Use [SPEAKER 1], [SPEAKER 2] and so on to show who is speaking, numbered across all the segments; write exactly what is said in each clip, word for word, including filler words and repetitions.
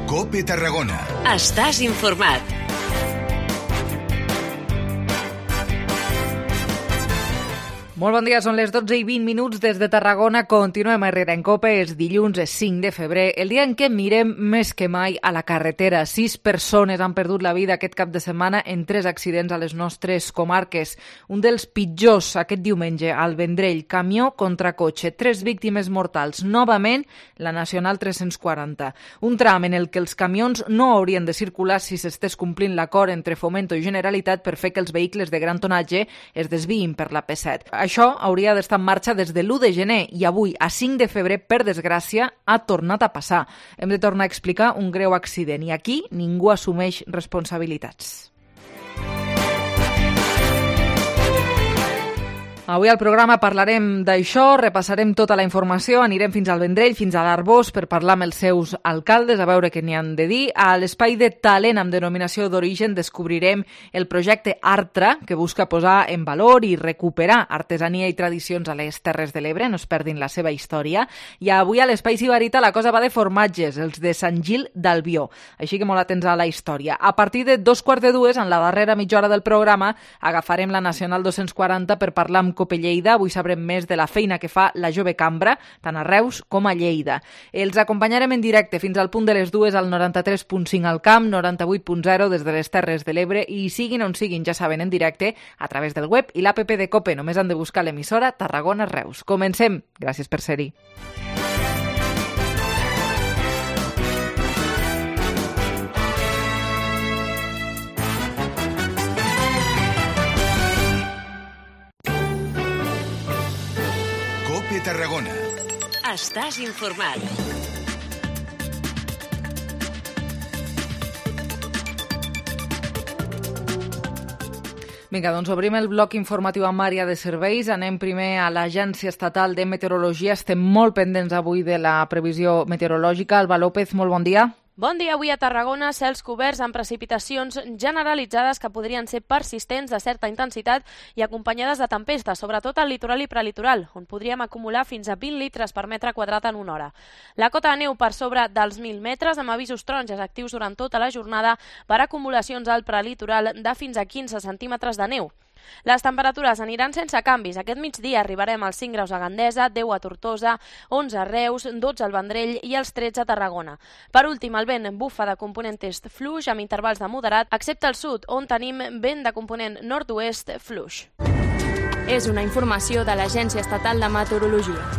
[SPEAKER 1] COPE Tarragona.
[SPEAKER 2] Estàs informat.
[SPEAKER 3] Molt bon dia, són les dotze i vint minuts des de Tarragona. Continuem a Herrera en COPE, és dilluns, és cinc de febrer, el dia en què mirem més que mai a la carretera. Sis persones han perdut la vida aquest cap de setmana en tres accidents a les nostres comarques. Un dels pitjors aquest diumenge al Vendrell, camió contra cotxe, tres víctimes mortals. Novament, la Nacional tres-cents quaranta. Un tram en el que els camions no haurien de circular si s'estés complint l'acord entre Fomento i Generalitat per fer que els vehicles de gran tonatge es desviïn per la P set. Això hauria d'estar en marxa des de l'u de gener i avui, a cinc de febrer, per desgràcia, ha tornat a passar. Hem de tornar a explicar un greu accident i aquí ningú assumeix responsabilitats. Avui al programa parlarem d'això, repassarem tota la informació, anirem fins al Vendrell, fins a l'Arbós, per parlar amb els seus alcaldes, a veure què n'hi han de dir. A l'espai de talent amb denominació d'origen descobrirem el projecte Artra, que busca posar en valor i recuperar artesania i tradicions a les Terres de l'Ebre, no es perdin la seva història. I avui a l'espai Sibarita la cosa va de formatges, els de Sant Gil d'Albió, així que molt atents a la història. A partir de dos quarts de dues, en la darrera mitja hora del programa, agafarem la Nacional dos-cents quaranta per parlar amb COPE Lleida. Avui sabrem més de la feina que fa la Jove Cambra, tant a Reus com a Lleida. Els acompanyarem en directe fins al punt de les dues al noranta-tres punt cinc al Camp, noranta-vuit punt zero des de les Terres de l'Ebre i siguin on siguin, ja saben, en directe a través del web i l'app de COPE. Només han de buscar l'emissora Tarragona Reus. Comencem. Gràcies per ser-hi.
[SPEAKER 1] COPE Tarragona.
[SPEAKER 2] Estàs informat.
[SPEAKER 3] Vinga, doncs obrim el bloc informatiu amb àrea de serveis. Anem primer a l'Agència Estatal de Meteorologia. Estem molt pendents avui de la previsió meteorològica. Alba López, molt bon dia.
[SPEAKER 4] Bon dia. Avui a Tarragona, cels coberts amb precipitacions generalitzades que podrien ser persistents de certa intensitat i acompanyades de tempestes, sobretot al litoral i prelitoral, on podríem acumular fins a vint litres per metre quadrat en una hora. La cota de neu per sobre dels mil metres, amb avisos taronges actius durant tota la jornada per acumulacions al prelitoral de fins a quinze centímetres de neu. Les temperatures aniran sense canvis. Aquest migdia arribarem als cinc graus a Gandesa, deu a Tortosa, onze a Reus, dotze al Vendrell i els tretze a Tarragona. Per últim, el vent bufa de component est fluix amb intervals de moderat, excepte al sud, on tenim vent de component nord-oest fluix.
[SPEAKER 5] És una informació de l'Agència Estatal de Meteorologia.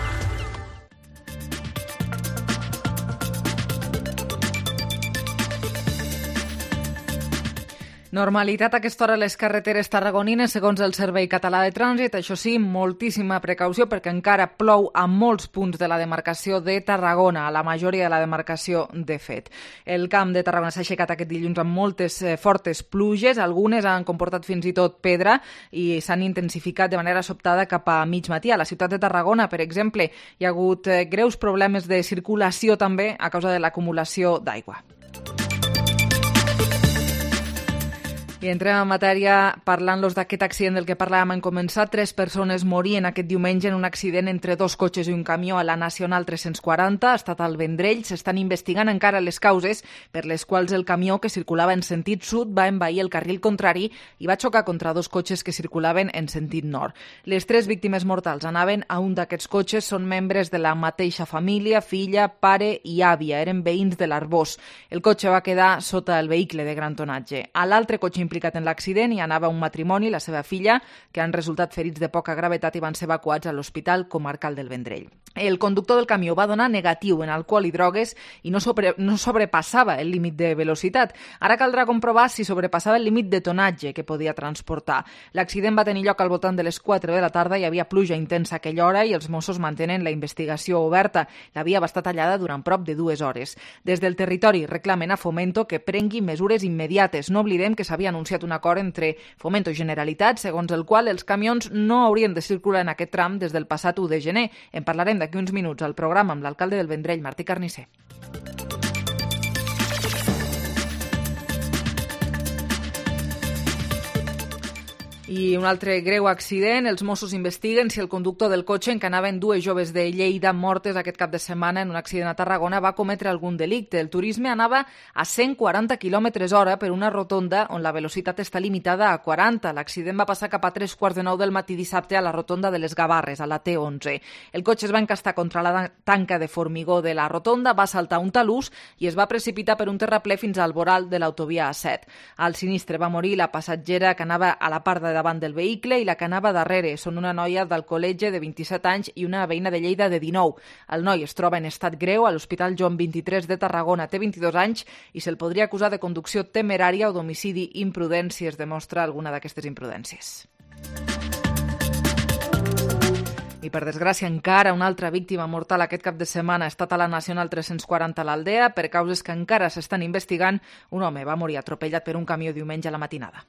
[SPEAKER 3] Normalitat a aquesta hora a les carreteres tarragonines, segons el Servei Català de Trànsit. Això sí, moltíssima precaució perquè encara plou a molts punts de la demarcació de Tarragona, a la majoria de la demarcació, de fet. El Camp de Tarragona s'ha aixecat aquest dilluns amb moltes eh, fortes pluges, algunes han comportat fins i tot pedra i s'han intensificat de manera sobtada cap a mig matí. A la ciutat de Tarragona, per exemple, hi ha hagut eh, greus problemes de circulació també a causa de l'acumulació d'aigua. I entrem en matèria parlant-los d'aquest accident del que parlàvem en començar. Tres persones morien aquest diumenge en un accident entre dos cotxes i un camió a la Nacional tres-cents quaranta, ha estat al Vendrell. S'estan investigant encara les causes per les quals el camió que circulava en sentit sud va envair el carril contrari i va xocar contra dos cotxes que circulaven en sentit nord. Les tres víctimes mortals anaven a un d'aquests cotxes, són membres de la mateixa família, filla, pare i àvia, eren veïns de l'Arbós. El cotxe va quedar sota el vehicle de gran tonatge. A l'altre cotxe implicat en l'accident hi anava un matrimoni, la seva filla, que han resultat ferits de poca gravetat i van ser evacuats a l'Hospital Comarcal del Vendrell. El conductor del camió va donar negatiu en alcohol i drogues i no, sobre, no sobrepassava el límit de velocitat. Ara caldrà comprovar si sobrepassava el límit de tonatge que podia transportar. L'accident va tenir lloc al voltant de les quatre de la tarda, hi havia pluja intensa a aquella hora i els Mossos mantenen la investigació oberta. La via va estar tallada durant prop de dues hores. Des del territori reclamen a Fomento que prengui mesures immediates. No oblidem que s'havia anunciat un acord entre Fomento i Generalitat, segons el qual els camions no haurien de circular en aquest tram des del passat u de gener. En parlarem d'aquí uns minuts al programa amb l'alcalde del Vendrell, Martí Carnisser. I un altre greu accident. Els Mossos investiguen si el conductor del cotxe en què anaven dues joves de Lleida mortes aquest cap de setmana en un accident a Tarragona va cometre algun delicte. El turisme anava a cent quaranta quilòmetres hora per una rotonda on la velocitat està limitada a quaranta. L'accident va passar cap a tres quarts de nou del matí dissabte a la rotonda de les Gavarres, a la T onze. El cotxe es va encastar contra la tanca de formigó de la rotonda, va saltar un talús i es va precipitar per un terraplè fins al voral de l'autovia A set. Al sinistre va morir la passatgera que anava a la part de davant del vehicle i la que anava darrere. Són una noia del col·legi de vint-i-set anys i una veïna de Lleida de dinou. El noi es troba en estat greu a l'Hospital Joan vint-i-tres de Tarragona. Té vint-i-dos anys i se'l podria acusar de conducció temerària o d'homicidi imprudent si es demostra alguna d'aquestes imprudències. I per desgràcia encara una altra víctima mortal aquest cap de setmana ha estat a la Nacional tres-cents quaranta a l'Aldea. Per causes que encara s'estan investigant, un home va morir atropellat per un camió diumenge a la matinada.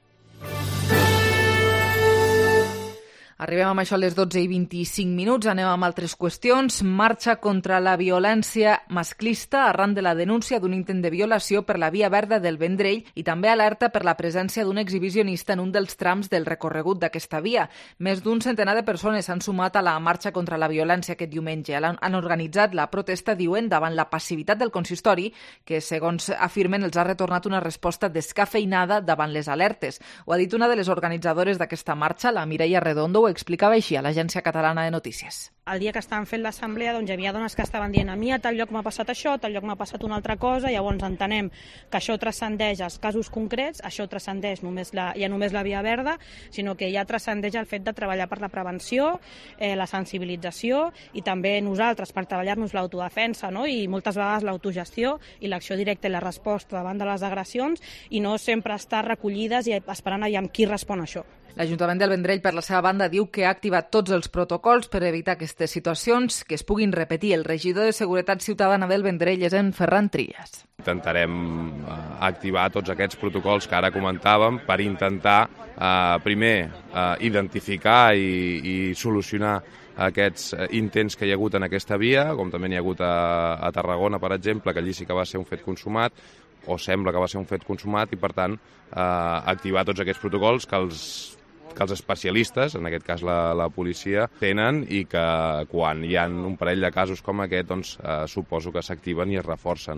[SPEAKER 3] Arribem amb això a les dotze i vint-i-cinc minuts, anem amb altres qüestions. Marxa contra la violència masclista arran de la denúncia d'un intent de violació per la via verda del Vendrell i també alerta per la presència d'un exhibicionista en un dels trams del recorregut d'aquesta via. Més d'un centenar de persones s'han sumat a la marxa contra la violència aquest diumenge. Han organitzat la protesta, diuen, davant la passivitat del consistori, que, segons afirmen, els ha retornat una resposta descafeinada davant les alertes. Ho ha dit una de les organitzadores d'aquesta marxa, la Mireia Redondo, ho explicava així a l'Agència Catalana de Notícies.
[SPEAKER 1] El dia que estàvem fent l'assemblea doncs, hi havia dones que estaven dient a mi a tal lloc m'ha passat això, a tal lloc m'ha passat una altra cosa, llavors entenem que això transcendeix als casos concrets, això transcendeix només la, ja només la via verda, sinó que ja transcendeix el fet de treballar per la prevenció, eh, la sensibilització i també nosaltres per treballar-nos l'autodefensa, no? I moltes vegades l'autogestió i l'acció directa i la resposta davant de les agressions i no sempre estar recollides i esperant aviam qui respon a això.
[SPEAKER 3] L'Ajuntament del Vendrell, per la seva banda, diu que ha activat tots els protocols per evitar aquestes situacions que es puguin repetir. El regidor de Seguretat Ciutadana del Vendrell és en Ferran Trias.
[SPEAKER 6] Intentarem activar tots aquests protocols que ara comentàvem per intentar, eh, primer, eh, identificar i, i solucionar aquests intents que hi ha hagut en aquesta via, com també n'hi ha hagut a, a Tarragona, per exemple, que allí sí que va ser un fet consumat, o sembla que va ser un fet consumat, i per tant eh, activar tots aquests protocols que els que els especialistes, en aquest cas la, la policia, tenen i que quan hi ha un parell de casos com aquest, doncs eh, suposo que s'activen i es reforcen.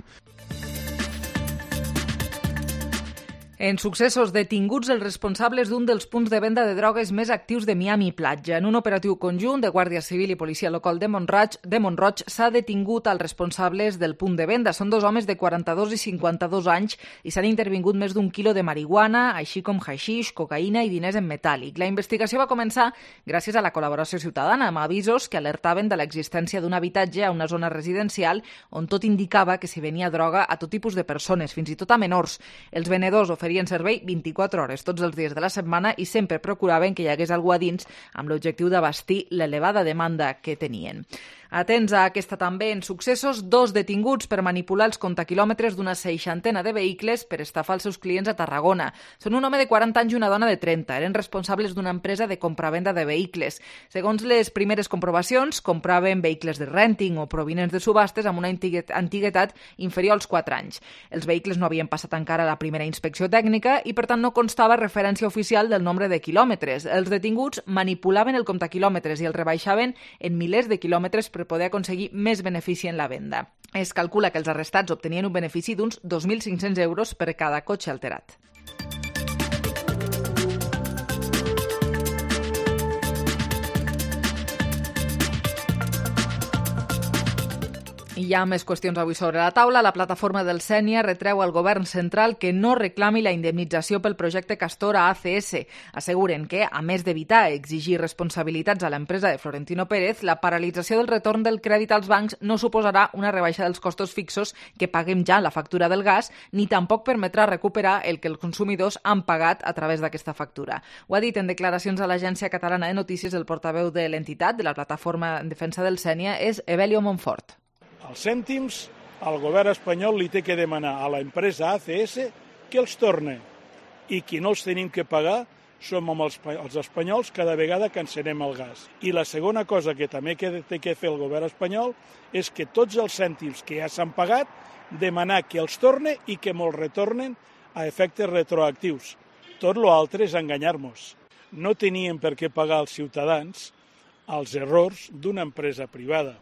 [SPEAKER 3] En successos, detinguts els responsables d'un dels punts de venda de drogues més actius de Miami Platja. En un operatiu conjunt de Guàrdia Civil i Policia Local de Mont-roig, de Mont-roig s'ha detingut als responsables del punt de venda. Són dos homes de quaranta-dos i cinquanta-dos anys i s'han intervingut més d'un quilo de marihuana, així com haixix, cocaïna i diners en metàl·lic. La investigació va començar gràcies a la col·laboració ciutadana, amb avisos que alertaven de l'existència d'un habitatge a una zona residencial on tot indicava que s'hi venia droga a tot tipus de persones, fins i tot a menors. Els venedors oferien servei vint-i-quatre hores tots els dies de la setmana i sempre procuraven que hi hagués algú a dins amb l'objectiu d'abastir l'elevada demanda que tenien. Atents a aquesta també en successos, dos detinguts per manipular els comptaquilòmetres d'una seixantena de vehicles per estafar els seus clients a Tarragona. Són un home de quaranta anys i una dona de trenta. Eren responsables d'una empresa de compravenda de vehicles. Segons les primeres comprovacions, compraven vehicles de renting o provinents de subhastes amb una antiguitat inferior als quatre anys. Els vehicles no havien passat encara la primera inspecció tècnica i, per tant, no constava referència oficial del nombre de quilòmetres. Els detinguts manipulaven el comptaquilòmetres i el rebaixaven en milers de quilòmetres per poder aconseguir més benefici en la venda. Es calcula que els arrestats obtenien un benefici d'uns dos mil cinc-cents euros per cada cotxe alterat. I hi ha més qüestions avui sobre la taula. La plataforma del Sénia retreu al govern central que no reclami la indemnització pel projecte Castor a A C S. Asseguren que, a més d'evitar exigir responsabilitats a l'empresa de Florentino Pérez, la paralització del retorn del crèdit als bancs no suposarà una rebaixa dels costos fixos que paguem ja en la factura del gas, ni tampoc permetrà recuperar el que els consumidors han pagat a través d'aquesta factura. Ho ha dit en declaracions a l'Agència Catalana de Notícies el portaveu de l'entitat, de la plataforma en defensa del Sénia, és Evelio Montfort.
[SPEAKER 7] Els cèntims, el govern espanyol li té que demanar a l'empresa A C S que els torne. I qui no els tenim que pagar som els, els espanyols cada vegada que encenem el gas. I la segona cosa que també té que fer el govern espanyol és que tots els cèntims que ja s'han pagat, demanar que els torne i que me'ls retornen a efectes retroactius. Tot l'altre és enganyar-nos. no tenien per què pagar als ciutadans els errors d'una empresa privada.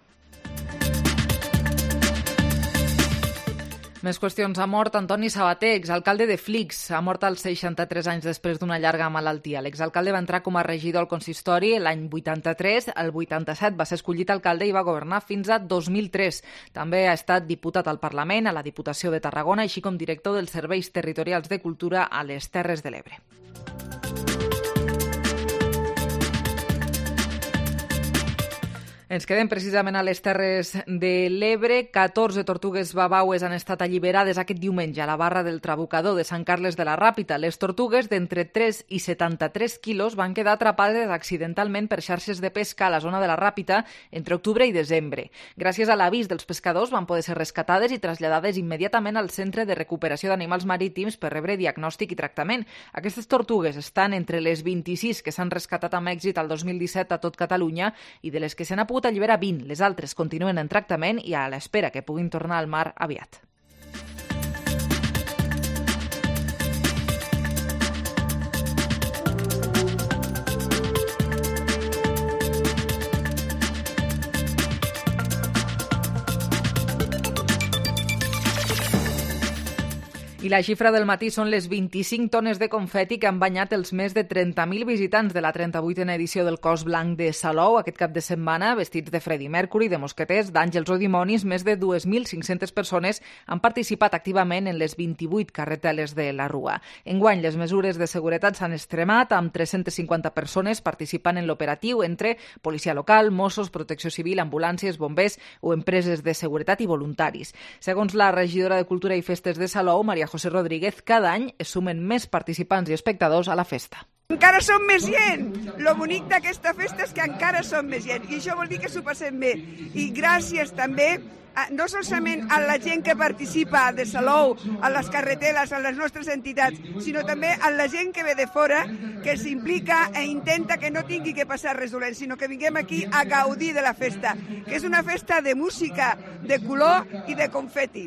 [SPEAKER 3] Més qüestions. Ha mort Antoni Sabater, exalcalde de Flix. Ha mort als seixanta-tres anys després d'una llarga malaltia. L'exalcalde va entrar com a regidor al consistori l'any vuitanta-tres. El vuitanta-set va ser escollit alcalde i va governar fins a dos mil tres. També ha estat diputat al Parlament, a la Diputació de Tarragona, així com director dels Serveis Territorials de Cultura a les Terres de l'Ebre. Ens quedem precisament a les Terres de l'Ebre. catorze tortugues babaues han estat alliberades aquest diumenge a la barra del Trabucador de Sant Carles de la Ràpita. Les tortugues d'entre tres i setanta-tres quilos van quedar atrapades accidentalment per xarxes de pesca a la zona de la Ràpita entre octubre i desembre. Gràcies a l'avís dels pescadors van poder ser rescatades i traslladades immediatament al Centre de Recuperació d'Animals Marítims per rebre diagnòstic i tractament. Aquestes tortugues estan entre les vint-i-sis que s'han rescatat amb èxit al dos mil disset a tot Catalunya i de les que se n'ha pogut alliberar vint. Les altres continuen en tractament i a l'espera que puguin tornar al mar aviat. I la xifra del matí són les vint-i-cinc tones de confeti que han banyat els més de trenta mil visitants de la trenta-vuitena edició del Cos Blanc de Salou aquest cap de setmana, vestits de Freddie Mercury, de mosqueters, d'àngels o dimonis. Més de dos mil cinc-centes persones han participat activament en les vint-i-vuit carreteles de la Rua. Enguany, les mesures de seguretat s'han extremat, amb tres-centes cinquanta persones participant en l'operatiu entre policia local, Mossos, Protecció Civil, ambulàncies, bombers o empreses de seguretat i voluntaris. Segons la regidora de Cultura i Festes de Salou, Maria José Rodríguez, cada any es sumen més participants i espectadors a la festa.
[SPEAKER 8] Encara som més gent. Lo bonic d'aquesta festa és que encara som més gent i això vol dir que s'ho passem bé. I gràcies també a, no solament a la gent que participa de Salou, a les carreteres, a les nostres entitats, sinó també a la gent que ve de fora, que s'implica e intenta que no tingui que passar res dolent, sinó que vinguem aquí a gaudir de la festa, que és una festa de música, de color i de confeti.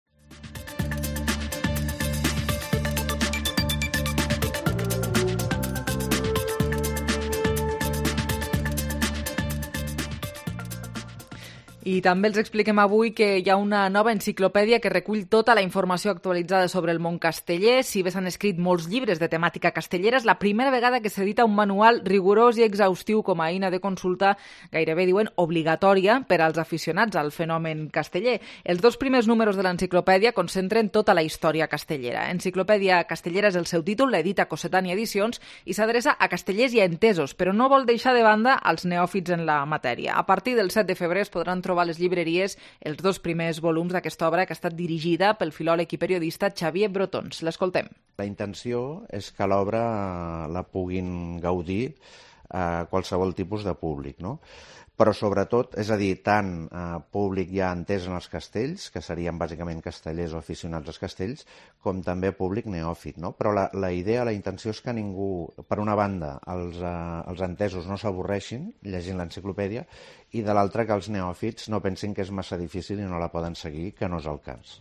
[SPEAKER 3] I també els expliquem avui que hi ha una nova enciclopèdia que recull tota la informació actualitzada sobre el món casteller. Si bé s'han escrit molts llibres de temàtica castellera, és la primera vegada que s'edita un manual rigorós i exhaustiu com a eina de consulta, gairebé diuen obligatòria, per als aficionats al fenomen casteller. Els dos primers números de l'enciclopèdia concentren tota la història castellera. Enciclopèdia Castellera és el seu títol, l'edita Cossetània Edicions i s'adreça a castellers i a entesos, però no vol deixar de banda els neòfits en la matèria. A partir del set de febrer es podran trobar a les llibreries els dos primers volums d'aquesta obra que ha estat dirigida pel filòleg i periodista Xavier Brotons. L'escoltem.
[SPEAKER 9] La intenció és que l'obra la puguin gaudir a qualsevol tipus de públic, no? Però sobretot, és a dir, tant eh, públic ja entès en els castells, que serien bàsicament castellers o aficionats als castells, com també públic neòfit, no? Però la, la idea, la intenció és que ningú, per una banda, els, eh, els entesos no s'avorreixin llegint l'enciclopèdia i de l'altra que els neòfits no pensin que és massa difícil i no la poden seguir, que no és el cas.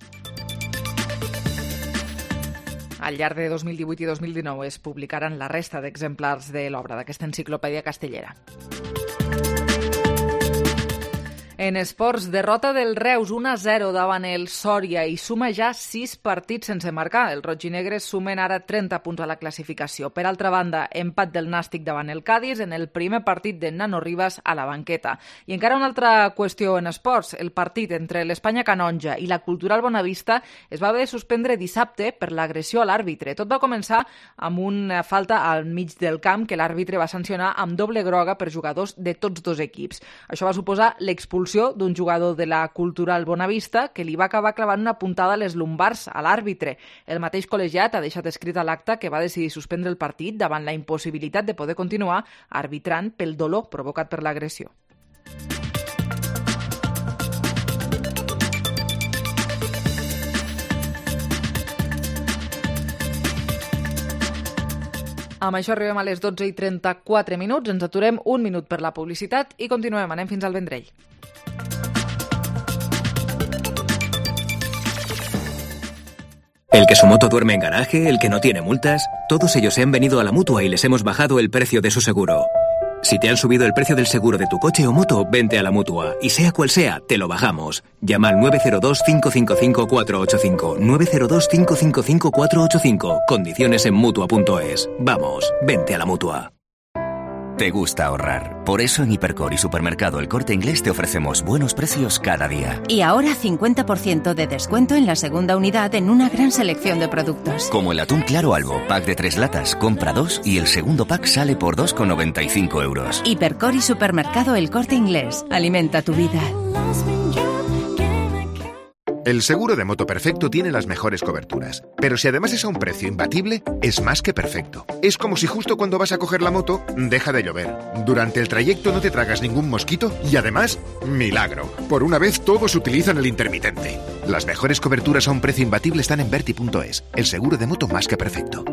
[SPEAKER 3] Al llarg de dos mil divuit i dos mil dinou es publicaran la resta d'exemplars de l'obra d'aquesta enciclopèdia castellera. En esports, derrota del Reus un a zero davant el Sòria i suma ja sis partits sense marcar. Els rojinegres sumen ara trenta punts a la classificació. Per altra banda, empat del Nàstic davant el Cádiz en el primer partit de Nano Rivas a la banqueta. I encara una altra qüestió en esports. El partit entre l'Espanya Canonja i la Cultural Bonavista es va haver de suspendre dissabte per l'agressió a l'àrbitre. Tot va començar amb una falta al mig del camp que l'àrbitre va sancionar amb doble groga per jugadors de tots dos equips. Això va suposar l'expulsió d'un jugador de la Cultural Bonavista que li va acabar clavant una puntada a les lumbars a l'àrbitre. El mateix col·legiat ha deixat escrit a l'acte que va decidir suspendre el partit davant la impossibilitat de poder continuar arbitrant pel dolor provocat per l'agressió. Amb això arribem a les dotze i trenta-quatre minuts, ens aturem un minut per la publicitat i continuem, anem fins al Vendrell.
[SPEAKER 10] El que su moto duerme en garaje, el que no tiene multas, todos ellos se han venido a la Mutua y les hemos bajado el precio de su seguro. Si te han subido el precio del seguro de tu coche o moto, vente a la Mutua. Y sea cual sea, te lo bajamos. Llama al nueve cero dos, cinco cinco cinco, cuatro ocho cinco. nueve cero dos, cinco cinco cinco, cuatro ocho cinco. Condiciones en Mutua punto es. Vamos, vente a la Mutua.
[SPEAKER 11] Te gusta ahorrar. Por eso en Hipercor y Supermercado El Corte Inglés te ofrecemos buenos precios cada día.
[SPEAKER 12] Y ahora cincuenta por ciento de descuento en la segunda unidad en una gran selección de productos.
[SPEAKER 11] Como el atún claro Albo, pack de tres latas, compra dos y el segundo pack sale por dos con noventa y cinco euros.
[SPEAKER 12] Hipercor y Supermercado El Corte Inglés. Alimenta tu vida.
[SPEAKER 13] El seguro de moto perfecto tiene las mejores coberturas, pero si además es a un precio imbatible, es más que perfecto. Es como si justo cuando vas a coger la moto, deja de llover. Durante el trayecto no te tragas ningún mosquito y además, milagro. Por una vez todos utilizan el intermitente. Las mejores coberturas a un precio imbatible están en Verti punto es, el seguro de moto más que perfecto.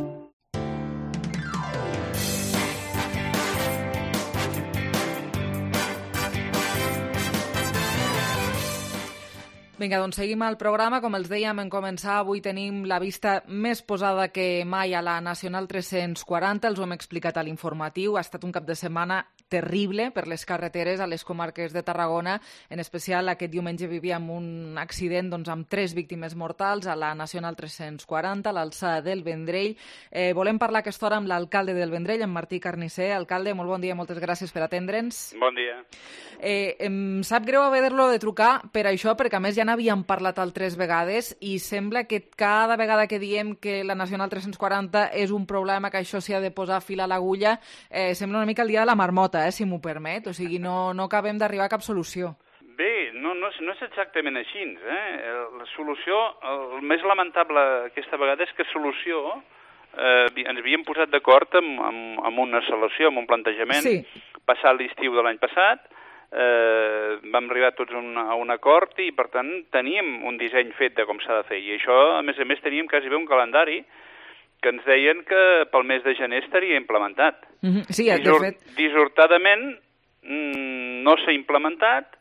[SPEAKER 3] Vinga, doncs seguim el programa. Com els dèiem en començar, avui tenim la vista més posada que mai a la Nacional tres-cents quaranta. Els ho hem explicat a l'informatiu. Ha estat un cap de setmana terrible per les carreteres a les comarques de Tarragona. En especial aquest diumenge vivíem un accident doncs, amb tres víctimes mortals a la Nacional tres-cents quaranta, a l'alçada del Vendrell. Eh, volem parlar aquesta hora amb l'alcalde del Vendrell, en Martí Carnisser. Alcalde, molt bon dia, moltes gràcies per atendre'ns.
[SPEAKER 14] Bon dia.
[SPEAKER 3] Eh, em sap greu haver-lo de trucar per això, perquè a més ja n'havíem parlat altres vegades i sembla que cada vegada que diem que la Nacional tres-cents quaranta és un problema, que això s'hi ha de posar fil a l'agulla, eh, sembla una mica el dia de la marmota, eh, si m'ho permet. O sigui, no, no acabem d'arribar a cap solució.
[SPEAKER 14] Bé, no, no, és, no és exactament així. Eh? La solució, el més lamentable aquesta vegada és que solució eh, ens havíem posat d'acord amb, amb, amb una solució, amb un plantejament, sí. Passat l'estiu de l'any passat, eh, vam arribar tots un, a un acord i, per tant, teníem un disseny fet de com s'ha de fer. I això, a més a més, teníem quasi bé un calendari que ens deien que pel mes de gener estaria implementat.
[SPEAKER 3] Mm-hmm. Sí, de
[SPEAKER 14] Disor
[SPEAKER 3] fet...
[SPEAKER 14] Dissortadament mm, no s'ha implementat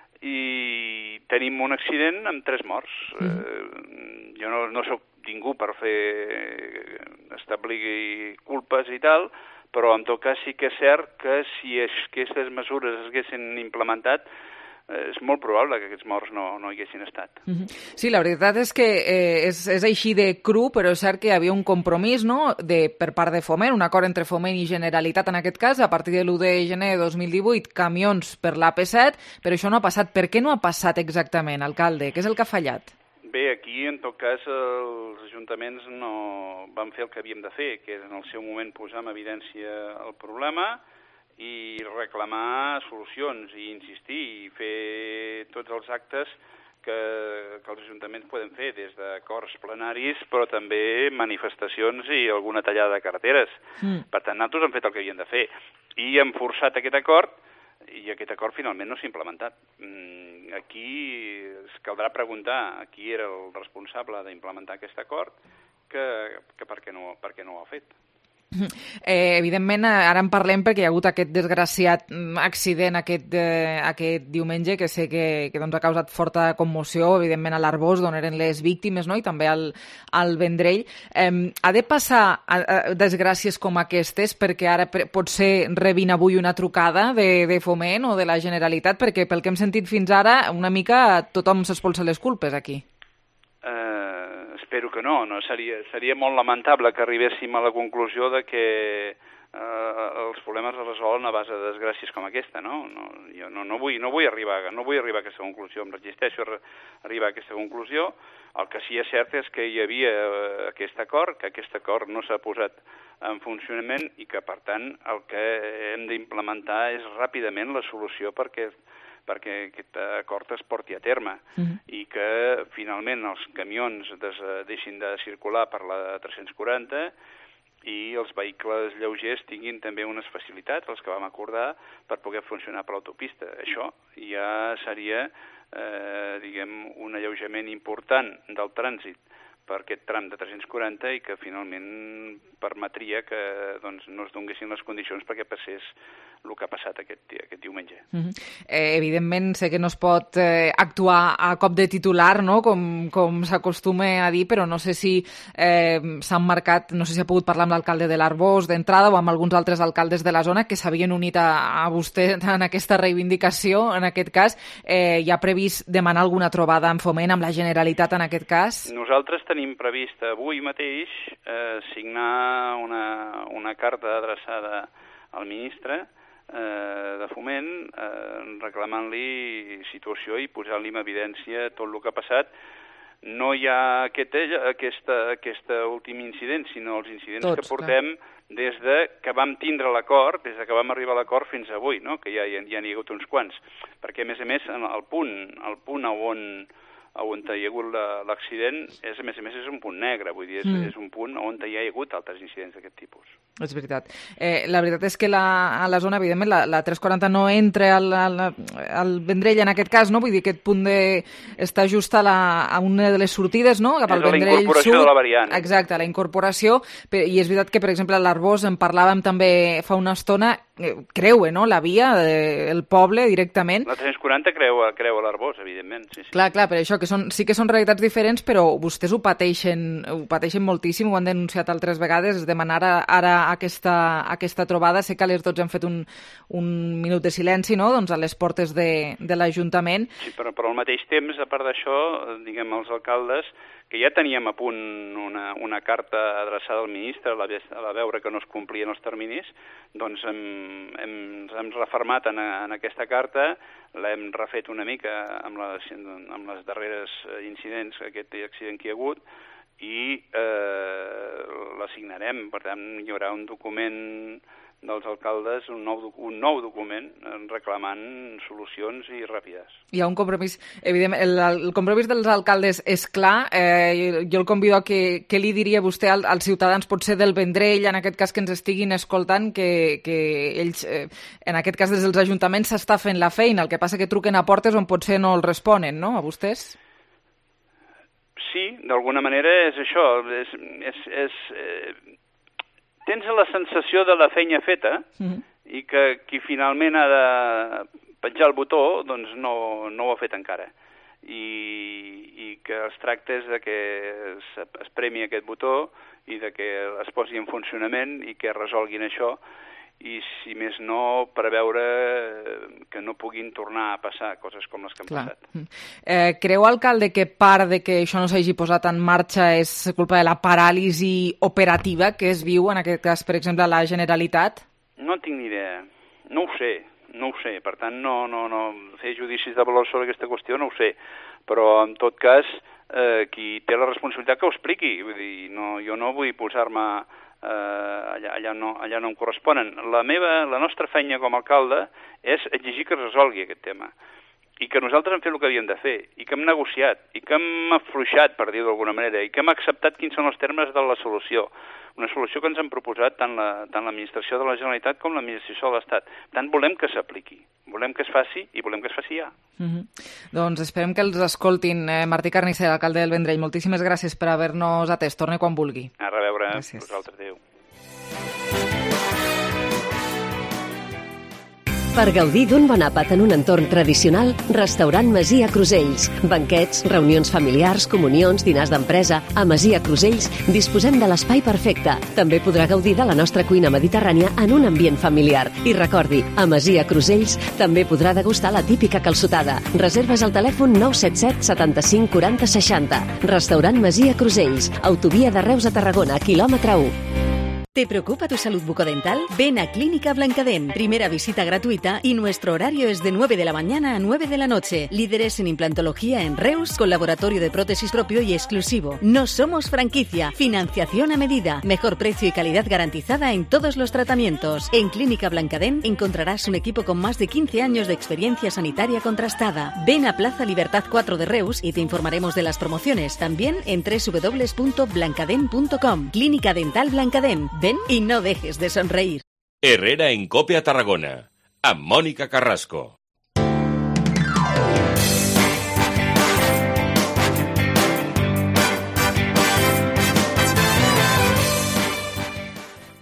[SPEAKER 14] i tenim un accident amb tres morts. Mm-hmm. eh, jo no, no sóc ningú per fer establir culpes i tal, però en tot cas sí que és cert que si es, aquestes mesures es haguessin implementat, és molt probable que aquests morts no, no hi haguessin estat.
[SPEAKER 3] Sí, la veritat és que eh, és, és així de cru, però és cert que hi havia un compromís, no?, de, per part de Foment, un acord entre Foment i Generalitat en aquest cas, a partir de l'u de gener de dos mil divuit, camions per l'A P set, però això no ha passat. Per què no ha passat exactament, alcalde? Què és el que ha fallat?
[SPEAKER 14] Bé, aquí, en tot cas, els ajuntaments no van fer el que havíem de fer, que és en el seu moment posar en evidència el problema i reclamar solucions i insistir i fer tots els actes que, que els ajuntaments poden fer, des d'acords plenaris, però també manifestacions i alguna tallada de carreteres. Mm. Per tant, nosaltres hem fet el que havíem de fer i hem forçat aquest acord i aquest acord finalment no s'ha implementat. Aquí es caldrà preguntar a qui era el responsable d'implementar aquest acord que, que per què no, per què no ho ha fet.
[SPEAKER 3] Eh, evidentment, ara en parlem perquè hi ha hagut aquest desgraciat accident aquest, eh, aquest diumenge que sé que, que doncs, ha causat forta commoció, evidentment a l'Arbós, d'on eren les víctimes, no?, i també al, al Vendrell. Eh, ha de passar a, a desgràcies com aquestes perquè ara potser rebin avui una trucada de, de Foment o de la Generalitat, perquè pel que hem sentit fins ara una mica tothom s'espolsa les culpes aquí.
[SPEAKER 14] Espero que no, no seria, seria molt lamentable que arribéssim a la conclusió de que eh, els problemes es resolen a base de desgràcies com aquesta, no? No, jo no, no, vull, no, vull arribar, no vull arribar a aquesta conclusió, em resisteixo a arribar a aquesta conclusió. El que sí és cert és que hi havia aquest acord, que aquest acord no s'ha posat en funcionament i que, per tant, el que hem d'implementar és ràpidament la solució perquè perquè aquest acord es porti a terme uh-huh. i que finalment els camions des, deixin de circular per la tres-cents quaranta i els vehicles lleugers tinguin també unes facilitats, els que vam acordar, per poder funcionar per l'autopista. Això ja seria, eh, diguem, un alleujament important del trànsit per aquest tram de tres-cents quaranta i que finalment permetria que doncs, no es donguessin les condicions perquè passés el que ha passat aquest, aquest diumenge.
[SPEAKER 3] Mm-hmm. eh, evidentment, sé que no es pot eh, actuar a cop de titular, no? com, com s'acostuma a dir, però no sé si eh, s'han marcat, no sé si ha pogut parlar amb l'alcalde de l'Arboç d'entrada o amb alguns altres alcaldes de la zona que s'havien unit a, a vostè en aquesta reivindicació, en aquest cas. Eh, hi ha previst demanar alguna trobada en Foment amb la Generalitat en aquest cas?
[SPEAKER 14] Nosaltres tenim previst avui mateix eh, signar una, una carta adreçada al ministre eh, de Foment eh, reclamant-li situació i posant-li en evidència tot el que ha passat. No hi ha aquest, aquesta, aquesta últim incident, sinó els incidents Tots, que portem clar. Des de que vam tindre l'acord, des de que vam arribar a l'acord fins avui, no? Que ja, ja, ja n'hi ha hagut uns quants. Perquè, a més a més, el punt, el punt on, on hi ha hagut l'accident, és, a més a més, és un punt negre, vull dir, és, mm. és un punt on hi ha hagut altres incidents d'aquest tipus.
[SPEAKER 3] És veritat. Eh, la veritat és que la, a la zona, evidentment, la, la tres quaranta no entra al, al, al Vendrell en aquest cas, no? Vull dir, aquest punt de... està just a, la, a una de les sortides, no? Cap al Vendrell Sud. És la incorporació
[SPEAKER 14] de la variant.
[SPEAKER 3] Exacte, la incorporació. I és veritat que, per exemple, a l'Arboç en parlàvem també fa una estona, creue, no?, la via, el poble, directament.
[SPEAKER 14] La tres quaranta creua, creua l'Arboç, evidentment, sí, sí.
[SPEAKER 3] Clar, clar, per això, que són, sí que són realitats diferents, però vostès ho pateixen, ho pateixen moltíssim, ho han denunciat altres vegades, és demanar ara aquesta, aquesta trobada. Sé que a les dotze han fet un, un minut de silenci, no?, doncs a les portes de, de l'Ajuntament.
[SPEAKER 14] Sí, però, però al mateix temps, a part d'això, diguem, els alcaldes, que ja teníem a punt una, una carta adreçada al ministre a la, a la veure que no es complien els terminis, doncs hem, hem, ens hem refermat en, en aquesta carta, l'hem refet una mica amb les, amb les darreres incidents, aquest accident que hi ha hagut, i eh, l'assignarem. Per tant, hi haurà un document dels alcaldes, un nou, un nou document reclamant solucions i ràpides.
[SPEAKER 3] Hi ha un compromís, evidentment, el, el compromís dels alcaldes és clar. Eh, jo el convido a que, que li diria vostè al, als ciutadans, potser del Vendrell, en aquest cas que ens estiguin escoltant, que, que ells, eh, en aquest cas des dels ajuntaments, s'està fent la feina, el que passa que truquen a portes on potser no els responen, no?, a vostès?
[SPEAKER 14] Sí, d'alguna manera és això, és... és, és eh... tens la sensació de la feina feta mm-hmm. i que qui finalment ha de penjar el botó doncs no, no ho ha fet encara. I, i que es tracta és de que es, es premi aquest botó i de que es posi en funcionament i que resolguin això i, si més no, preveure que no puguin tornar a passar coses com les que han Clar. passat.
[SPEAKER 3] Eh, creu, alcalde, que part de que això no s'hagi posat en marxa és culpa de la paràlisi operativa que es viu, en aquest cas, per exemple, a la Generalitat?
[SPEAKER 14] No tinc ni idea. No ho sé, no ho sé. Per tant, no, no, no fer judicis de valor sobre aquesta qüestió no ho sé. Però, en tot cas, eh, qui té la responsabilitat que ho expliqui. Vull dir, no, jo no vull posar-me Uh, allà, allà, no, allà no em corresponen. La meva, la nostra feina com a alcalde és exigir que es resolgui aquest tema i que nosaltres hem fet el que havíem de fer i que hem negociat i que hem afluixat, per dir-ho d'alguna manera, i que hem acceptat quins són els termes de la solució. Una solució que ens han proposat tant la, tant l'administració de la Generalitat com l'administració de l'Estat. Tant volem que s'apliqui, volem que es faci i volem que es faci ja.
[SPEAKER 3] Mm-hmm. Doncs esperem que els escoltin. Eh, Martí Carnicer, alcalde del Vendrell, moltíssimes gràcies per haver-nos atès. Torne quan vulgui.
[SPEAKER 14] A reveure. Gràcies. Vosaltres, adéu.
[SPEAKER 15] Per gaudir d'un bon àpat en un entorn tradicional, Restaurant Masia Crusells. Banquets, reunions familiars, comunions, dinars d'empresa... A Masia Crusells disposem de l'espai perfecte. També podrà gaudir de la nostra cuina mediterrània en un ambient familiar. I recordi, a Masia Crusells també podrà degustar la típica calçotada. Reserves al telèfon nou set set setanta-cinc quaranta seixanta. Restaurant Masia Crusells. Autovia de Reus a Tarragona, quilòmetre u.
[SPEAKER 16] ¿Te preocupa tu salud bucodental? Ven a Clínica Blancadent. Primera visita gratuita y nuestro horario es de nueve de la mañana a nueve de la noche. Líderes en implantología en Reus, con laboratorio de prótesis propio y exclusivo. No somos franquicia. Financiación a medida. Mejor precio y calidad garantizada en todos los tratamientos. En Clínica Blancadent encontrarás un equipo con más de quince años de experiencia sanitaria contrastada. Ven a Plaza Libertad cuatro de Reus y te informaremos de las promociones. También en doble u doble u doble u punto blancadent punto com. Clínica Dental Blancadent. Ven y no dejes de sonreír.
[SPEAKER 17] Herrera en Cope a Tarragona, amb Mònica Carrasco.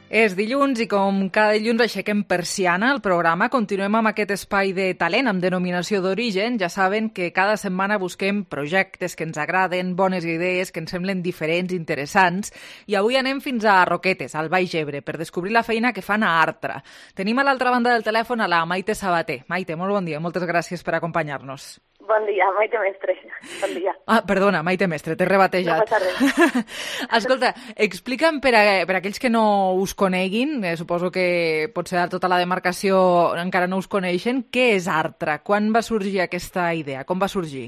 [SPEAKER 3] És dilluns i com cada dilluns aixequem persiana al programa. Continuem amb aquest espai de talent amb denominació d'origen. Ja saben que cada setmana busquem projectes que ens agraden, bones idees, que ens semblen diferents, interessants. I avui anem fins a Roquetes, al Baix Ebre, per descobrir la feina que fan a Artra. Tenim a l'altra banda del telèfon a la Maite Sabater. Maite, molt bon dia, moltes gràcies per acompanyar-nos.
[SPEAKER 18] Bon dia, Maite Mestre. Bon dia.
[SPEAKER 3] Ah, perdona, Maite Mestre, t'he rebatejat.
[SPEAKER 18] No passa res.
[SPEAKER 3] Escolta, explica'm per, a, per a aquells que no us coneguin, eh, suposo que potser tota la demarcació encara no us coneixen, què és Artra? Quan va sorgir aquesta idea? Com va sorgir?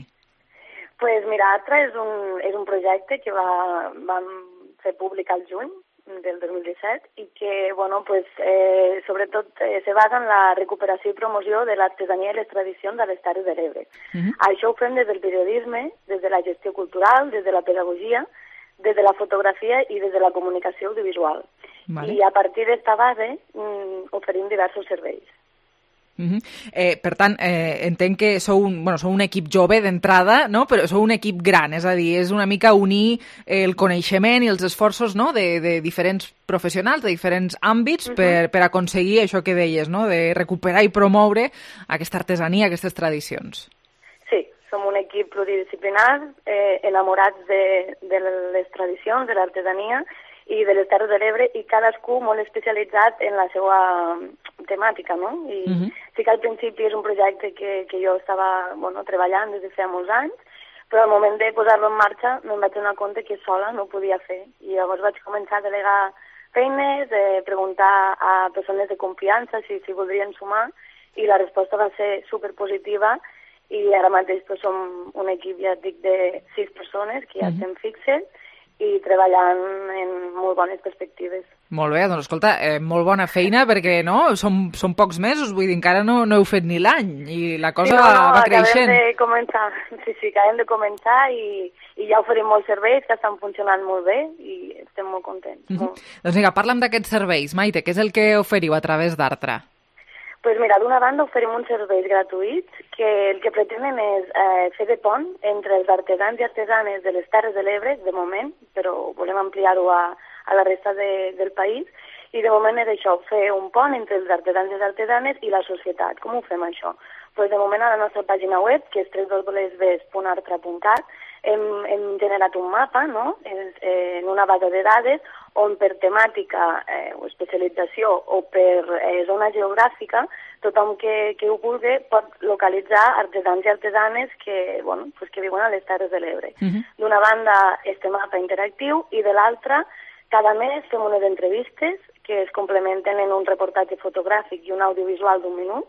[SPEAKER 18] Pues mira, Artra és un, és un projecte que va, vam fer públic al juny del dos mil disset i que, bueno, pues, eh, sobretot eh, se basa en la recuperació i promoció de l'artesania i les tradicions de les Terres de l'Ebre. Uh-huh. Això ho fem des del periodisme, des de la gestió cultural, des de la pedagogia, des de la fotografia i des de la comunicació audiovisual. Vale. I a partir d'esta base mm, oferim diversos serveis.
[SPEAKER 3] Uh-huh. eh, per tant, eh, entenc que sou un, bueno, sou un equip jove d'entrada, no? Però sou un equip gran, és a dir, és una mica unir el coneixement i els esforços, no? de, de diferents professionals, de diferents àmbits, uh-huh. per, per aconseguir això que deies, no? De recuperar i promoure aquesta artesania, aquestes tradicions.
[SPEAKER 18] Sí, som un equip pluridisciplinar, eh, enamorats de, de les tradicions, de l'artesania i de les Terres de l'Ebre, i cadascú molt especialitzat en la seva temàtica, no? I uh-huh. sí que al principi és un projecte que, que jo estava, bueno, treballant des de fa molts anys, però al moment de posar-lo en marxa me'n vaig donar compte que sola no ho podia fer. I llavors vaig començar a delegar feines, eh, preguntar a persones de confiança si, si voldrien sumar, i la resposta va ser superpositiva, i ara mateix pues, som un equip, ja et dic, de sis persones que ja uh-huh. estem fixes, i treballant en molt bones perspectives.
[SPEAKER 3] Molt bé, doncs escolta, eh, molt bona feina, perquè no, són, són pocs mesos, vull dir, encara no, no heu fet ni l'any, i la cosa sí, no, no, va creixent.
[SPEAKER 18] Acabem de començar, sí, sí, acabem de començar, i, i ja oferim molts serveis que estan funcionant molt bé, i estem molt contents. Mm-hmm. Molt.
[SPEAKER 3] Doncs vinga, parla'm d'aquests serveis, Maite, què és el que oferiu a través d'Artra?
[SPEAKER 18] Pues mira, d'una banda oferim uns serveis gratuïts que el que pretenen és eh, fer de pont entre els artesans i artesanes de les Terres de l'Ebre, de moment, però volem ampliar-ho a, a la resta de, del país, i de moment és això, fer un pont entre els artesans i les artesanes i la societat. Com ho fem això? Pues de moment a la nostra pàgina web, que és w w w punt artra punt cat, hem, hem generat un mapa, no?, en, en una base de dades on per temàtica eh, o especialització o per eh, zona geogràfica, tothom que, que ho vulgui pot localitzar artesans i artesanes que, bueno, pues que viuen a les Terres de l'Ebre. Uh-huh. D'una banda, este mapa interactiu, i de l'altra, cada mes fem unes entrevistes que es complementen en un reportatge fotogràfic i un audiovisual d'un minut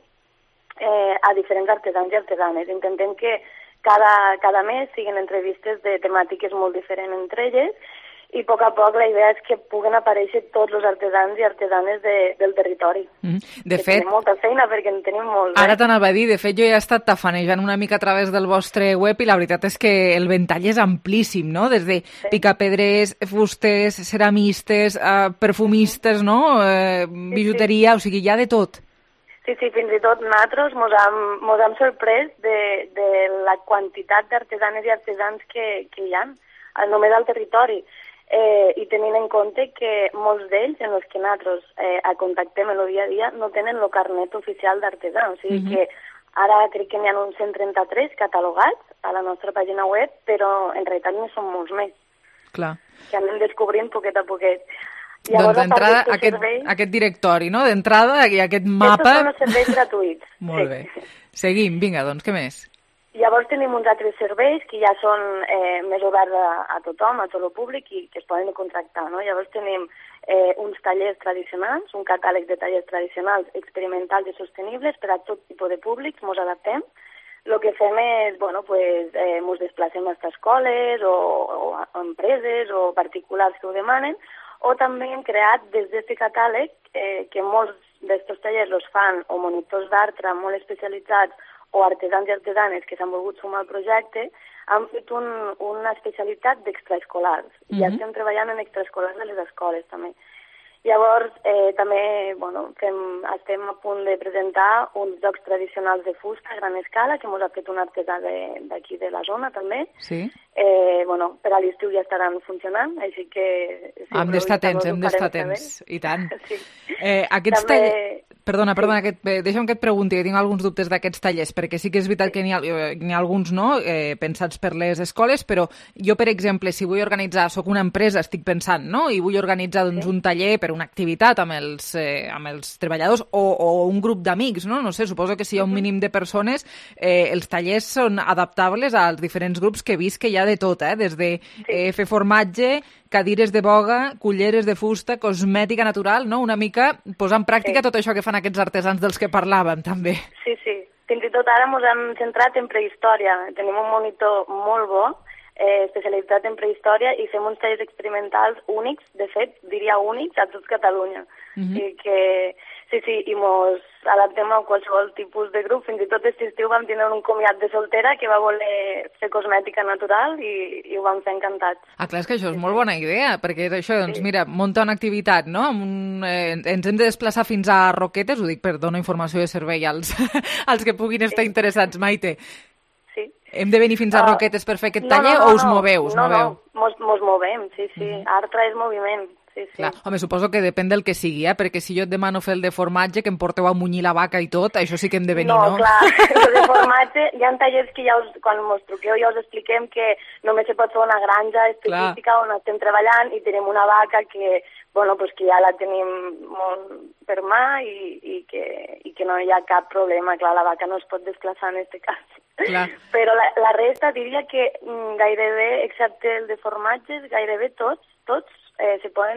[SPEAKER 18] eh, a diferents artesans i artesanes. Intentem que cada, cada mes siguin entrevistes de temàtiques molt diferents entre elles, i a poc a poc la idea és que puguen aparèixer tots els artesans i artesanes de, del territori. Mm.
[SPEAKER 3] De fet,
[SPEAKER 18] tenim molta feina perquè en tenim molt.
[SPEAKER 3] Ara t'anava a dir, de fet jo ja he estat tafanejant una mica a través del vostre web i la veritat és que el ventall és amplíssim, no? Des de sí. picapedrers, fusters, ceramistes, eh, perfumistes, no? Eh, bijuteria, sí, sí. O sigui, hi ha de tot.
[SPEAKER 18] Sí, sí, fins i tot nosaltres mos hem, mos hem sorprès de, de la quantitat d'artesanes i artesans que, que hi ha, només al territori. Eh, i tenint en compte que molts d'ells, en els que nosaltres eh, contactem en el dia a dia, no tenen el carnet oficial d'artesà. O sigui uh-huh. que ara crec que n'hi ha uns cent trenta-tres catalogats a la nostra pàgina web, però en realitat no són molts més.
[SPEAKER 3] Clar.
[SPEAKER 18] Que anem descobrint poquet a poquet.
[SPEAKER 3] Llavors, doncs d'entrada aquest, servei... aquest directori, no? D'entrada i aquest mapa...
[SPEAKER 18] Estos són els serveis gratuïts.
[SPEAKER 3] Molt sí. bé. Seguim, vinga, doncs, què més?
[SPEAKER 18] Llavors tenim uns altres serveis que ja són eh, més oberts a, a tothom, a tot el públic, i que es poden contractar, no? Llavors tenim eh, uns tallers tradicionals, un catàleg de tallers tradicionals, experimentals i sostenibles per a tot tipus de públics, ens adaptem. El que fem és, bueno, pues, eh, ens desplacem a escoles o, o a empreses o particulars que ho demanen, o també hem creat des d'aquest catàleg eh, que molts d'aquests tallers els fan o monitors d'Artra molt especialitzats o artesans i artesanes que s'han volgut sumar al projecte, han fet un, una especialitat d'extraescolars. Mm-hmm. Ja estem treballant en extraescolars de les escoles, també. Llavors, eh, també bueno, fem, estem a punt de presentar uns jocs tradicionals de fusta a gran escala, que ens ha fet un artesà d'aquí de, de la zona, també.
[SPEAKER 3] Sí.
[SPEAKER 18] Eh, bueno, per a l'estiu ja estaran funcionant, així que... Si
[SPEAKER 3] hem d'estar atents, hem d'estar atents, i tant.
[SPEAKER 18] Sí.
[SPEAKER 3] Eh, aquests
[SPEAKER 18] també...
[SPEAKER 3] tallers... Perdona, perdona, sí. que, deixa'm que et pregunti, que tinc alguns dubtes d'aquests tallers, perquè sí que és veritat sí. que n'hi ha, n'hi ha alguns no, eh, pensats per les escoles, però jo, per exemple, si vull organitzar, soc una empresa, estic pensant, no?, i vull organitzar doncs, sí. un taller per una activitat amb els, eh, amb els treballadors o, o un grup d'amics, no? No sé, suposo que si hi ha un mínim de persones, eh, els tallers són adaptables als diferents grups que he vist que hi ha de tot, eh? Des de eh, fer formatge, cadires de boga, culleres de fusta, cosmètica natural, no? Una mica posar en pràctica sí. tot això que fan aquests artesans dels que parlàvem, també.
[SPEAKER 18] Sí, sí. Fins i tot ara ens hem centrat en prehistòria. Tenim un monitor molt bo, eh, especialitzat en prehistòria, i fem uns tallers experimentals únics, de fet, diria únics, a tot Catalunya. Mm-hmm. I que, sí, sí, i mos adaptem a qualsevol tipus de grup. Fins i tot aquest estiu vam tenir un comiat de soltera que va voler fer cosmètica natural i, i ho vam fer encantats.
[SPEAKER 3] Ah, clar, és que això és molt bona idea, perquè és això, doncs sí. mira, munta una activitat, no? Un, eh, ens hem de desplaçar fins a Roquetes, ho dic per donar informació de servei als, als que puguin estar sí. interessats, Maite.
[SPEAKER 18] Sí.
[SPEAKER 3] Hem de venir fins a Roquetes per fer aquest
[SPEAKER 18] no,
[SPEAKER 3] taller
[SPEAKER 18] no, no,
[SPEAKER 3] o us
[SPEAKER 18] no,
[SPEAKER 3] moveu? Us
[SPEAKER 18] no,
[SPEAKER 3] moveu?
[SPEAKER 18] no, mos, mos movem, sí, sí. Mm-hmm. Artra és moviment. Sí, sí.
[SPEAKER 3] Clar. Home, suposo que depèn del que sigui, eh? Perquè si jo et demano fer el de formatge, que em porteu a munyir la vaca i tot, això sí que hem de venir, no?
[SPEAKER 18] No, clar, el de formatge, hi ha tallers que ja us, quan us truqueu ja us expliquem que només se pot fer una granja específica clar. On estem treballant i tenim una vaca que, bueno, pues que ja la tenim molt per mà i, i, que, i que no hi ha cap problema, clar, la vaca no es pot desplaçar en aquest cas. Clar. Però la, la resta diria que gairebé, excepte el de formatges, gairebé tots, tots eh, se poden,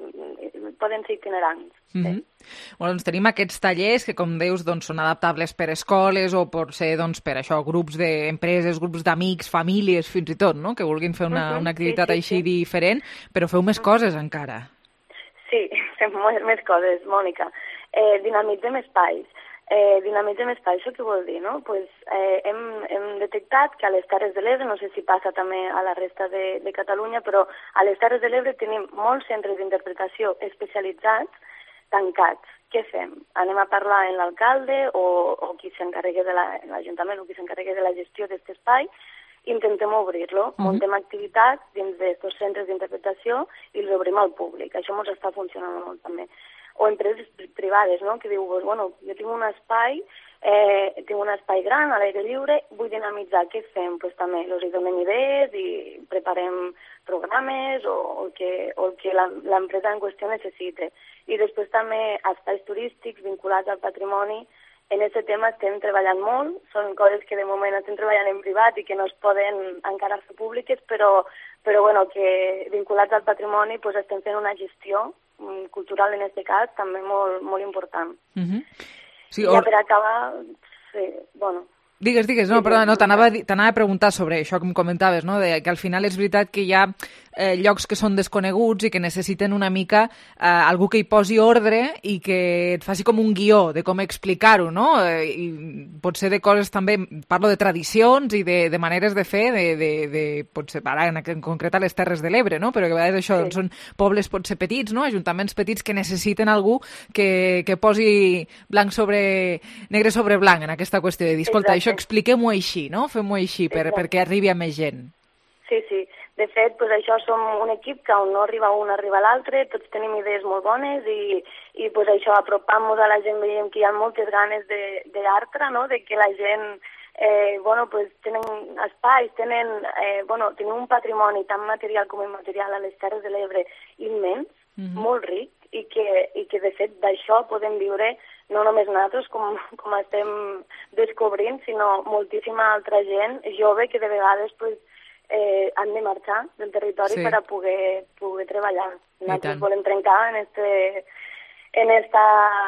[SPEAKER 18] poden ser itinerants.
[SPEAKER 3] Mm-hmm. Sí. Bueno, doncs tenim aquests tallers que, com deus, doncs, són adaptables per escoles o pot ser doncs, per això, grups d'empreses, grups d'amics, famílies, fins i tot, no? Que vulguin fer una, uh-huh. una activitat sí, sí, així sí. diferent, però feu més coses encara.
[SPEAKER 18] Sí, fem més coses, Mònica. Eh, dinamitzem espais. Eh, dinamitzem espais, això què vol dir, no? Pues, eh, hem, hem detectat que a les Terres de l'Ebre, no sé si passa també a la resta de, de Catalunya, però a les Terres de l'Ebre tenim molts centres d'interpretació especialitzats tancats. Què fem? Anem a parlar amb l'alcalde o, o qui s'encarregui de la, l'Ajuntament o qui s'encarregui de la gestió d'aquest espai, intentem obrir-lo, uh-huh. muntem activitats dins d'aquests centres d'interpretació i els obrim al públic. Això ens està funcionant molt també. O empreses privades, no?, que diu, pues, bueno, jo tinc un espai, eh, tinc un espai gran, a l'aire lliure, vull dinamitzar, què fem? Pues també els donem idees i preparem programes o, o que, o que l'empresa en qüestió necessite. I després també espais turístics vinculats al patrimoni. En aquest tema estem treballant molt, són coses que de moment estem treballant en privat i que no es poden encara fer públiques, però, però bueno, que vinculats al patrimoni pues, estem fent una gestió cultural en aquest cas també molt, molt important.
[SPEAKER 3] Uh-huh. Sí,
[SPEAKER 18] I ja per acabar, sí, bueno...
[SPEAKER 3] Digues, digues, no, perdona, no, t'anava a preguntar sobre això que em comentaves, no? De que al final és veritat que hi ha eh, llocs que són desconeguts i que necessiten una mica eh, algú que hi posi ordre i que et faci com un guió de com explicar-ho, no? Eh, I pot ser de coses també, parlo de tradicions i de, de maneres de fer, de, de, de potser, ara en, en concret a les Terres de l'Ebre, no? Però que a vegades això sí. són pobles potser petits, no? Ajuntaments petits que necessiten algú que, que posi blanc sobre, negre sobre blanc en aquesta qüestió de dir, escolta, això expliquem-ho així, no? Fem-ho així per, perquè arribi a més gent.
[SPEAKER 18] Sí, sí. De fet, pues això som un equip que on no arriba un arriba l'altre, tots tenim idees molt bones i, i pues això apropant-nos a la gent veiem que hi ha moltes ganes d'artra, no? De que la gent eh, bueno, pues tenen espais, tenen, eh, bueno, tenen un patrimoni tant material com immaterial a les Terres de l'Ebre immens, mm-hmm. molt ric, i que, i que de fet d'això podem viure no només nosaltres com, com estem descobrint, sinó moltíssima altra gent jove que de vegades pues, eh, han de marxar del territori sí. per a poder, poder treballar. Nosaltres volem trencar en este, en esta,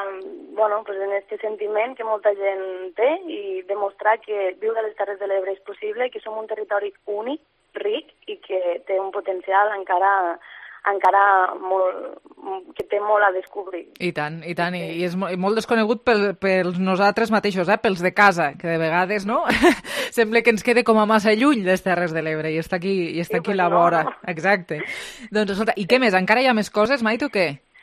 [SPEAKER 18] bueno, pues en este sentiment que molta gent té i demostrar que viure a les Terres de l'Ebre és possible, que som un territori únic, ric i que té un potencial encara encara molt, que té molt a descobrir.
[SPEAKER 3] I tant, i tant, sí. i és molt, molt desconegut pel, pels nosaltres mateixos, eh? Pels de casa, que de vegades, no? Sembla que ens quede com a massa lluny les Terres de l'Ebre i està aquí, i està sí, aquí a la vora. No. Exacte. Doncs, escolta, i què més? Encara hi ha més coses, Maite, o què?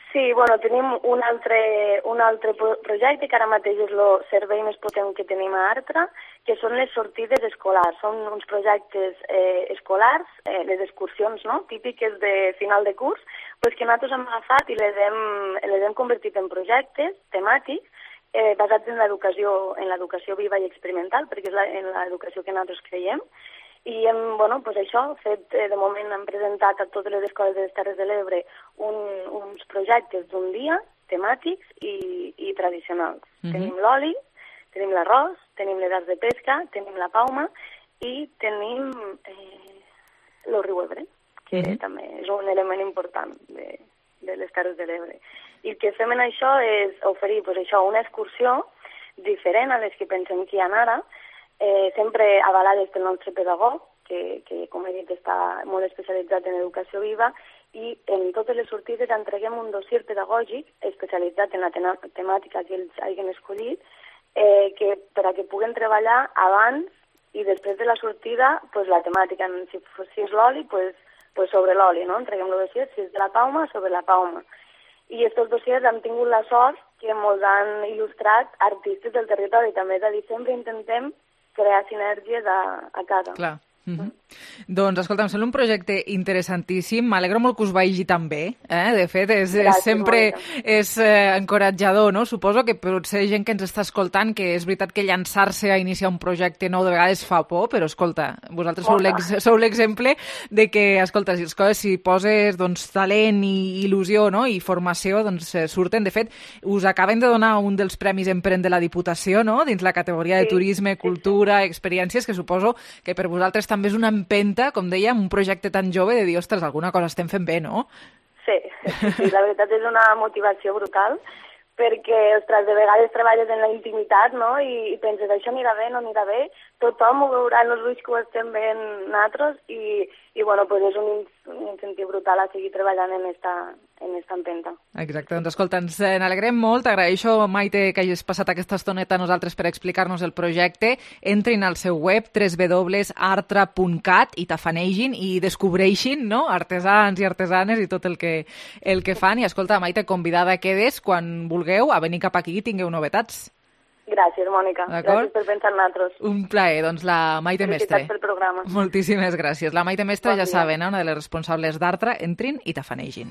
[SPEAKER 18] Sí, bueno, tenim un altre, un altre projecte que ara mateix és el servei més potent que tenim a Artra, que són les sortides escolars. Són uns projectes eh, escolars, eh, les excursions, no?, típiques de final de curs, pues que nosaltres hem agafat i les hem, les hem convertit en projectes temàtics eh, basats en l'educació en l'educació viva i experimental, perquè és la, en l'educació que nosaltres creiem. I hem, bueno, pues això, fet, eh, de moment hem presentat a totes les escoles de les Terres de l'Ebre un, uns projectes d'un dia, temàtics i, i tradicionals. Mm-hmm. Tenim l'oli, tenim l'arròs, tenim les arts de pesca, tenim la pauma i tenim eh, el riu Ebre, que mm-hmm. també és un element important de, de les Terres de l'Ebre. I el que fem en això és oferir pues, això, una excursió diferent a les que pensem que hi ha ara, Eh, sempre avalades pel nostre pedagog, que, que com he dit està molt especialitzat en educació viva, i en totes les sortides entreguem un dossier pedagògic especialitzat en la temàtica que ells hagin escollit, eh, que, per a que puguen treballar abans i després de la sortida pues, la temàtica. Si, si és l'oli, pues, pues sobre l'oli, no? Entreguem el dossier, si és de la pauma, sobre la pauma. I aquests dossiers han tingut la sort que ens han il·lustrat artistes del territori. També és a dir, sempre intentem crear sinergies a, a casa.
[SPEAKER 3] Clar. Mm-hmm. Doncs, escolta, em sembla un projecte interessantíssim. M'alegro molt que us vagi tan bé. Eh? De fet, és, és sempre és eh, encoratjador, no? Suposo que potser gent que ens està escoltant, que és veritat que llançar-se a iniciar un projecte nou de vegades fa por, però, escolta, vosaltres sou, l'ex, sou l'exemple de que, escolta, si les coses, si poses doncs, talent i il·lusió, no? I formació, doncs eh, surten. De fet, us acaben de donar un dels premis Emprèn de la Diputació, no? Dins la categoria de turisme, cultura, experiències, que suposo que per vosaltres també també és una empenta, com dèiem, un projecte tan jove de dir, ostres, alguna cosa estem fent bé, no?
[SPEAKER 18] Sí, sí, la veritat és una motivació brutal, perquè, ostres, de vegades treballes en la intimitat, no?, i, i penses, això anirà bé, no anirà bé, tothom ho veurà en els ulls que ho estem veient nosaltres, i, i bueno, pues és un, un incentiu brutal a seguir treballant en esta, en esta empenta.
[SPEAKER 3] Exacte, doncs escolta, ens n'alegrem molt, t'agraeixo, Maite, que hagis passat aquesta estoneta a nosaltres per explicar-nos el projecte. Entrin al seu web, w w w punt artra punt cat, i tafanegin i descobreixin, no?, artesans i artesanes i tot el que, el que fan. I escolta, Maite, convidada quedes quan vulgueu a venir cap aquí i tingueu novetats.
[SPEAKER 18] Gràcies, Mònica. Gràcies per pensar en nosaltres.
[SPEAKER 3] Un plaer. Doncs la Maite Mestre.
[SPEAKER 18] Felicitats pel programa.
[SPEAKER 3] Moltíssimes gràcies. La Maite Mestre, bon ja dia. Saben, eh, una de les responsables d'Artra. Entrin i tafanegin.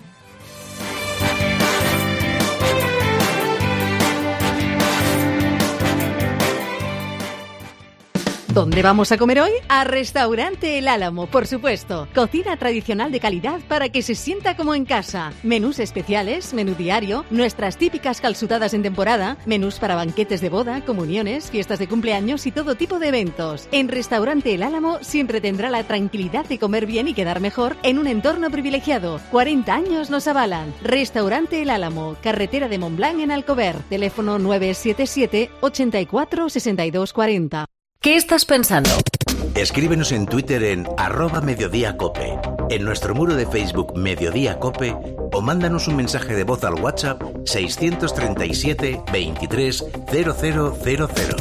[SPEAKER 16] ¿Dónde vamos a comer hoy? A Restaurante El Álamo, por supuesto. Cocina tradicional de calidad para que se sienta como en casa. Menús especiales, menú diario, nuestras típicas calzutadas en temporada, menús para banquetes de boda, comuniones, fiestas de cumpleaños y todo tipo de eventos. En Restaurante El Álamo siempre tendrá la tranquilidad de comer bien y quedar mejor en un entorno privilegiado. cuarenta años nos avalan. Restaurante El Álamo, carretera de Montblanc en Alcover. Teléfono nueve siete siete, ochenta y cuatro, sesenta y dos cuarenta.
[SPEAKER 12] ¿Qué estás pensando?
[SPEAKER 19] Escríbenos en Twitter en arroba Mediodía Cope, en nuestro muro de Facebook Mediodía Cope, o mándanos un mensaje de voz al WhatsApp seiscientos treinta y siete, veintitrés, cero cero cero cero.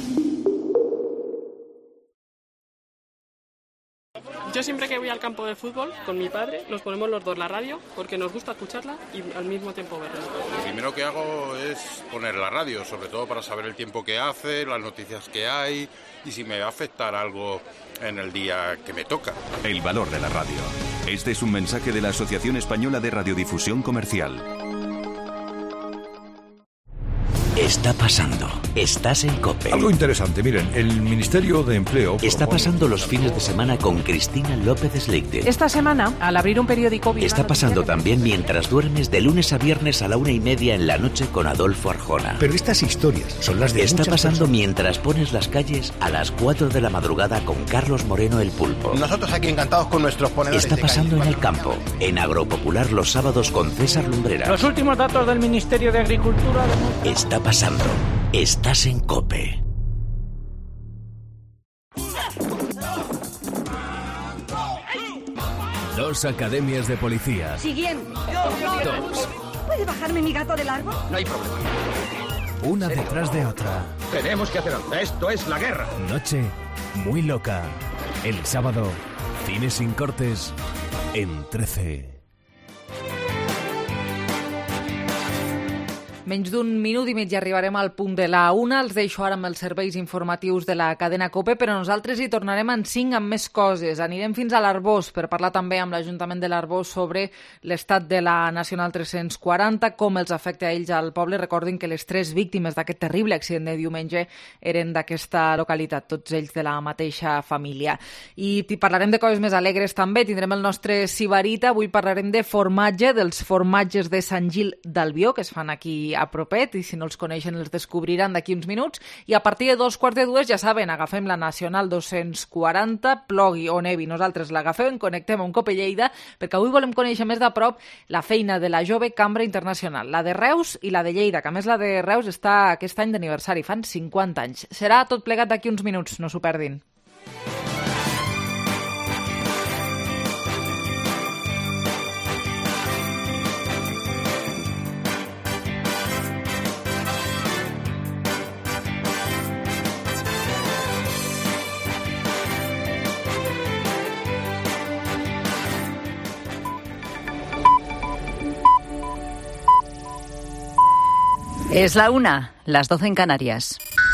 [SPEAKER 20] Yo siempre que voy al campo de fútbol con mi padre nos ponemos los dos la radio porque nos gusta escucharla y al mismo tiempo verla.
[SPEAKER 21] Lo primero que hago es poner la radio, sobre todo para saber el tiempo que hace, las noticias que hay y si me va a afectar algo en el día que me toca.
[SPEAKER 22] El valor de la radio. Este es un mensaje de la Asociación Española de Radiodifusión Comercial.
[SPEAKER 19] Está pasando. Estás en COPE.
[SPEAKER 23] Algo interesante, miren, el Ministerio de Empleo...
[SPEAKER 19] Está pasando los fines de semana con Cristina López Sleite.
[SPEAKER 24] Esta semana, al abrir un periódico...
[SPEAKER 19] Está pasando también mientras duermes de lunes a viernes a la una y media en la noche con Adolfo Arjona.
[SPEAKER 23] Pero estas historias son las de
[SPEAKER 19] Está
[SPEAKER 23] muchas
[SPEAKER 19] pasando
[SPEAKER 23] personas.
[SPEAKER 19] mientras pones las calles a las cuatro de la madrugada con Carlos Moreno el Pulpo.
[SPEAKER 25] Nosotros aquí encantados con nuestros ponedores.
[SPEAKER 19] Está
[SPEAKER 25] de
[SPEAKER 19] pasando
[SPEAKER 25] calle.
[SPEAKER 19] en el campo, en Agropopular los sábados con César Lumbrera.
[SPEAKER 26] Los últimos datos del Ministerio de Agricultura... De...
[SPEAKER 19] Está pasando. Estás en COPE.
[SPEAKER 27] Dos academias de policía.
[SPEAKER 28] Siguiente.
[SPEAKER 27] Dos.
[SPEAKER 28] ¿Puede bajarme mi gato del árbol?
[SPEAKER 25] No hay problema.
[SPEAKER 27] Una detrás de otra.
[SPEAKER 25] Tenemos que hacer algo. Esto es la guerra.
[SPEAKER 27] Noche muy loca. El sábado, cine sin cortes en trece.
[SPEAKER 3] Menys d'un minut i mig arribarem al punt de la una. Els deixo ara amb els serveis informatius de la cadena COPE, però nosaltres hi tornarem en cinc amb més coses. Anirem fins a l'Arboç per parlar també amb l'Ajuntament de l'Arboç sobre l'estat de la Nacional tres-cents quaranta, com els afecta a ells al poble. Recordin que les tres víctimes d'aquest terrible accident de diumenge eren d'aquesta localitat, tots ells de la mateixa família. I parlarem de coses més alegres també. Tindrem el nostre Sibarita. Avui parlarem de formatge, dels formatges de Sant Gil d'Albió, que es fan aquí a propet, i si no els coneixen els descobriran d'aquí uns minuts. I a partir de dos quarts de dues, ja saben, agafem la Nacional dos-cents quaranta, plogui o nevi, nosaltres l'agafem, connectem a un cop a Lleida, perquè avui volem conèixer més de prop la feina de la jove Cambra Internacional, la de Reus i la de Lleida, que a més la de Reus està aquest any d'aniversari, fan cinquanta anys. Serà tot plegat d'aquí uns minuts, no s'ho perdin.
[SPEAKER 1] Es la una, las doce en Canarias.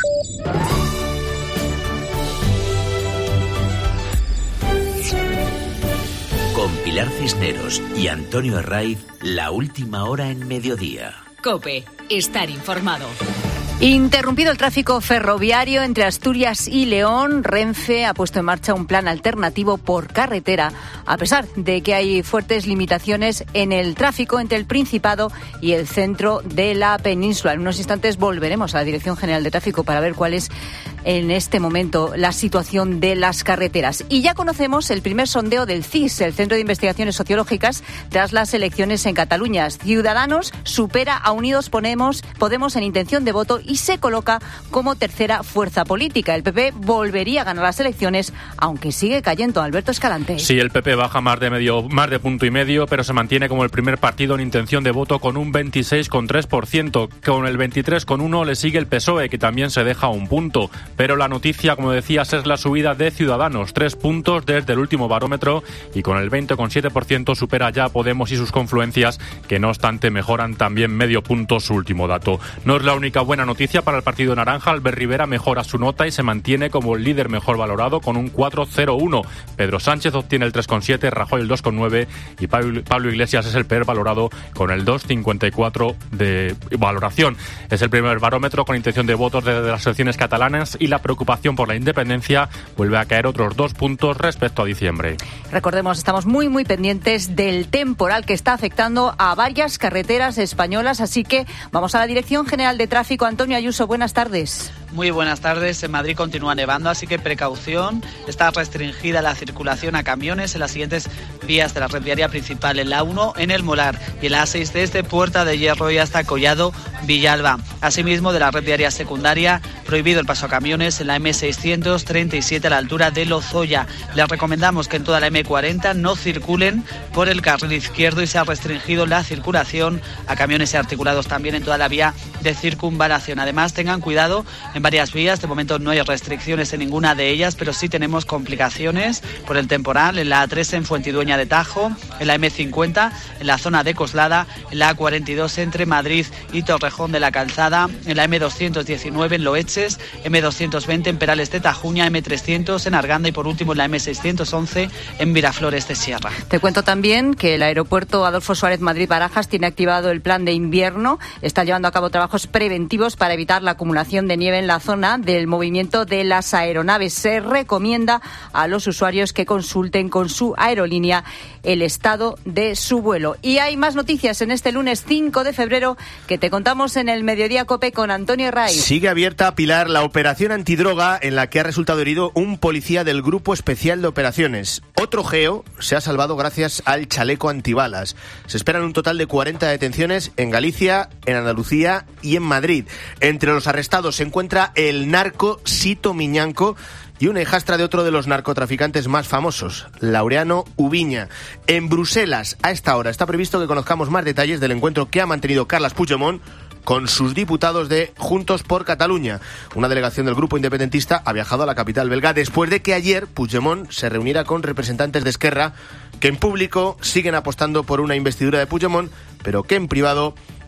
[SPEAKER 19] Con Pilar Cisneros y Antonio Herraiz, la última hora en mediodía.
[SPEAKER 16] COPE, estar informado.
[SPEAKER 1] Interrumpido el tráfico ferroviario entre Asturias y León, Renfe ha puesto en marcha un plan alternativo por carretera, a pesar de que hay fuertes limitaciones en el tráfico entre el Principado y el centro de la península. En unos instantes volveremos a la Dirección General de Tráfico para ver cuál es en este momento la situación de las carreteras. Y ya conocemos el primer sondeo del C I S, el Centro de Investigaciones Sociológicas, tras las elecciones en Cataluña. Ciudadanos supera a Unidos Podemos, Podemos en intención de voto y se coloca como tercera fuerza política. El P P volvería a ganar las elecciones, aunque sigue cayendo. Alberto Escalante.
[SPEAKER 2] Sí, el P P baja más de medio, más de punto y medio, pero se mantiene como el primer partido en intención de voto con un veintiséis coma tres por ciento. Con el veintitrés coma uno por ciento le sigue el P S O E, que también se deja un punto. Pero la noticia, como decías, es la subida de Ciudadanos, tres puntos desde el último barómetro, y con el veinte coma siete por ciento supera ya a Podemos y sus confluencias, que no obstante mejoran también medio punto su último dato. No es la única buena noticia para el Partido Naranja. Albert Rivera mejora su nota y se mantiene como el líder mejor valorado con un cuatro coma cero uno. Pedro Sánchez obtiene el tres coma siete, Rajoy el dos coma nueve y Pablo Iglesias es el peor valorado con el dos coma cincuenta y cuatro de valoración. Es el primer barómetro con intención de votos desde las elecciones catalanas y la preocupación por la independencia vuelve a caer otros dos puntos respecto a diciembre.
[SPEAKER 1] Recordemos, estamos muy muy pendientes del temporal que está afectando a varias carreteras españolas, así que vamos a la Dirección General de Tráfico. Antonio Ayuso, buenas tardes.
[SPEAKER 4] Muy buenas tardes. En Madrid continúa nevando, así que precaución. Está restringida la circulación a camiones en las siguientes vías de la red viaria principal: en la uno en el Molar y en la A seis desde Puerta de Hierro y hasta Collado Villalba. Asimismo, de la red viaria secundaria, prohibido el paso a camiones en la eme seiscientos treinta y siete a la altura de Lozoya. Les recomendamos que en toda la eme cuarenta no circulen por el carril izquierdo y se ha restringido la circulación a camiones y articulados también en toda la vía de circunvalación. Además, tengan cuidado en varias vías. De momento no hay restricciones en ninguna de ellas, pero sí tenemos complicaciones por el temporal en la A tres en Fuentidueña de Tajo, en la eme cincuenta en la zona de Coslada, en la A cuarenta y dos entre Madrid y Torrejón de la Calzada, en la eme doscientos diecinueve en Loeches, eme doscientos veinte en Perales de Tajuña, eme trescientos en Arganda y por último en la eme seiscientos once en Miraflores de Sierra.
[SPEAKER 1] Te cuento también que el aeropuerto Adolfo Suárez Madrid-Barajas tiene activado el plan de invierno. Está llevando a cabo trabajos preventivos para evitar la acumulación de nieve en la zona del movimiento de las aeronaves. Se recomienda a los usuarios que consulten con su aerolínea el estado de su vuelo. Y hay más noticias en este lunes cinco de febrero que te contamos en el Mediodía COPE con Antonio Herraiz.
[SPEAKER 5] Sigue abierta, Pilar, la operación antidroga en la que ha resultado herido un policía del Grupo Especial de Operaciones. Otro geo se ha salvado gracias al chaleco antibalas. Se esperan un total de cuarenta detenciones en Galicia, en Andalucía y en Madrid. Entre los arrestados se encuentra el narco Sito Miñanco y una hijastra de otro de los narcotraficantes más famosos, Laureano Ubiña. En Bruselas, a esta hora, está previsto que conozcamos más detalles del encuentro que ha mantenido Carles Puigdemont con sus diputados de Juntos por Cataluña. Una delegación del grupo independentista ha viajado a la capital belga después de que ayer Puigdemont se reuniera con representantes de Esquerra, que en público siguen apostando por una investidura de Puigdemont, pero que en privado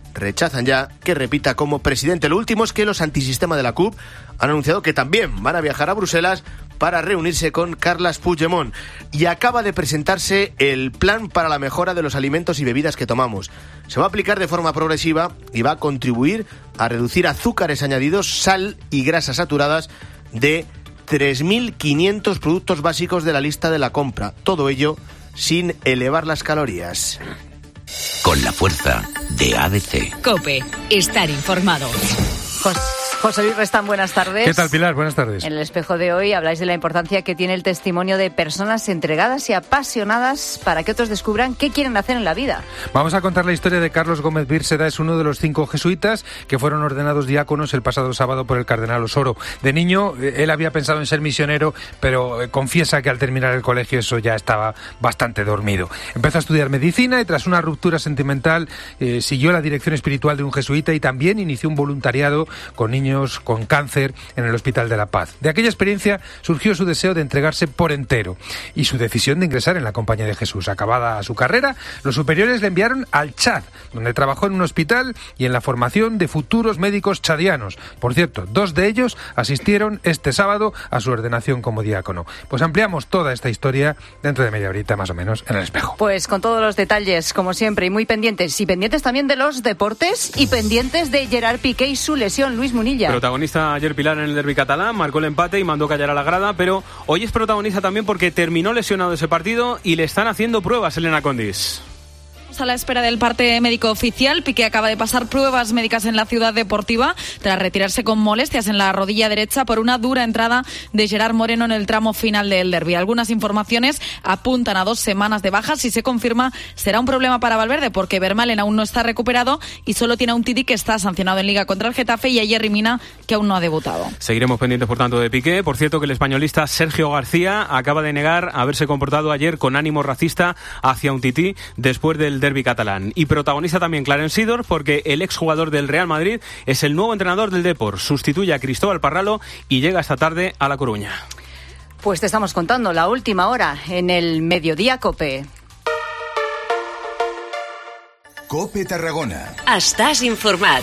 [SPEAKER 5] rechazan ya que repita como presidente. Lo último es que los antisistema de la C U P han anunciado que también van a viajar a Bruselas para reunirse con Carles Puigdemont. Y acaba de presentarse el plan para la mejora de los alimentos y bebidas que tomamos. Se va a aplicar de forma progresiva y va a contribuir a reducir azúcares añadidos, sal y grasas saturadas de tres mil quinientos productos básicos de la lista de la compra. Todo ello sin elevar las calorías.
[SPEAKER 6] Con la fuerza de A D C.
[SPEAKER 7] COPE. Estar informado.
[SPEAKER 1] José, José Luis Restán, buenas tardes.
[SPEAKER 8] ¿Qué tal, Pilar? Buenas tardes.
[SPEAKER 1] En el espejo de hoy habláis de la importancia que tiene el testimonio de personas entregadas y apasionadas para que otros descubran qué quieren hacer en la vida.
[SPEAKER 8] Vamos a contar la historia de Carlos Gómez Bírseda. Es uno de los cinco jesuitas que fueron ordenados diáconos el pasado sábado por el cardenal Osoro. De niño, él había pensado en ser misionero, pero confiesa que al terminar el colegio eso ya estaba bastante dormido. Empezó a estudiar medicina y tras una ruptura sentimental eh, siguió la dirección espiritual de un jesuita y también inició un voluntariado con niños con cáncer en el Hospital de la Paz. De aquella experiencia surgió su deseo de entregarse por entero y su decisión de ingresar en la Compañía de Jesús. Acabada su carrera, los superiores le enviaron al Chad, donde trabajó en un hospital y en la formación de futuros médicos chadianos. Por cierto, dos de ellos asistieron este sábado a su ordenación como diácono. Pues ampliamos toda esta historia dentro de media horita más o menos en el espejo.
[SPEAKER 1] Pues con todos los detalles, como siempre, y muy pendientes. Y pendientes también de los deportes y pendientes de Gerard Piqué y su lesión. Luis Munilla.
[SPEAKER 9] Protagonista ayer Pilar en el derbi catalán, marcó el empate y mandó callar a la grada, pero hoy es protagonista también porque terminó lesionado ese partido y le están haciendo pruebas, Elena Condis.
[SPEAKER 10] A la espera del parte médico oficial, Piqué acaba de pasar pruebas médicas en la Ciudad Deportiva tras retirarse con molestias en la rodilla derecha por una dura entrada de Gerard Moreno en el tramo final del derbi. Algunas informaciones apuntan a dos semanas de baja. Si se confirma, será un problema para Valverde porque Vermaelen aún no está recuperado y solo tiene a un Titi que está sancionado en Liga contra el Getafe y a Yerry Mina que aún no ha debutado.
[SPEAKER 9] Seguiremos pendientes, por tanto, de Piqué. Por cierto, que el españolista Sergio García acaba de negar haberse comportado ayer con ánimo racista hacia un Titi después del derbi catalán. Y protagonista también Clarence Seedorf porque el exjugador del Real Madrid es el nuevo entrenador del Depor. Sustituye a Cristóbal Parralo y llega esta tarde a La Coruña.
[SPEAKER 1] Pues te estamos contando la última hora en el Mediodía COPE.
[SPEAKER 27] COPE Tarragona.
[SPEAKER 7] Estàs informat.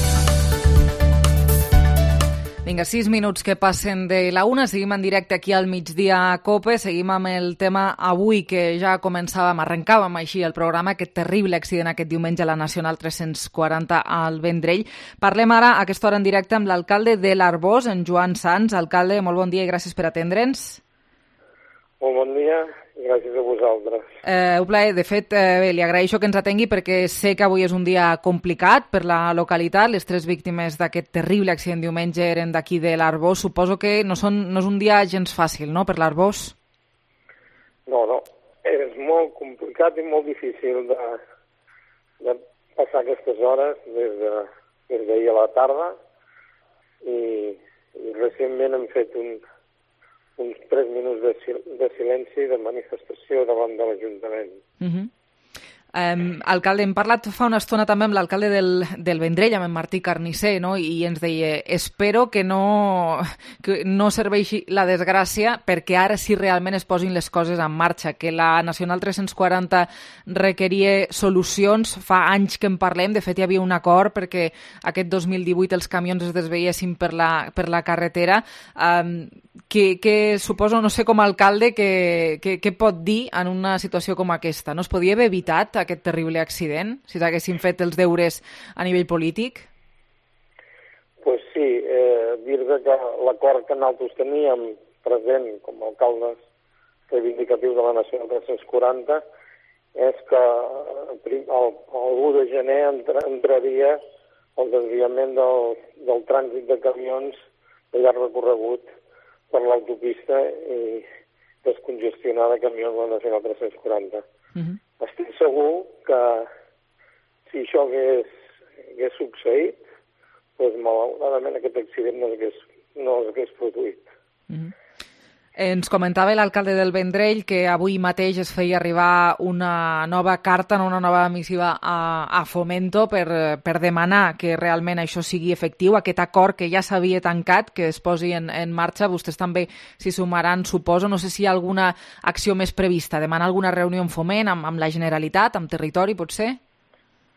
[SPEAKER 3] Vinga, sis minuts que passen de la una. Seguim en directe aquí al migdia a COPE. Seguim amb el tema avui que ja començàvem, arrencàvem així el programa, aquest terrible accident aquest diumenge a la Nacional tres-cents quaranta al Vendrell. Parlem ara a aquesta hora en directe amb l'alcalde de l'Arboç, en Joan Sans. Alcalde, molt bon dia i gràcies per atendre'ns.
[SPEAKER 11] Molt bon dia. Gràcies a vosaltres.
[SPEAKER 3] Eh, un plaer. De fet, eh, bé, li agraeixo que ens atengui perquè sé que avui és un dia complicat per la localitat. Les tres víctimes d'aquest terrible accident diumenge eren d'aquí de l'Arboç. Suposo que no, són, no és un dia gens fàcil, no?, per l'Arboç.
[SPEAKER 11] No, no. És molt complicat i molt difícil de, de passar aquestes hores des de, des d'ahir a la tarda i, i recentment hem fet un uns tres minuts de, sil de silenci de manifestació davant de l'Ajuntament.
[SPEAKER 3] Uh-huh. Um, alcalde, hem parlat fa una estona també amb l'alcalde del, del Vendrell, amb en Martí Carnisser, no? I ens deia, espero que no, que no serveixi la desgràcia perquè ara sí realment es posin les coses en marxa, que la Nacional tres-cents quaranta requeria solucions. Fa anys que en parlem, de fet hi havia un acord perquè aquest dos mil divuit els camions es desveiessin per la, per la carretera. Um, que, que suposo, no sé, com a alcalde, que, que, que pot dir en una situació com aquesta? No es podia haver evitat aquest terrible accident, si s'haguessin fet els deures a nivell polític?
[SPEAKER 11] Pues sí, eh, dir-te que l'acord que nosaltres teníem present com a alcaldes reivindicatius de la Nacional tres-cents quaranta és que el, el u de gener entra, entraria el desviament del, del trànsit de camions de llarg recorregut per l'autopista i descongestionar de camions la Nacional tres-cents quaranta. Uh-huh. Estic segur que si això hagués, hagués succeït, doncs malauradament aquest accident no s'hagués no s'hagués produït.
[SPEAKER 3] Uh-huh. Ens comentava l'alcalde del Vendrell que avui mateix es feia arribar una nova carta, una nova missiva a, a Fomento per, per demanar que realment això sigui efectiu, aquest acord que ja s'havia tancat, que es posi en, en marxa. Vostès també s'hi sumaran, suposo. No sé si hi ha alguna acció més prevista, demanar alguna reunió en Foment amb, amb la Generalitat, amb Territori, potser?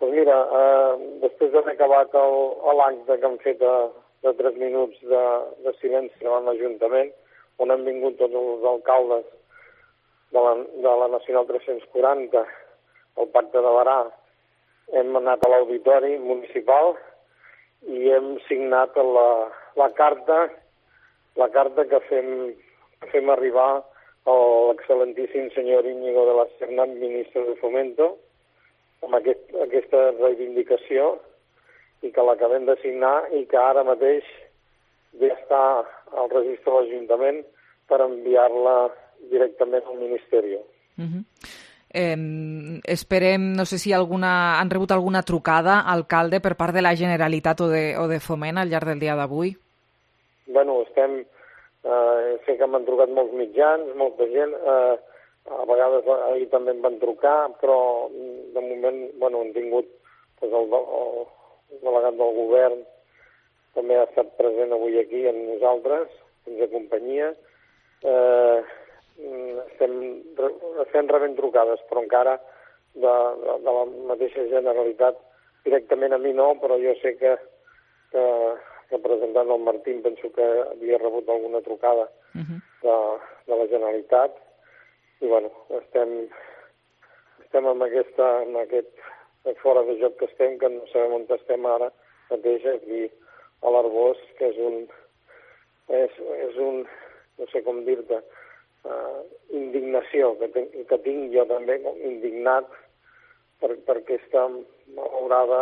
[SPEAKER 11] Pues mira, eh, després d'haver acabat l'acte que han fet de, de tres minuts de, de silenci a l'Ajuntament, on han vingut tots els alcaldes de la, de la Nacional tres-cents quaranta, el Pacte de Barà, hem anat a l'Auditori Municipal i hem signat la, la carta la carta que fem, que fem arribar a l'excel·lentíssim senyor Íñigo de la Serna, ministre de Fomento, amb aquest, aquesta reivindicació i que l'acabem de signar i que ara mateix ja està al registre de l'Ajuntament per enviar-la directament al Ministeri.
[SPEAKER 3] Uh-huh. Eh, esperem, no sé si alguna, han rebut alguna trucada, alcalde, per part de la Generalitat o de, o de Foment al llarg del dia d'avui?
[SPEAKER 11] Bueno, estem... Eh, sé que m'han trucat molts mitjans, molta gent... Eh, a vegades ahir també em van trucar, però de moment, bueno, han tingut pues, el, el, el delegat del govern, també ha estat present avui aquí amb nosaltres, ens acompanyia. Eh, estem, estem rebent trucades, però encara de, de, de la mateixa Generalitat, directament a mi no, però jo sé que, que, que presentant el Martín penso que havia rebut alguna trucada uh-huh. de, de la Generalitat. I bueno, estem, estem amb, aquesta, amb aquest fora de joc que estem, que no sabem on estem ara mateix, aquí a l'Arbós, que és un, és, és un, no sé com dir-te, uh, indignació, que, ten, que tinc jo també, indignat per, per aquesta malaurada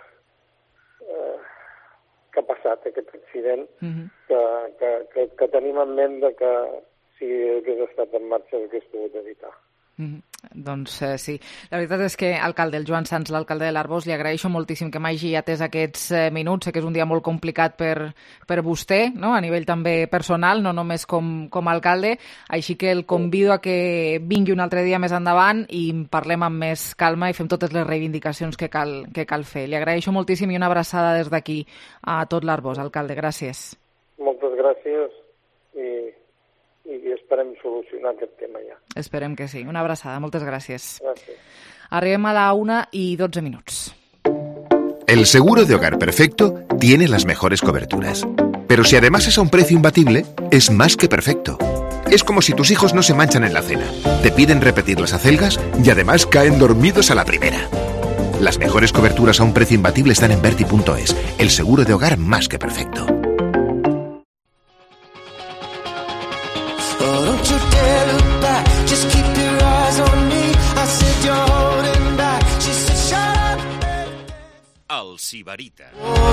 [SPEAKER 11] uh, que ha passat, aquest accident, uh-huh. que, que, que, que tenim en ment de que si hagués estat en marxa hagués pogut evitar.
[SPEAKER 3] Mm, doncs eh, sí. La veritat és que, alcalde, el Joan Sans, l'alcalde de l'Arbós, li agraeixo moltíssim que m'hagi atès aquests eh, minuts. Sé que és un dia molt complicat per, per vostè, no? A nivell també personal, no només com, com a alcalde. Així que el convido a que vingui un altre dia més endavant i parlem amb més calma i fem totes les reivindicacions que cal, que cal fer. Li agraeixo moltíssim i una abraçada des d'aquí a tot l'Arbós, alcalde. Gràcies.
[SPEAKER 11] Moltes gràcies i... i esperem solucionar aquest tema ja.
[SPEAKER 3] Esperem que sí. Una abraçada. Moltes gràcies.
[SPEAKER 11] Gràcies.
[SPEAKER 3] Arribem a la una y doce minutos.
[SPEAKER 12] El seguro de hogar perfecto tiene las mejores coberturas. Pero si además es a un precio imbatible, es más que perfecto. Es como si tus hijos no se manchan en la cena, te piden repetir las acelgas y además caen dormidos a la primera. Las mejores coberturas a un precio imbatible están en Berti punto es, el seguro de hogar más que perfecto.
[SPEAKER 13] El Sibarita.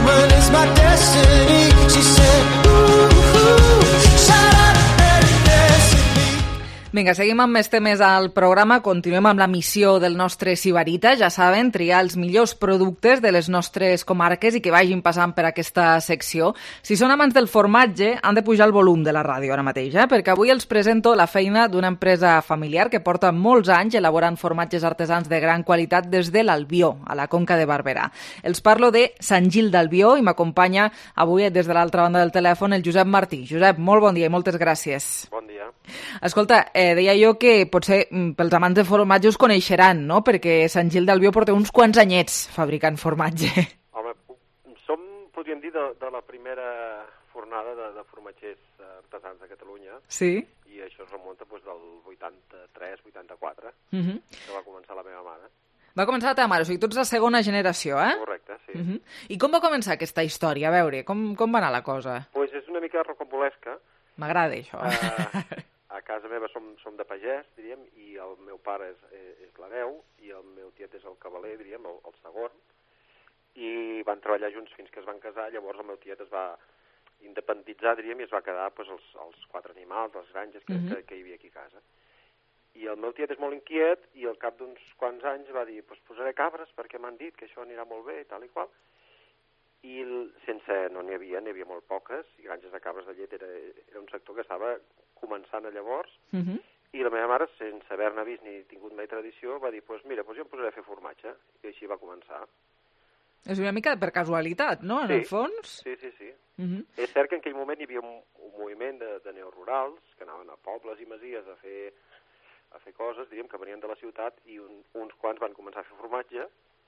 [SPEAKER 3] Vinga, seguim amb més temes al programa. Continuem amb la missió del nostre Sibarita. Ja saben, triar els millors productes de les nostres comarques i que vagin passant per aquesta secció. Si són amants del formatge, han de pujar el volum de la ràdio ara mateix, eh? Perquè avui els presento la feina d'una empresa familiar que porta molts anys elaborant formatges artesans de gran qualitat des de l'Albió, a la Conca de Barberà. Els parlo de Sant Gil d'Albió i m'acompanya avui des de l'altra banda del telèfon el Josep Martí. Josep, molt bon dia i moltes gràcies.
[SPEAKER 14] Bon dia.
[SPEAKER 3] Escolta, eh, deia jo que potser pels amants de formatge us coneixeran, no? Perquè Sant Gil d'Albió porta uns quants anyets fabricant formatge.
[SPEAKER 14] Home, som, podríem dir, de, de la primera fornada de, de formatgers artesans de Catalunya.
[SPEAKER 3] Sí.
[SPEAKER 14] I això es remunta doncs, del vuitanta-tres vuitanta-quatre,
[SPEAKER 3] uh-huh.
[SPEAKER 14] que va començar la meva mare.
[SPEAKER 3] Va començar la teva mare, o sigui, tu ets la segona generació, eh?
[SPEAKER 14] Correcte, sí.
[SPEAKER 3] Uh-huh. I com va començar aquesta història? A veure, com, com va anar la cosa?
[SPEAKER 14] Doncs pues és una mica rocambolesca.
[SPEAKER 3] M'agrada, això.
[SPEAKER 14] Uh, a casa meva som, som de pagès, diríem, i el meu pare és, és l'hereu, i el meu tiet és el cavaler, diríem, el, el segon, i van treballar junts fins que es van casar. Llavors el meu tiet es va independitzar, diríem, i es va quedar pues, els, els quatre animals, les granges que, uh-huh. que, que hi havia aquí a casa. I el meu tiet és molt inquiet, i al cap d'uns quants anys va dir, pues, posaré cabres perquè m'han dit que això anirà molt bé i tal i qual. I sense, no n'hi havia, n'hi havia molt poques, i granges de cabres de llet era, era un sector que estava començant a llavors, uh-huh. i la meva mare, sense haver-ne vist ni tingut mai tradició, va dir, pues mira, pues jo em posaré a fer formatge, i així va començar.
[SPEAKER 3] És una mica per casualitat, no?, en
[SPEAKER 14] sí,
[SPEAKER 3] el fons?
[SPEAKER 14] Sí, sí, sí.
[SPEAKER 3] Uh-huh.
[SPEAKER 14] És cert que en aquell moment hi havia un, un moviment de, de neorurals que anaven a pobles i masies a fer, a fer coses, diríem, que venien de la ciutat, i un, uns quants van començar a fer formatge,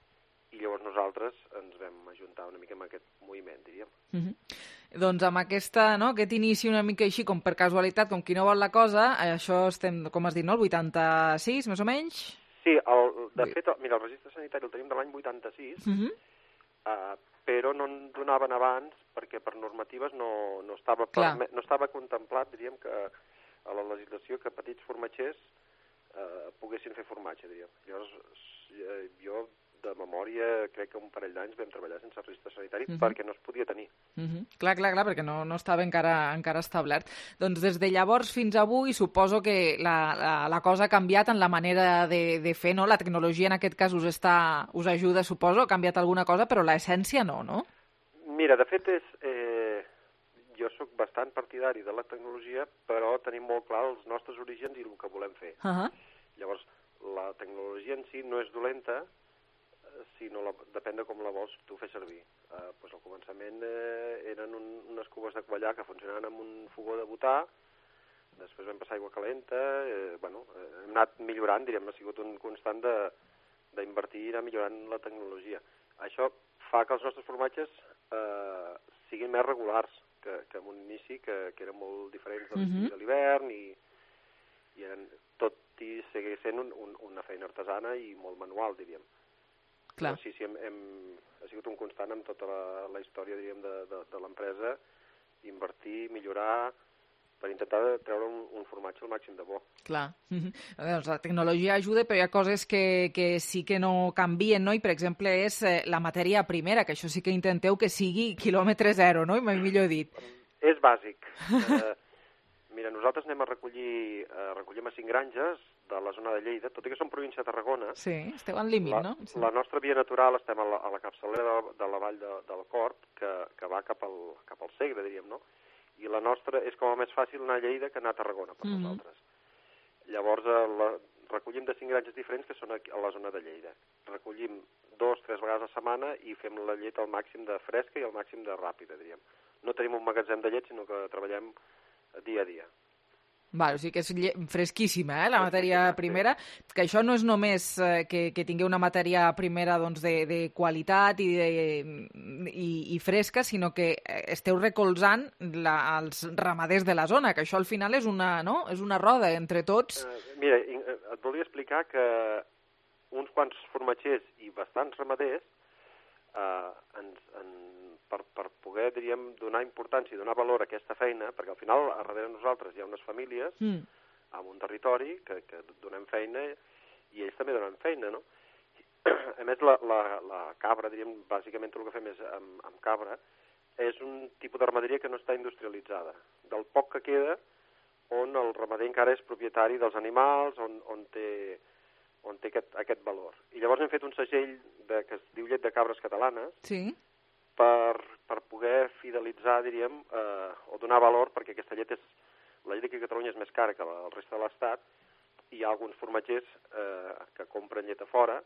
[SPEAKER 14] i llavors nosaltres ens vam ajuntar una mica amb aquest moviment, diríem.
[SPEAKER 3] Mm-hmm. Doncs amb aquesta, no, aquest inici una mica així, com per casualitat, com qui no vol la cosa, això estem, com has dit, no, el vuitanta-sis, més o menys?
[SPEAKER 14] Sí, el, de fet, mira, el registre sanitari el tenim de l'any vuitanta-sis, mm-hmm. uh, però no en donaven abans perquè per normatives no, no, estava, permet, no estava contemplat, diríem, que a la legislació que petits formatgers eh, poguessin fer formatge, diríem. Llavors, eh, jo de memòria crec que un parell d'anys vam treballar sense registre sanitari uh-huh. perquè no es podia tenir.
[SPEAKER 3] Uh-huh. Clar, clar, clar, perquè no, no estava encara, encara establert. Doncs des de llavors fins avui suposo que la, la, la cosa ha canviat en la manera de, de fer, no? La tecnologia en aquest cas us, està, us ajuda, suposo, ha canviat alguna cosa, però l'essència no, no?
[SPEAKER 14] Mira, de fet, és, eh, jo sóc bastant partidari de la tecnologia, però tenim molt clar els nostres orígens i el que volem fer.
[SPEAKER 3] Uh-huh.
[SPEAKER 14] Llavors, la tecnologia en si no és dolenta, sinó la, depèn de com la vols tu fer servir. Eh, pues al començament eh, eren un, unes cubes de quallar que funcionaven amb un fogó de butà, després vam passar aigua calenta, eh, bueno, eh, hem anat millorant, diríem, ha sigut un constant d'invertir i anar millorant la tecnologia. Això fa que els nostres formatges eh, siguin més regulars que, que en un inici que, que eren molt diferents de, uh-huh. de l'hivern i, i eren, tot i seguir sent un, un, una feina artesana i molt manual, diríem.
[SPEAKER 3] Clar.
[SPEAKER 14] Però sí, sí, hem, hem, ha sigut un constant amb tota la, la història, diríem, de, de, de l'empresa, invertir, millorar, per intentar treure un, un formatge al màxim de bo.
[SPEAKER 3] Clar. Mm-hmm. Doncs la tecnologia ajuda, però hi ha coses que, que sí que no canvien, no? I, per exemple, és eh, la matèria primera, que això sí que intenteu que sigui quilòmetre zero, no? I mai millor dit.
[SPEAKER 14] És bàsic. eh, mira, nosaltres anem a recollir, eh, recollim a cinc granges de la zona de Lleida, tot i que som província de Tarragona.
[SPEAKER 3] Sí, esteu al límit,
[SPEAKER 14] la,
[SPEAKER 3] no? Sí.
[SPEAKER 14] La nostra via natural estem a la, a la capçalera de, de la vall de, del Corb, que, que va cap al, cap al Segre, diríem, no? I la nostra és com a més fàcil anar a Lleida que anar a Tarragona, per mm-hmm. nosaltres. Llavors, eh, la, recollim de cinc granges diferents que són a, a la zona de Lleida. Recollim dos, tres vegades a setmana i fem la llet al màxim de fresca i al màxim de ràpida, diríem. No tenim un magatzem de llet, sinó que treballem dia a dia.
[SPEAKER 3] Val, o sigui que és lle... fresquíssima, eh, la matèria primera, que això no és només eh, que, que tingui una matèria primera doncs, de, de qualitat i, de, i, i fresca, sinó que esteu recolzant la, els ramaders de la zona, que això al final és una, no? És una roda entre tots.
[SPEAKER 14] Uh, mira, et volia explicar que uns quants formatgers i bastants ramaders uh, ens, en, per, per poder, diríem, donar importància i donar valor a aquesta feina, perquè al final, a darrere de nosaltres hi ha unes famílies mm. amb un territori que, que donem feina i ells també donen feina, no? A més, la, la, la cabra, diríem, bàsicament tot el que fem és amb, amb cabra, és un tipus de ramaderia que no està industrialitzada. Del poc que queda, on el ramader encara és propietari dels animals, on, on té, on té aquest, aquest valor. I llavors hem fet un segell de, que es diu Llet de Cabres Catalanes,
[SPEAKER 3] sí.
[SPEAKER 14] per, per poder fidelitzar, diríem, eh, o donar valor, perquè aquesta llet és, la llet aquí a Catalunya és més cara que la del resta de l'Estat, i hi ha alguns formatgers eh, que compren llet a fora,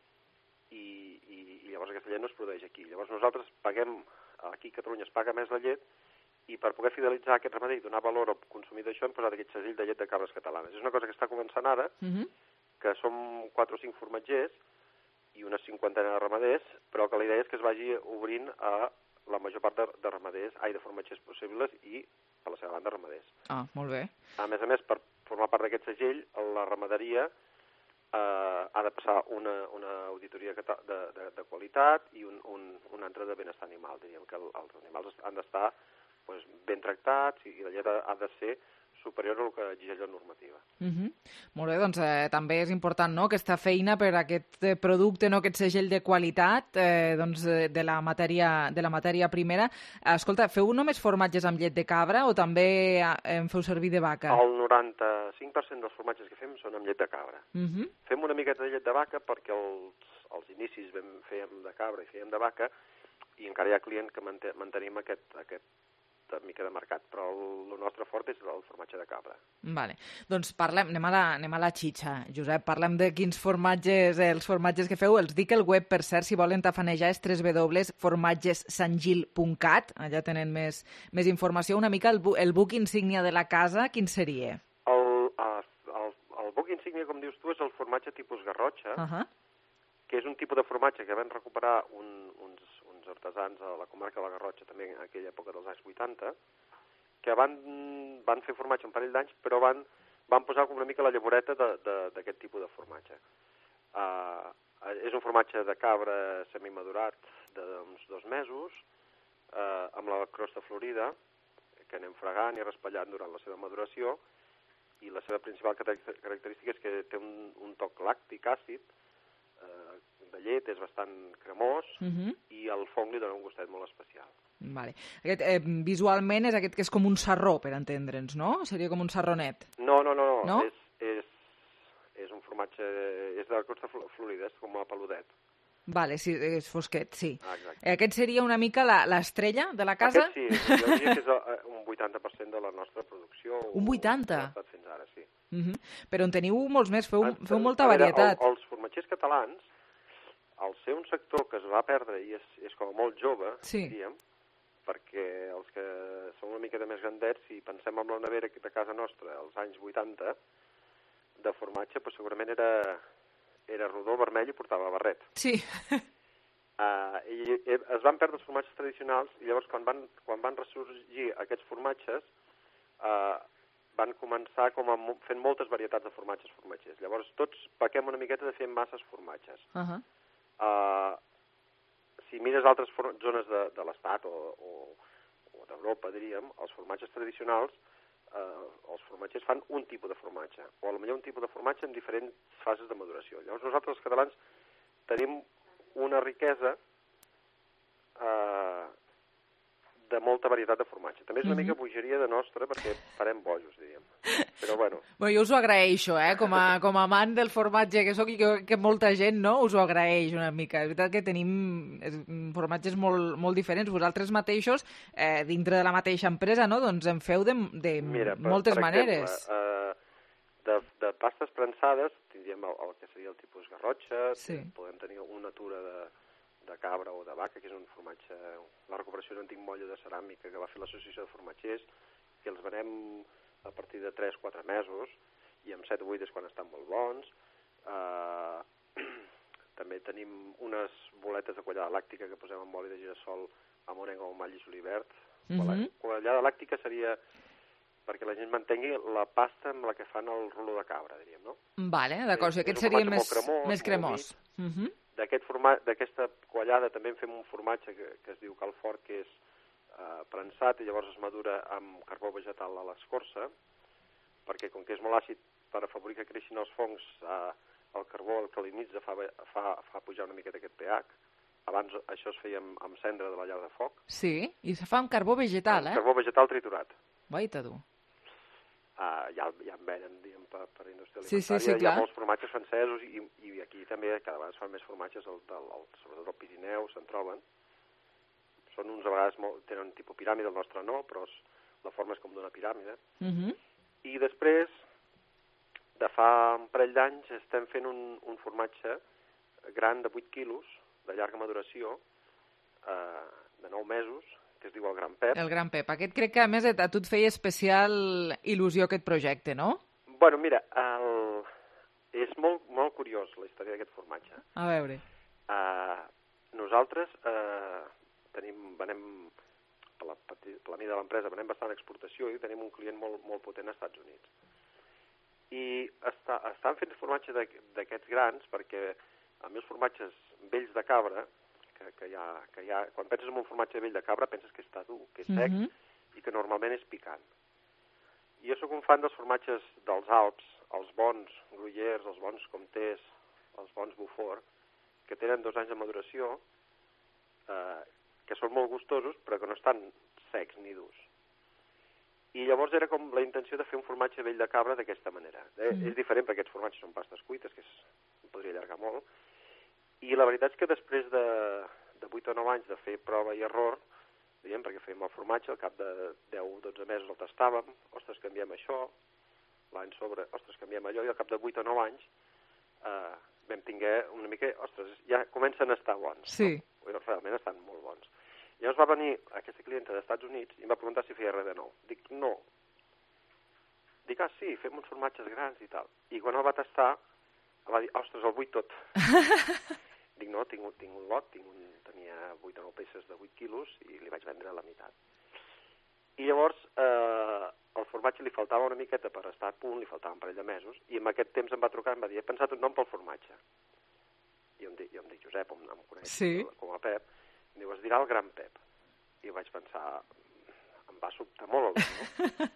[SPEAKER 14] i, i, i llavors aquesta llet no es produeix aquí. Llavors nosaltres paguem, aquí a Catalunya es paga més la llet, i per poder fidelitzar aquest ramader i donar valor al consumidor d'això hem posat aquest segell de llet de cabres catalanes. És una cosa que està començant ara, mm-hmm. que som quatre o cinc formatgers, i una cinquantena de ramaders, però que la idea és que es vagi obrint a la major part de, de ramaders, ai, de formatgers possibles i, per la seva banda, ramaders.
[SPEAKER 3] Ah, molt bé.
[SPEAKER 14] A més a més, per formar part d'aquest segell, la ramaderia eh, ha de passar una, una auditoria de, de, de qualitat i un, un, un altre de benestar animal. Diríem que el, els animals han d'estar pues, ben tractats i, i la llet ha, ha de ser superior al que exigeix la normativa.
[SPEAKER 3] Mm-hmm. Molt bé, doncs eh, també és important, no?, aquesta feina per aquest producte, no?, aquest segell de qualitat eh, doncs, de, la matèria, de la matèria primera. Escolta, feu només formatges amb llet de cabra o també en feu servir de vaca?
[SPEAKER 14] El noranta-cinc per cent dels formatges que fem són amb llet de cabra. Mm-hmm. Fem una miqueta de llet de vaca perquè els, els inicis vam fèiem de cabra i fèiem de vaca i encara hi ha client que mantenim aquest, aquest mica de mercat, però el, el nostre fort és el formatge de cabra.
[SPEAKER 3] Vale. Doncs parlem, anem a la, anem a la xitxa, Josep. Parlem de quins formatges, els formatges que feu. Els dic el web, per cert, si volen tafanejar, és w w w punt formatges sant gil punt cat. Allà tenen més, més informació. Una mica el, el buc insígnia de la casa, quin seria?
[SPEAKER 14] El, el, el, el buc insígnia, com dius tu, és el formatge tipus Garrotxa, uh-huh. que és un tipus de formatge que van recuperar un, uns, uns artesans a la comarca de la Garrotxa, també en aquella època dels anys vuitanta, que van, van fer formatge un parell d'anys, però van, van posar una mica la llavoreta d'aquest tipus de formatge. Uh, és un formatge de cabra semimadurat d'uns dos mesos, uh, amb la crosta florida, que anem fregant i raspallant durant la seva maduració, i la seva principal característica és que té un, un toc làctic àcid, eh, de llet, és bastant cremós, uh-huh. i el fong li dona un gustet molt especial.
[SPEAKER 3] Vale. Aquest, eh, visualment és aquest que és com un sarró, per entendre'ns, no? Seria com un sarronet.
[SPEAKER 14] No, no, no, no.
[SPEAKER 3] no?
[SPEAKER 14] És, és, és un formatge, és de la crosta florida, és com a peludet.
[SPEAKER 3] Vale, sí, és fosquet, sí.
[SPEAKER 14] Ah, exacte.
[SPEAKER 3] Aquest seria una mica l'estrella de la casa?
[SPEAKER 14] Aquest sí, jo diria que és un vuitanta per cent de la nostra producció.
[SPEAKER 3] Un vuitanta?
[SPEAKER 14] Ha estat fins ara, sí.
[SPEAKER 3] Uh-huh. Però en teniu molts més, feu,
[SPEAKER 14] en,
[SPEAKER 3] feu molta
[SPEAKER 14] veure,
[SPEAKER 3] varietat.
[SPEAKER 14] El, els formatgers catalans, al ser un sector que es va perdre i és, és com molt jove,
[SPEAKER 3] sí.
[SPEAKER 14] diríem, perquè els que som una mica de més grandets, si pensem en la nevera de casa nostra als anys vuitanta, de formatge, pues, segurament era... era rodó, vermell i portava barret.
[SPEAKER 3] Sí.
[SPEAKER 14] Uh, i, i es van perdre els formatges tradicionals i llavors quan van, quan van ressorgir aquests formatges uh, van començar com a fent moltes varietats de formatges formatgers. Llavors tots pequem una miqueta de fer masses formatges. Uh-huh. uh, si mires altres zones de, de l'Estat o, o, o d'Europa, diríem, els formatges tradicionals Uh, els formatgers fan un tipus de formatge, o potser un tipus de formatge en diferents fases de maduració. Llavors nosaltres, els catalans, tenim una riquesa uh, de molta varietat de formatge. També és una mica bogeria de nostra, perquè farem bojos, diríem. Però bueno...
[SPEAKER 3] Bueno, jo us ho agraeixo, eh? Com a, com a amant del formatge que sóc i que, que molta gent, no?, us ho agraeix una mica. És veritat que tenim formatges molt, molt diferents. Vosaltres mateixos, eh, dintre de la mateixa empresa, no?, doncs en feu de, de
[SPEAKER 14] Mira, per,
[SPEAKER 3] moltes
[SPEAKER 14] per
[SPEAKER 3] maneres.
[SPEAKER 14] Exemple, uh, de, de pastes prensades, tindríem el, el que seria el tipus garrotxa,
[SPEAKER 3] sí.
[SPEAKER 14] Podem tenir una tura de, de cabra o de vaca, que és un formatge, la recuperació d'un antic motllo de ceràmica que va fer l'Associació de Formatgers, que els venem a partir de tres quatre mesos, i amb set o vuit és quan estan molt bons. Uh, també tenim unes boletes de quallada làctica que posem amb oli de girassol amb orenga o mall i julivert. Mm-hmm. Quallada làctica seria, perquè la gent m'entengui, la pasta amb la que fan el rolo de cabra, diríem, no?
[SPEAKER 3] Vale, d'acord, o sigui, aquest seria més cremós. Més cremós.
[SPEAKER 14] Mm-hmm. D'aquest format, d'aquesta quallada també en fem un formatge que, que es diu calfort, que és uh, prensat i llavors es madura amb carbó vegetal a l'escorça, perquè com que és molt àcid, per afavorir que creixin els fongs, uh, el carbó alcalinitza, fa, fa, fa pujar una mica d'aquest pH. Abans això es feia amb, amb cendra de la llar de foc.
[SPEAKER 3] Sí, i se fa amb carbó vegetal, amb eh?
[SPEAKER 14] Carbó vegetal triturat.
[SPEAKER 3] Guaita, tu.
[SPEAKER 14] Uh, ja, ja en venen, diguem, per, per indústria
[SPEAKER 3] sí,
[SPEAKER 14] alimentària.
[SPEAKER 3] Sí, sí,
[SPEAKER 14] hi
[SPEAKER 3] clar.
[SPEAKER 14] ha molts formatges francesos i, i aquí també cada vegada es fan més formatges, el, el, el, sobretot al Pirineu se'n troben. Són uns a vegades molt, tenen un tipus piràmide, el nostre no, però es, la forma és com d'una piràmide. Uh-huh. I després, de fa un parell d'anys, estem fent un, un formatge gran de vuit quilos, de llarga maduració, eh, de nou mesos, que es diu el Gran Pep.
[SPEAKER 3] El Gran Pep. Aquest crec que, a més, a tu et feia especial il·lusió aquest projecte, no?
[SPEAKER 14] Bueno, mira, el... és molt, molt curiós la història d'aquest formatge.
[SPEAKER 3] A veure.
[SPEAKER 14] Uh, nosaltres uh, tenim, venem, per la, per la mida de l'empresa, venem bastant exportació i tenim un client molt, molt potent als Estats Units. I està, estan fent formatge d'aquests grans perquè a més formatges vells de cabra, que, que, hi ha, que hi ha, quan penses en un formatge vell de cabra penses que està dur, que és sec, mm-hmm. i que normalment és picant. I jo sóc un fan dels formatges dels Alps, els bons gruyers, els bons comtés, els bons Beaufort, que tenen dos anys de maduració, eh, que són molt gustosos, però que no estan secs ni durs. I llavors era com la intenció de fer un formatge vell de cabra d'aquesta manera. Eh, mm. És diferent perquè aquests formatges són pastes cuites, que es, podria allargar molt, i la veritat és que després de, de vuit o nou anys de fer prova i error, diguem, perquè fèiem el formatge, al cap de deu o dotze mesos el tastàvem, ostres, canviem això, l'any sobre, ostres, canviem allò, i al cap de vuit o nou anys eh, vam tinguer una mica, ostres, ja comencen a estar bons.
[SPEAKER 3] Sí.
[SPEAKER 14] No? Realment estan molt bons. Llavors va venir aquesta clienta dels Estats Units i em va preguntar si feia res de nou. Dic, no. Dic, ah, sí, fem uns formatges grans i tal. I quan el va tastar, em va dir, ostres, el vull tot. no? Tinc, tinc un lot, tinc un, tenia vuit o nou peces de vuit quilos i li vaig vendre a la meitat. I llavors eh, al formatge li faltava una miqueta per estar a punt, li faltava un parell de mesos, i en aquest temps em va trucar i em va dir, he pensat un nom pel formatge. I jo em dic, jo em dic Josep, em, em coneix sí. com a Pep, em diu, es dirà el Gran Pep. I vaig pensar, em va sobtar molt el nom, no?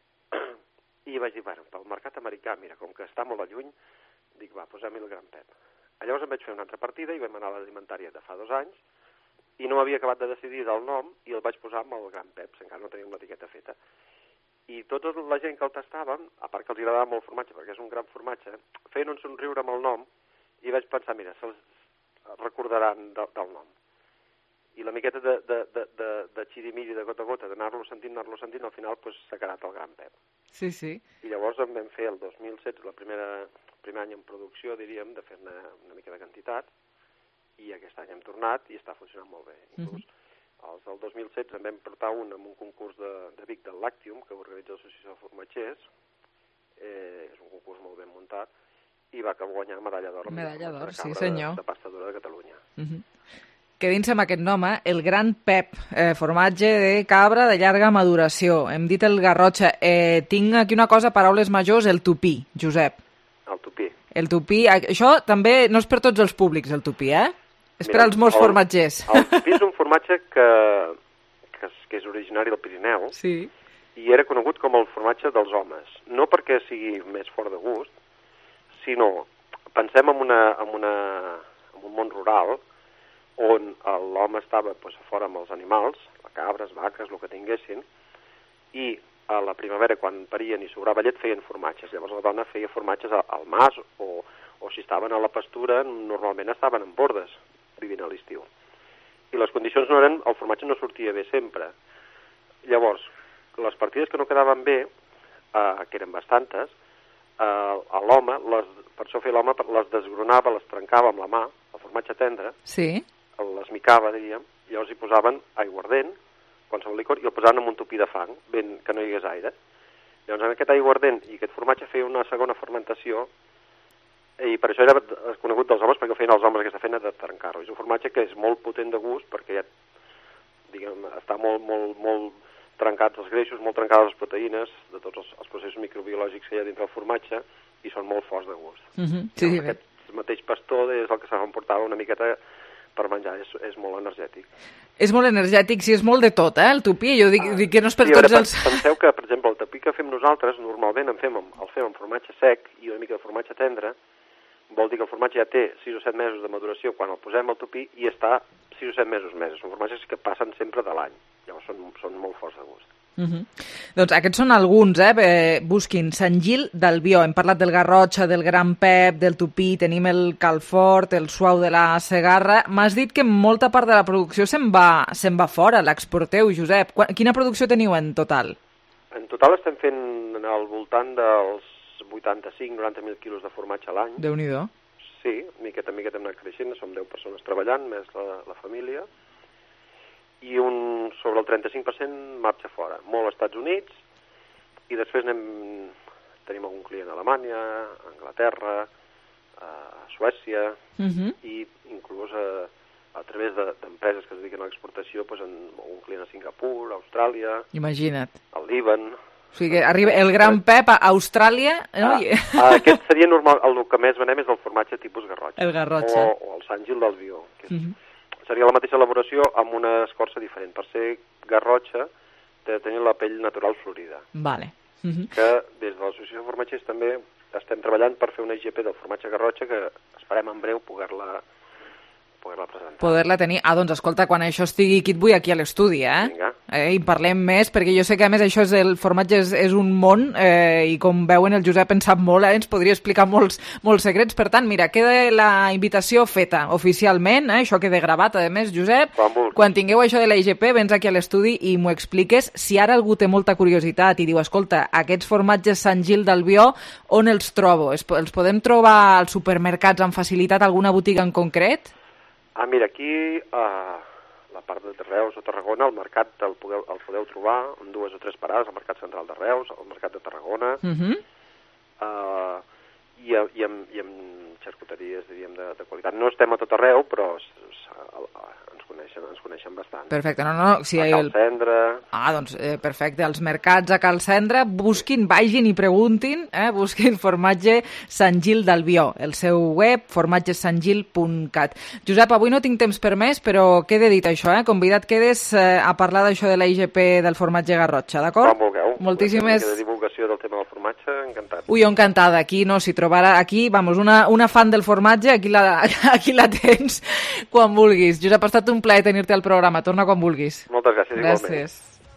[SPEAKER 14] I vaig dir, bueno, pel mercat americà, mira, com que està molt a lluny, dic, va, posem-hi el Gran Pep. Llavors em vaig fer una altra partida i vam anar a l'alimentària de fa dos anys i no m'havia acabat de decidir del nom i el vaig posar amb el Gran Pep, encara no teníem l'etiqueta feta. I tota la gent que el tastaven, a part que els agradava molt el formatge, perquè és un gran formatge, feien un somriure amb el nom i vaig pensar, mira, se'ls recordaran de, del nom. I la miqueta de, de, de, de, de xirimiri, de gota a gota, d'anar-lo sentint, anar-lo sentint, al final pues, s'ha quedat el Gran Pep.
[SPEAKER 3] Sí, sí.
[SPEAKER 14] I llavors en vam fer el dos mil setze, la primera, primer any en producció, diríem, de fer-ne una mica de quantitat, i aquest any hem tornat i està funcionant molt bé. Inclús uh-huh. els del dos mil setze en vam portar un amb un concurs de, de Vic del Lactium, que organitza l'Associació de Formatgers, eh, és un concurs molt ben muntat, i va guanyar medalla d'or.
[SPEAKER 3] Medalla d'or, sí senyor.
[SPEAKER 14] De, de pastadura de Catalunya.
[SPEAKER 3] Uh-huh. Quedin-se amb aquest nom, eh? El Gran Pep, eh, formatge de cabra de llarga maduració. Hem dit el Garrotxa. Eh, tinc aquí una cosa, paraules majors, el tupí, Josep.
[SPEAKER 14] El tupí.
[SPEAKER 3] El tupí, això també no és per tots els públics, el tupí, eh? És Mira, per als molts el, formatgers.
[SPEAKER 14] El tupí és un formatge que, que, és, que és originari del Pirineu
[SPEAKER 3] sí.
[SPEAKER 14] i era conegut com el formatge dels homes. No perquè sigui més fort de gust, sinó, pensem en, una, en, una, en un món rural on l'home estava pues, a fora amb els animals, cabres, vaques, el que tinguessin, i a la primavera, quan parien i sobrava llet, feien formatges. Llavors la dona feia formatges al mas o, o si estaven a la pastura, normalment estaven en bordes, vivint a l'estiu. I les condicions no eren... El formatge no sortia bé sempre. Llavors, les partides que no quedaven bé, eh, que eren bastantes, eh, a l'home, per això feia l'home, les desgronava, les trencava amb la mà, el formatge tendre,
[SPEAKER 3] sí.
[SPEAKER 14] les micava, diríem, i llavors hi posaven aiguardent, qualsevol licor, i el posaven en un tupí de fang, ben, que no hi hagués aire. Llavors, amb aquest aiguardent i aquest formatge feia una segona fermentació, i per això era conegut dels homes, perquè ho feien els homes aquesta feina de trencar-lo. És un formatge que és molt potent de gust, perquè ja, diguem, està molt, molt, molt trencats els greixos, molt trencades les proteïnes, de tots els, els processos microbiològics que hi ha dintre el formatge, i són molt forts de gust.
[SPEAKER 3] Mm-hmm. Sí, sí,
[SPEAKER 14] aquest mateix pastor és el que s'emportava una miqueta per menjar, és, és molt energètic.
[SPEAKER 3] És molt energètic, sí, és molt de tot, eh, el tupí. Jo dic, ah, dic que no és per sí, tots veure, els...
[SPEAKER 14] Penseu que, per exemple, el tupí que fem nosaltres, normalment en fem, el fem amb formatge sec i una mica de formatge tendre, vol dir que el formatge ja té sis o set mesos de maduració quan el posem al tupí i està sis o set mesos més. Són formatges que passen sempre de l'any. Llavors són, són molt forts de gust.
[SPEAKER 3] Uh-huh. Doncs aquests són alguns, eh? eh? Busquin Sant Gil d'Albió. Hem parlat del Garrotxa, del Gran Pep, del tupí, tenim el Calfort, el suau de la Segarra. M'has dit que molta part de la producció se'n va, se'n va fora, l'exporteu, Josep. Quina producció teniu en total?
[SPEAKER 14] En total estem fent al voltant dels vuitanta-cinc a noranta mil quilos de formatge a l'any.
[SPEAKER 3] Déu-n'hi-do.
[SPEAKER 14] Sí, miqueta en miqueta hem anat creixent, som deu persones treballant, més la, la família, i un, sobre el trenta-cinc per cent marxa fora, molt als Estats Units, i després anem, tenim algun client a Alemanya, a Anglaterra, a Suècia, uh-huh. i inclús a, a través d'empreses que es dediquen a l'exportació, doncs, en algun client a Singapur, a Austràlia,
[SPEAKER 3] imagina't,
[SPEAKER 14] al Líban.
[SPEAKER 3] O sigui que arriba el Gran Pep a Austràlia, no?
[SPEAKER 14] Ah, aquest seria normal, el que més venem és el formatge tipus Garrotxa.
[SPEAKER 3] El Garrotxa.
[SPEAKER 14] O, o el Sant Gil d'Albió, que és,
[SPEAKER 3] uh-huh.
[SPEAKER 14] seria la mateixa elaboració amb una escorça diferent. Per ser Garrotxa, té de tenir la pell natural florida.
[SPEAKER 3] Vale. Uh-huh.
[SPEAKER 14] Que des de l'Associació de Formatgers també estem treballant per fer una I G P del formatge Garrotxa que esperem en breu poder-la poder-la presentar.
[SPEAKER 3] Poder-la tenir. Ah, doncs escolta, quan això estigui aquí et vull aquí a l'estudi, eh?
[SPEAKER 14] Vinga.
[SPEAKER 3] Eh, I parlem més, perquè jo sé que a més això és el formatge és, és un món, eh, i com veuen el Josep en sap molt, eh? Ens podria explicar molts, molts secrets. Per tant, mira, queda la invitació feta oficialment, eh? Això queda gravat, a més, Josep.
[SPEAKER 14] Quan,
[SPEAKER 3] quan tingueu això de la I G P, vens aquí a l'estudi i m'ho expliques. Si ara algú té molta curiositat i diu, escolta, aquests formatges Sant Gil d'Albió, on els trobo? Es, els podem trobar als supermercats amb facilitat, alguna botiga en concret?
[SPEAKER 14] Ah, mira, aquí a la part de Reus o Tarragona, el mercat el podeu, el podeu trobar en dues o tres parades, el mercat central de Reus, el mercat de Tarragona,
[SPEAKER 3] uh-huh.
[SPEAKER 14] uh, i, i, en, i en xarcuteries, diríem, de, de qualitat. No estem a tot arreu, però s- s- ens coneixen, ens coneixen bastant.
[SPEAKER 3] Perfecte, no, no, si
[SPEAKER 14] A
[SPEAKER 3] el...
[SPEAKER 14] Cal Cendra...
[SPEAKER 3] Ah, doncs eh, perfecte, als mercats a Cal Cendra, busquin, vagin i preguntin, eh, busquin formatge Sant Gil d'Albió, el seu web, formatge sant gil punt cat. Josep, avui no tinc temps per més, però quede dit això, eh? Convidat quedes eh, a parlar d'això de la I G P del formatge Garrotxa, d'acord?
[SPEAKER 14] Quan vulgueu.
[SPEAKER 3] Moltíssimes...
[SPEAKER 14] Una mica de divulgació del tema del formatge, encantat.
[SPEAKER 3] Ui, jo encantada, aquí no, si trobarà aquí, vamos, una, una fan del formatge, aquí la, aquí la tens quan vulguis. Josep, ha estat un plaer tenir-te al programa, torna quan vulguis.
[SPEAKER 14] Moltes gràcies, igualment.
[SPEAKER 3] Gràcies.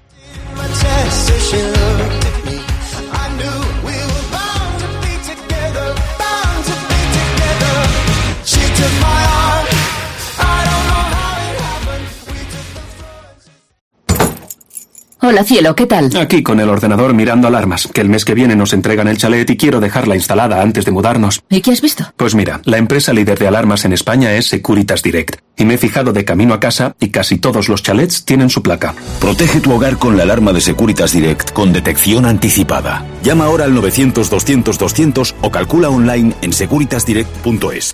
[SPEAKER 13] Hola, cielo, ¿qué tal?
[SPEAKER 15] Aquí con el ordenador mirando alarmas, que el mes que viene nos entregan el chalet y quiero dejarla instalada antes de mudarnos.
[SPEAKER 13] ¿Y qué has visto?
[SPEAKER 15] Pues mira, la empresa líder de alarmas en España es Securitas Direct. Y me he fijado de camino a casa y casi todos los chalets tienen su placa.
[SPEAKER 17] Protege tu hogar con la alarma de Securitas Direct con detección anticipada. Llama ahora al novecientos doscientos doscientos o calcula online en securitas direct punto es.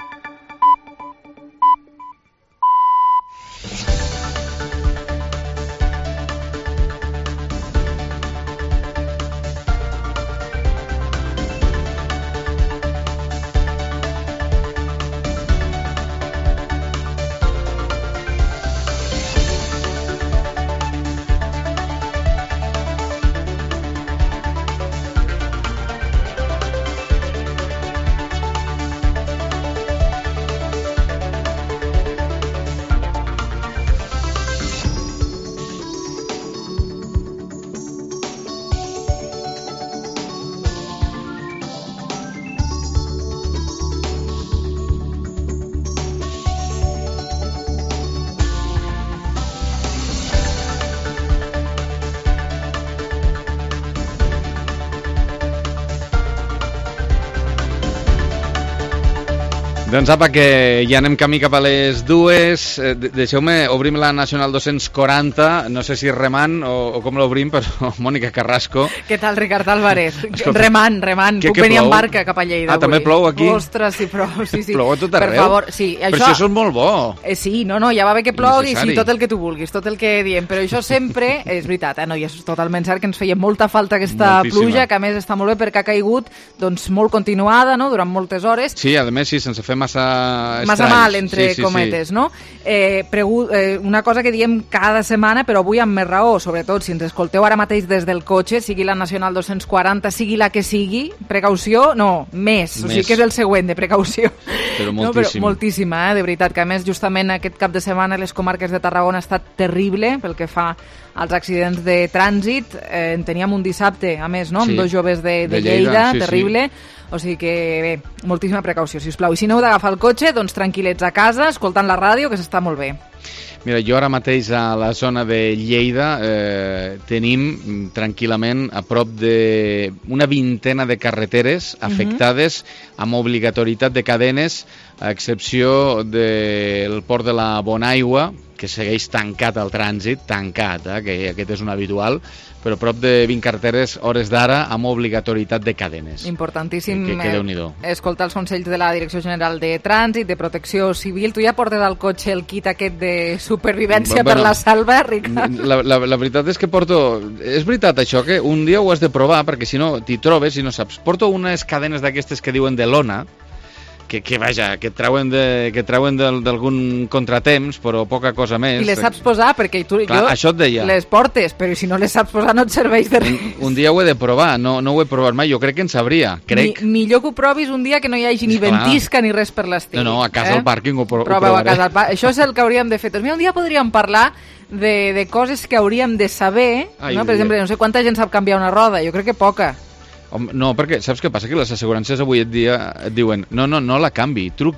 [SPEAKER 18] Doncs apa, que ja anem camí cap a les dues. Eh, Deixeu-me, obrim la Nacional dos-cents quaranta, no sé si remant o, o com l'obrim, però Mònica Carrasco.
[SPEAKER 3] Què tal, Ricard Álvarez?
[SPEAKER 18] Escolta,
[SPEAKER 3] remant, remant.
[SPEAKER 18] que-
[SPEAKER 3] Puc
[SPEAKER 18] que
[SPEAKER 3] venir
[SPEAKER 18] plou?
[SPEAKER 3] en barca cap a Lleida
[SPEAKER 18] Ah, també
[SPEAKER 3] avui.
[SPEAKER 18] plou aquí?
[SPEAKER 3] Ostres, sí, plou, sí, sí.
[SPEAKER 18] Plou a tot arreu?
[SPEAKER 3] Per favor, sí.
[SPEAKER 18] Però
[SPEAKER 3] Això,
[SPEAKER 18] si això és molt bo.
[SPEAKER 3] eh, sí, no, no, ja va bé que plogui,
[SPEAKER 18] Necessari.
[SPEAKER 3] sí, tot el que tu vulguis, tot el que diem, però això sempre, és veritat, eh, no, i és totalment cert que ens feia molta falta aquesta
[SPEAKER 18] Moltíssima.
[SPEAKER 3] pluja, que a més està molt bé perquè ha caigut doncs, molt continuada, no?, durant moltes hores.
[SPEAKER 18] Sí, a més, sí, sense fer massa
[SPEAKER 3] Massa
[SPEAKER 18] estralls.
[SPEAKER 3] mal, entre
[SPEAKER 18] Sí, sí,
[SPEAKER 3] cometes,
[SPEAKER 18] sí.
[SPEAKER 3] no? Eh, pregu eh, una cosa que diem cada setmana, però avui amb més raó, sobretot si ens escolteu ara mateix des del cotxe, sigui la Nacional dos-cents quaranta, sigui la que sigui, precaució, no, més, o sigui
[SPEAKER 18] Més.
[SPEAKER 3] que és el següent de precaució.
[SPEAKER 18] Però
[SPEAKER 3] No, però
[SPEAKER 18] moltíssim.
[SPEAKER 3] moltíssima, eh, de veritat, que a més justament aquest cap de setmana les comarques de Tarragona ha estat terrible pel que fa als accidents de trànsit. Eh, en teníem un dissabte, a més, no?, amb
[SPEAKER 18] Sí.
[SPEAKER 3] dos joves de, de,
[SPEAKER 18] De Lleida,
[SPEAKER 3] Lleida,
[SPEAKER 18] sí,
[SPEAKER 3] terrible. O sigui que, bé, moltíssima precaució, sisplau. I si no heu d'agafar el cotxe, doncs tranquil·lets a casa, escoltant la ràdio, que s'està molt bé.
[SPEAKER 18] Mira, jo ara mateix a la zona de Lleida eh, tenim mm, tranquil·lament a prop de una vintena de carreteres afectades amb obligatorietat de cadenes, a excepció del port de la Bonaigua, que segueix tancat al trànsit, tancat, eh, que aquest és un habitual, però prop de vint carreteres hores d'ara amb obligatorietat de cadenes.
[SPEAKER 3] Importantíssim
[SPEAKER 18] Que- que
[SPEAKER 3] eh,
[SPEAKER 18] Déu-n'hi-do.
[SPEAKER 3] escoltar els consells de la Direcció General de Trànsit, de Protecció Civil. Tu ja portes al cotxe el kit aquest de supervivència
[SPEAKER 18] Bueno,
[SPEAKER 3] per la salva, Ricard?
[SPEAKER 18] La, la, la veritat és que porto... És veritat això, que un dia ho has de provar, perquè si no t'hi trobes i no saps. Porto unes cadenes d'aquestes que diuen de lona, que, que vaja, que et treuen de- que et treuen del- d'algun contratemps, però poca cosa més.
[SPEAKER 3] I les saps posar, perquè tu,
[SPEAKER 18] Clar,
[SPEAKER 3] jo
[SPEAKER 18] això et deia.
[SPEAKER 3] les portes, però si no les saps posar no et serveix de res.
[SPEAKER 18] Un dia ho he de provar, no, no ho he provat mai, jo crec que en sabria, crec.
[SPEAKER 3] Mi, millor que ho provis un dia que no hi hagi ni
[SPEAKER 18] Esclar.
[SPEAKER 3] ventisca ni res per l'estil.
[SPEAKER 18] No, no, a casa al pàrquing ho, pro, ho
[SPEAKER 3] Proveu a
[SPEAKER 18] provaré.
[SPEAKER 3] casa al pàrquing. Això és el que hauríem de fer. Doncs mira, un dia podríem parlar de, de coses que hauríem de saber,
[SPEAKER 18] Ai,
[SPEAKER 3] no?
[SPEAKER 18] un
[SPEAKER 3] Per
[SPEAKER 18] dia.
[SPEAKER 3] exemple, no sé quanta gent sap canviar una roda, jo crec que poca.
[SPEAKER 18] Home, no, perquè saps què passa? Que les assegurances avui et, dia, et diuen no, no, no la canvi, truqui.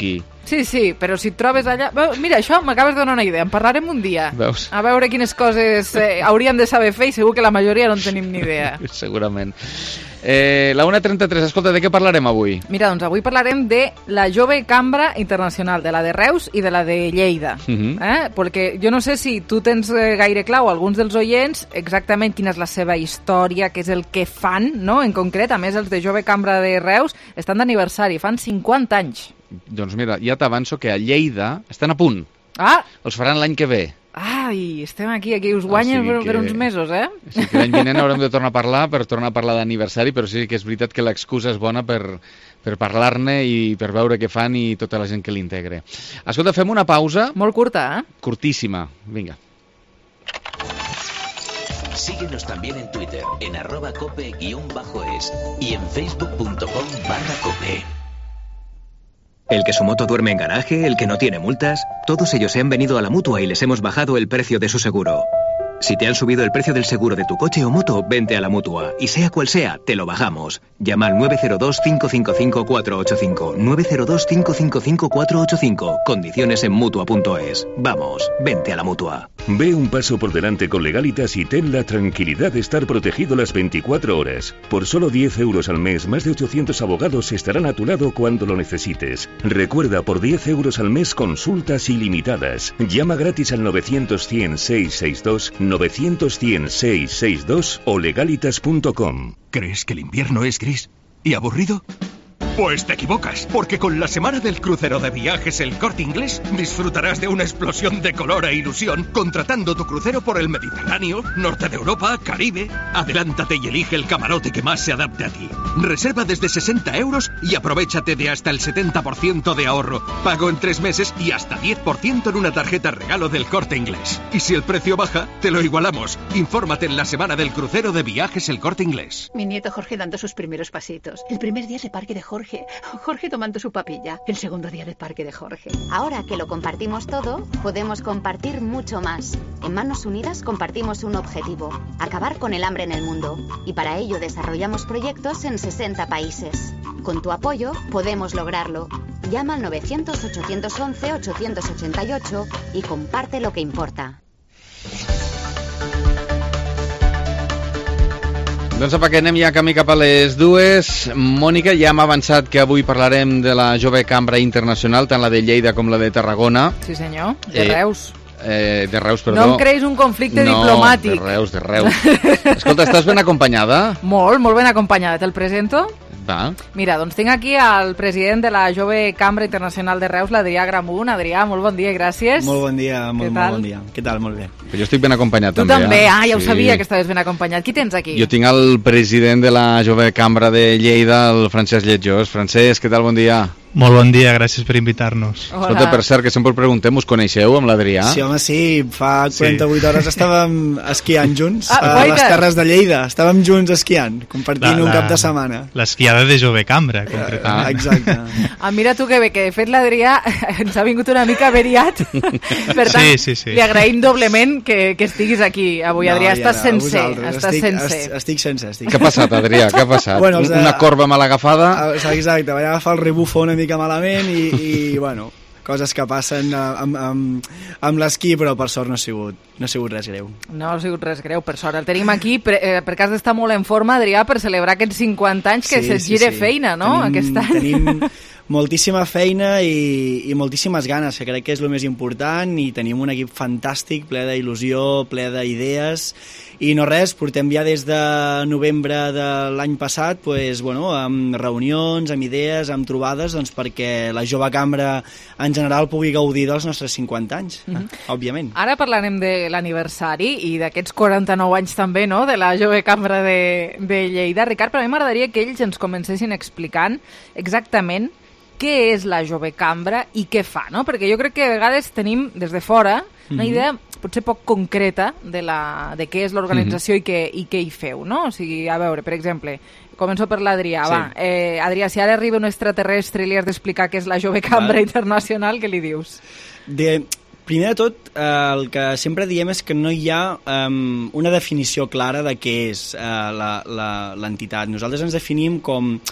[SPEAKER 3] Sí, sí, però si et trobes allà... Mira, això m'acabes de donar una idea, en parlarem un dia.
[SPEAKER 18] Veus?
[SPEAKER 3] A veure quines coses eh, hauríem de saber fer i segur que la majoria no en tenim ni idea.
[SPEAKER 18] Segurament. Eh, la una trenta-tres, escolta, de què parlarem avui?
[SPEAKER 3] Mira, doncs avui parlarem de la Jove Cambra Internacional, de la de Reus i de la de Lleida. Uh-huh. eh? Perquè jo no sé si tu tens gaire clar o alguns dels oients exactament quina és la seva història, què és el que fan, no? En concret, a més, els de Jove Cambra de Reus estan d'aniversari, fan cinquanta anys.
[SPEAKER 18] Doncs mira, ja t'avanço que a Lleida estan a punt.
[SPEAKER 3] Ah!
[SPEAKER 18] Els faran l'any que ve.
[SPEAKER 3] Ai, estem aquí, aquí us guanyen o sigui per, per uns mesos, eh?
[SPEAKER 18] Sí, que l'any vinent haurem de tornar a parlar per tornar a parlar d'aniversari, però sí que és veritat que l'excusa és bona per, per parlar-ne i per veure què fan i tota la gent que l'integre. Escolta, fem una pausa.
[SPEAKER 3] Molt curta, eh?
[SPEAKER 18] Curtíssima. Vinga.
[SPEAKER 6] Síguenos también en Twitter, en arroba cope guión bajo es y en facebook punto com barra cope.
[SPEAKER 20] El que su moto duerme en garaje, el que no tiene multas, todos ellos se han venido a la Mutua y les hemos bajado el precio de su seguro. Si te han subido el precio del seguro de tu coche o moto, vente a la Mutua. Y sea cual sea, te lo bajamos. Llama al nueve cero dos, cinco cinco cinco, cuatro ocho cinco. nueve cero dos, cinco cinco cinco, cuatro ocho cinco. Condiciones en Mutua punto es. Vamos, vente a la Mutua.
[SPEAKER 21] Ve un paso por delante con Legalitas y ten la tranquilidad de estar protegido las veinticuatro horas. Por solo diez euros al mes, más de ochocientos abogados estarán a tu lado cuando lo necesites. Recuerda, por diez euros al mes, consultas ilimitadas. Llama gratis al novecientos, cien, seiscientos sesenta y dos, novecientos, cien, seiscientos sesenta y dos o legalitas punto com.
[SPEAKER 22] ¿Crees que el invierno es gris y aburrido? Pues te equivocas, porque con la semana del crucero de Viajes El Corte Inglés disfrutarás de una explosión de color e ilusión contratando tu crucero por el Mediterráneo, Norte de Europa, Caribe. Adelántate y elige el camarote que más se adapte a ti. Reserva desde sesenta euros y aprovechate de hasta el setenta por ciento de ahorro. Pago en tres meses y hasta diez por ciento en una tarjeta regalo del Corte Inglés. Y si el precio baja, te lo igualamos. Infórmate en la semana del crucero de Viajes El Corte Inglés.
[SPEAKER 23] Mi nieto Jorge dando sus primeros pasitos. El primer día de parque de Jorge. Jorge tomando su papilla. El segundo día de parque de Jorge.
[SPEAKER 24] Ahora que lo compartimos todo, podemos compartir mucho más. En Manos Unidas compartimos un objetivo: acabar con el hambre en el mundo. Y para ello desarrollamos proyectos en sesenta países. Con tu apoyo podemos lograrlo. Llama al novecientos, ochocientos once, ochocientos ochenta y ocho y comparte lo que importa.
[SPEAKER 18] Doncs apa, que anem ja camí cap a les dues. Mònica, ja hem avançat que avui parlarem de la Jove Cambra Internacional, tant la de Lleida com la de Tarragona.
[SPEAKER 3] Sí, senyor. De
[SPEAKER 18] eh,
[SPEAKER 3] Reus.
[SPEAKER 18] Eh, de Reus, perdó.
[SPEAKER 3] No em creïs un conflicte
[SPEAKER 18] no,
[SPEAKER 3] diplomàtic.
[SPEAKER 18] No, de Reus, de Reus. Escolta, estàs ben acompanyada?
[SPEAKER 3] Molt, molt ben acompanyada. Te'l presento?
[SPEAKER 18] Va.
[SPEAKER 3] Mira, doncs tinc aquí el president de la Jove Cambra Internacional de Reus, l'Adrià Gramunt. Adrià, molt bon dia i gràcies.
[SPEAKER 25] Molt bon dia, molt, molt bon dia. Què tal? Molt bé.
[SPEAKER 18] Però jo estic ben acompanyat
[SPEAKER 3] tu
[SPEAKER 18] també.
[SPEAKER 3] Tu també,
[SPEAKER 18] eh?
[SPEAKER 3] ah, ja ho
[SPEAKER 18] sí.
[SPEAKER 3] sabia que estaves ben acompanyat. Qui tens aquí?
[SPEAKER 18] Jo tinc el president de la Jove Cambra de Lleida, el Francesc Lletjós. Francesc, què tal? Bon dia.
[SPEAKER 26] Molt bon dia, gràcies per invitar-nos.
[SPEAKER 18] Escolta, per cert, que sempre preguntem, us coneixeu amb l'Adrià?
[SPEAKER 25] Sí, home, sí, fa quaranta-vuit sí. hores estàvem esquiant junts
[SPEAKER 3] ah,
[SPEAKER 25] a les Terres de Lleida, estàvem junts esquiant, compartint la, la, un cap de setmana.
[SPEAKER 26] L'esquiada de Jove Cambra, concretament.
[SPEAKER 25] Ah, exacte.
[SPEAKER 3] Ah, mira tu que bé, que de fet l'Adrià ens ha vingut una mica averiat, per tant,
[SPEAKER 26] sí, sí, sí.
[SPEAKER 3] li agraïm doblement que, que estiguis aquí avui, no, Adrià, estàs sense, estàs
[SPEAKER 25] estic,
[SPEAKER 3] sense.
[SPEAKER 25] Estic sense, estic.
[SPEAKER 18] Què ha passat, Adrià, què ha passat?
[SPEAKER 25] Bueno,
[SPEAKER 18] de... Una corba mal agafada?
[SPEAKER 25] Exacte, vaig agafar el rebufo una mica malament i i, bueno, coses que passen amb, amb, amb l'esquí, però per sort no ha sigut, no ha sigut res greu.
[SPEAKER 3] No ha sigut res greu, per sort. El tenim aquí, per, eh, per cas d'estar molt en forma, Adrià, per celebrar aquests cinquanta anys que sí, se't gire sí, sí. feina, no?,
[SPEAKER 25] tenim,
[SPEAKER 3] aquest any.
[SPEAKER 25] Tenim moltíssima feina i, i moltíssimes ganes, que crec que és el més important, i tenim un equip fantàstic, ple d'il·lusió, ple d'idees, i no res, portem ja des de novembre de l'any passat pues, bueno, amb reunions, amb idees, amb trobades, doncs, perquè la Jove Cambra en general pugui gaudir dels nostres cinquanta anys, mm-hmm. òbviament.
[SPEAKER 3] Ara parlarem de l'aniversari i d'aquests quaranta-nou anys també, no?, de la Jove Cambra de, de Lleida. Ricard, però a mi m'agradaria que ells ens comencessin explicant exactament què és la Jove Cambra i què fa, no? Perquè jo crec que a vegades tenim des de fora una mm-hmm. idea potser poc concreta de, la, de què és l'organització mm-hmm. i, què, i què hi feu, no? O sigui, a veure, per exemple, començo per l'Adrià, sí. va. Eh, Adrià, si ara arriba un extraterrestre i li has d'explicar què és la Jove Cambra Val. Internacional, què li dius?
[SPEAKER 25] De... Primer de tot, eh, el que sempre diem és que no hi ha um, una definició clara de què és eh, l'entitat. Nosaltres ens definim com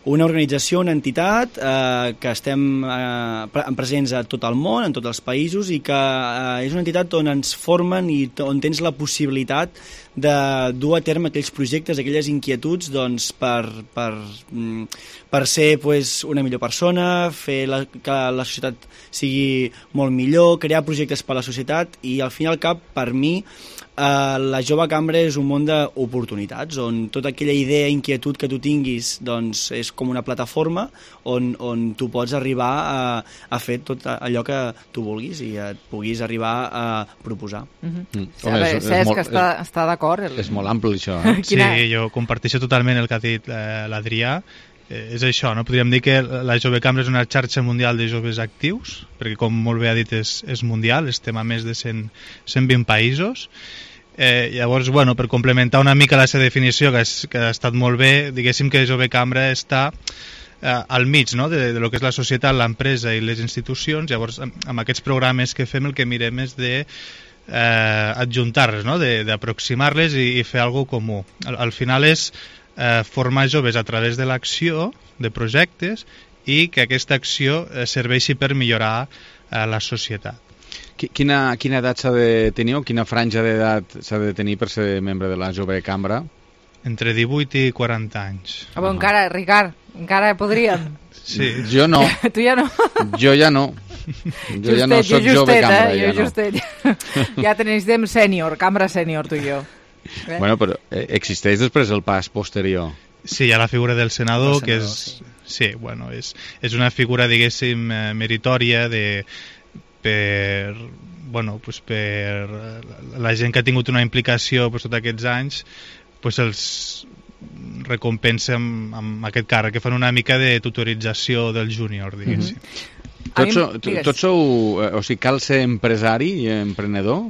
[SPEAKER 25] una organització, una entitat eh, que estem eh, presents a tot el món, en tots els països, i que eh, és una entitat on ens formen i on tens la possibilitat de dur a terme aquells projectes, aquelles inquietuds doncs, per, per, per ser pues, una millor persona, fer la, que la societat sigui molt millor, crear projectes per a la societat, i al fin i al cap, per mi, Uh, la Jove Cambra és un món d'oportunitats on tota aquella idea, inquietud que tu tinguis doncs és com una plataforma on, on tu pots arribar a, a fer tot allò que tu vulguis i et puguis arribar a proposar.
[SPEAKER 3] Mm-hmm. Mm. Home, és, és molt, que està, és, està d'acord. El...
[SPEAKER 18] És molt ampli això. Eh?
[SPEAKER 26] Sí, jo comparteixo totalment el que ha dit eh, l'Adrià. Eh, és això, no? Podríem dir que la Jove Cambra és una xarxa mundial de joves actius, perquè com molt bé ha dit és, és mundial, estem a més de cent, cent vint països. Eh, llavors, bueno, per complementar una mica la seva definició, que, és, que ha estat molt bé, diguéssim que Jove Cambra està eh, al mig, no?, de, de lo que és la societat, l'empresa i les institucions. Llavors, amb, amb aquests programes que fem el que mirem és de eh, adjuntar-les, no?, d'aproximar-les i, i fer alguna cosa comú. Al, al final és eh, formar joves a través de l'acció, de projectes, i que aquesta acció eh, serveixi per millorar eh, la societat.
[SPEAKER 18] Quina, quina edat s'ha de tenir o quina franja d'edat s'ha de tenir per ser membre de la Jove Cambra?
[SPEAKER 26] Entre divuit i quaranta anys.
[SPEAKER 3] Ah, bon, encara, Ricard, encara podríem.
[SPEAKER 18] Sí. Jo no.
[SPEAKER 3] Tu ja no.
[SPEAKER 18] Jo ja no. Jo justet, ja no soc
[SPEAKER 3] justet,
[SPEAKER 18] Jove Cambra.
[SPEAKER 3] Eh?
[SPEAKER 18] Ja,
[SPEAKER 3] jo justet. No. Ja tenéis dem sènior, cambra sènior, tu i jo.
[SPEAKER 18] Bé? Bueno, però existeix després el pas posterior.
[SPEAKER 26] Sí, hi ha la figura del senador, el senador que és... Sí, sí bueno, és, és una figura, diguéssim, meritòria de... per, bueno, pues per la gent que ha tingut una implicació pues, tots aquests anys, pues els recompensa amb, amb aquest càrrec, que fan una mica de tutorització del júnior, diguéssim.
[SPEAKER 18] Mm-hmm. Tots, sou, tots sou, o sigui, cal ser empresari i emprenedor?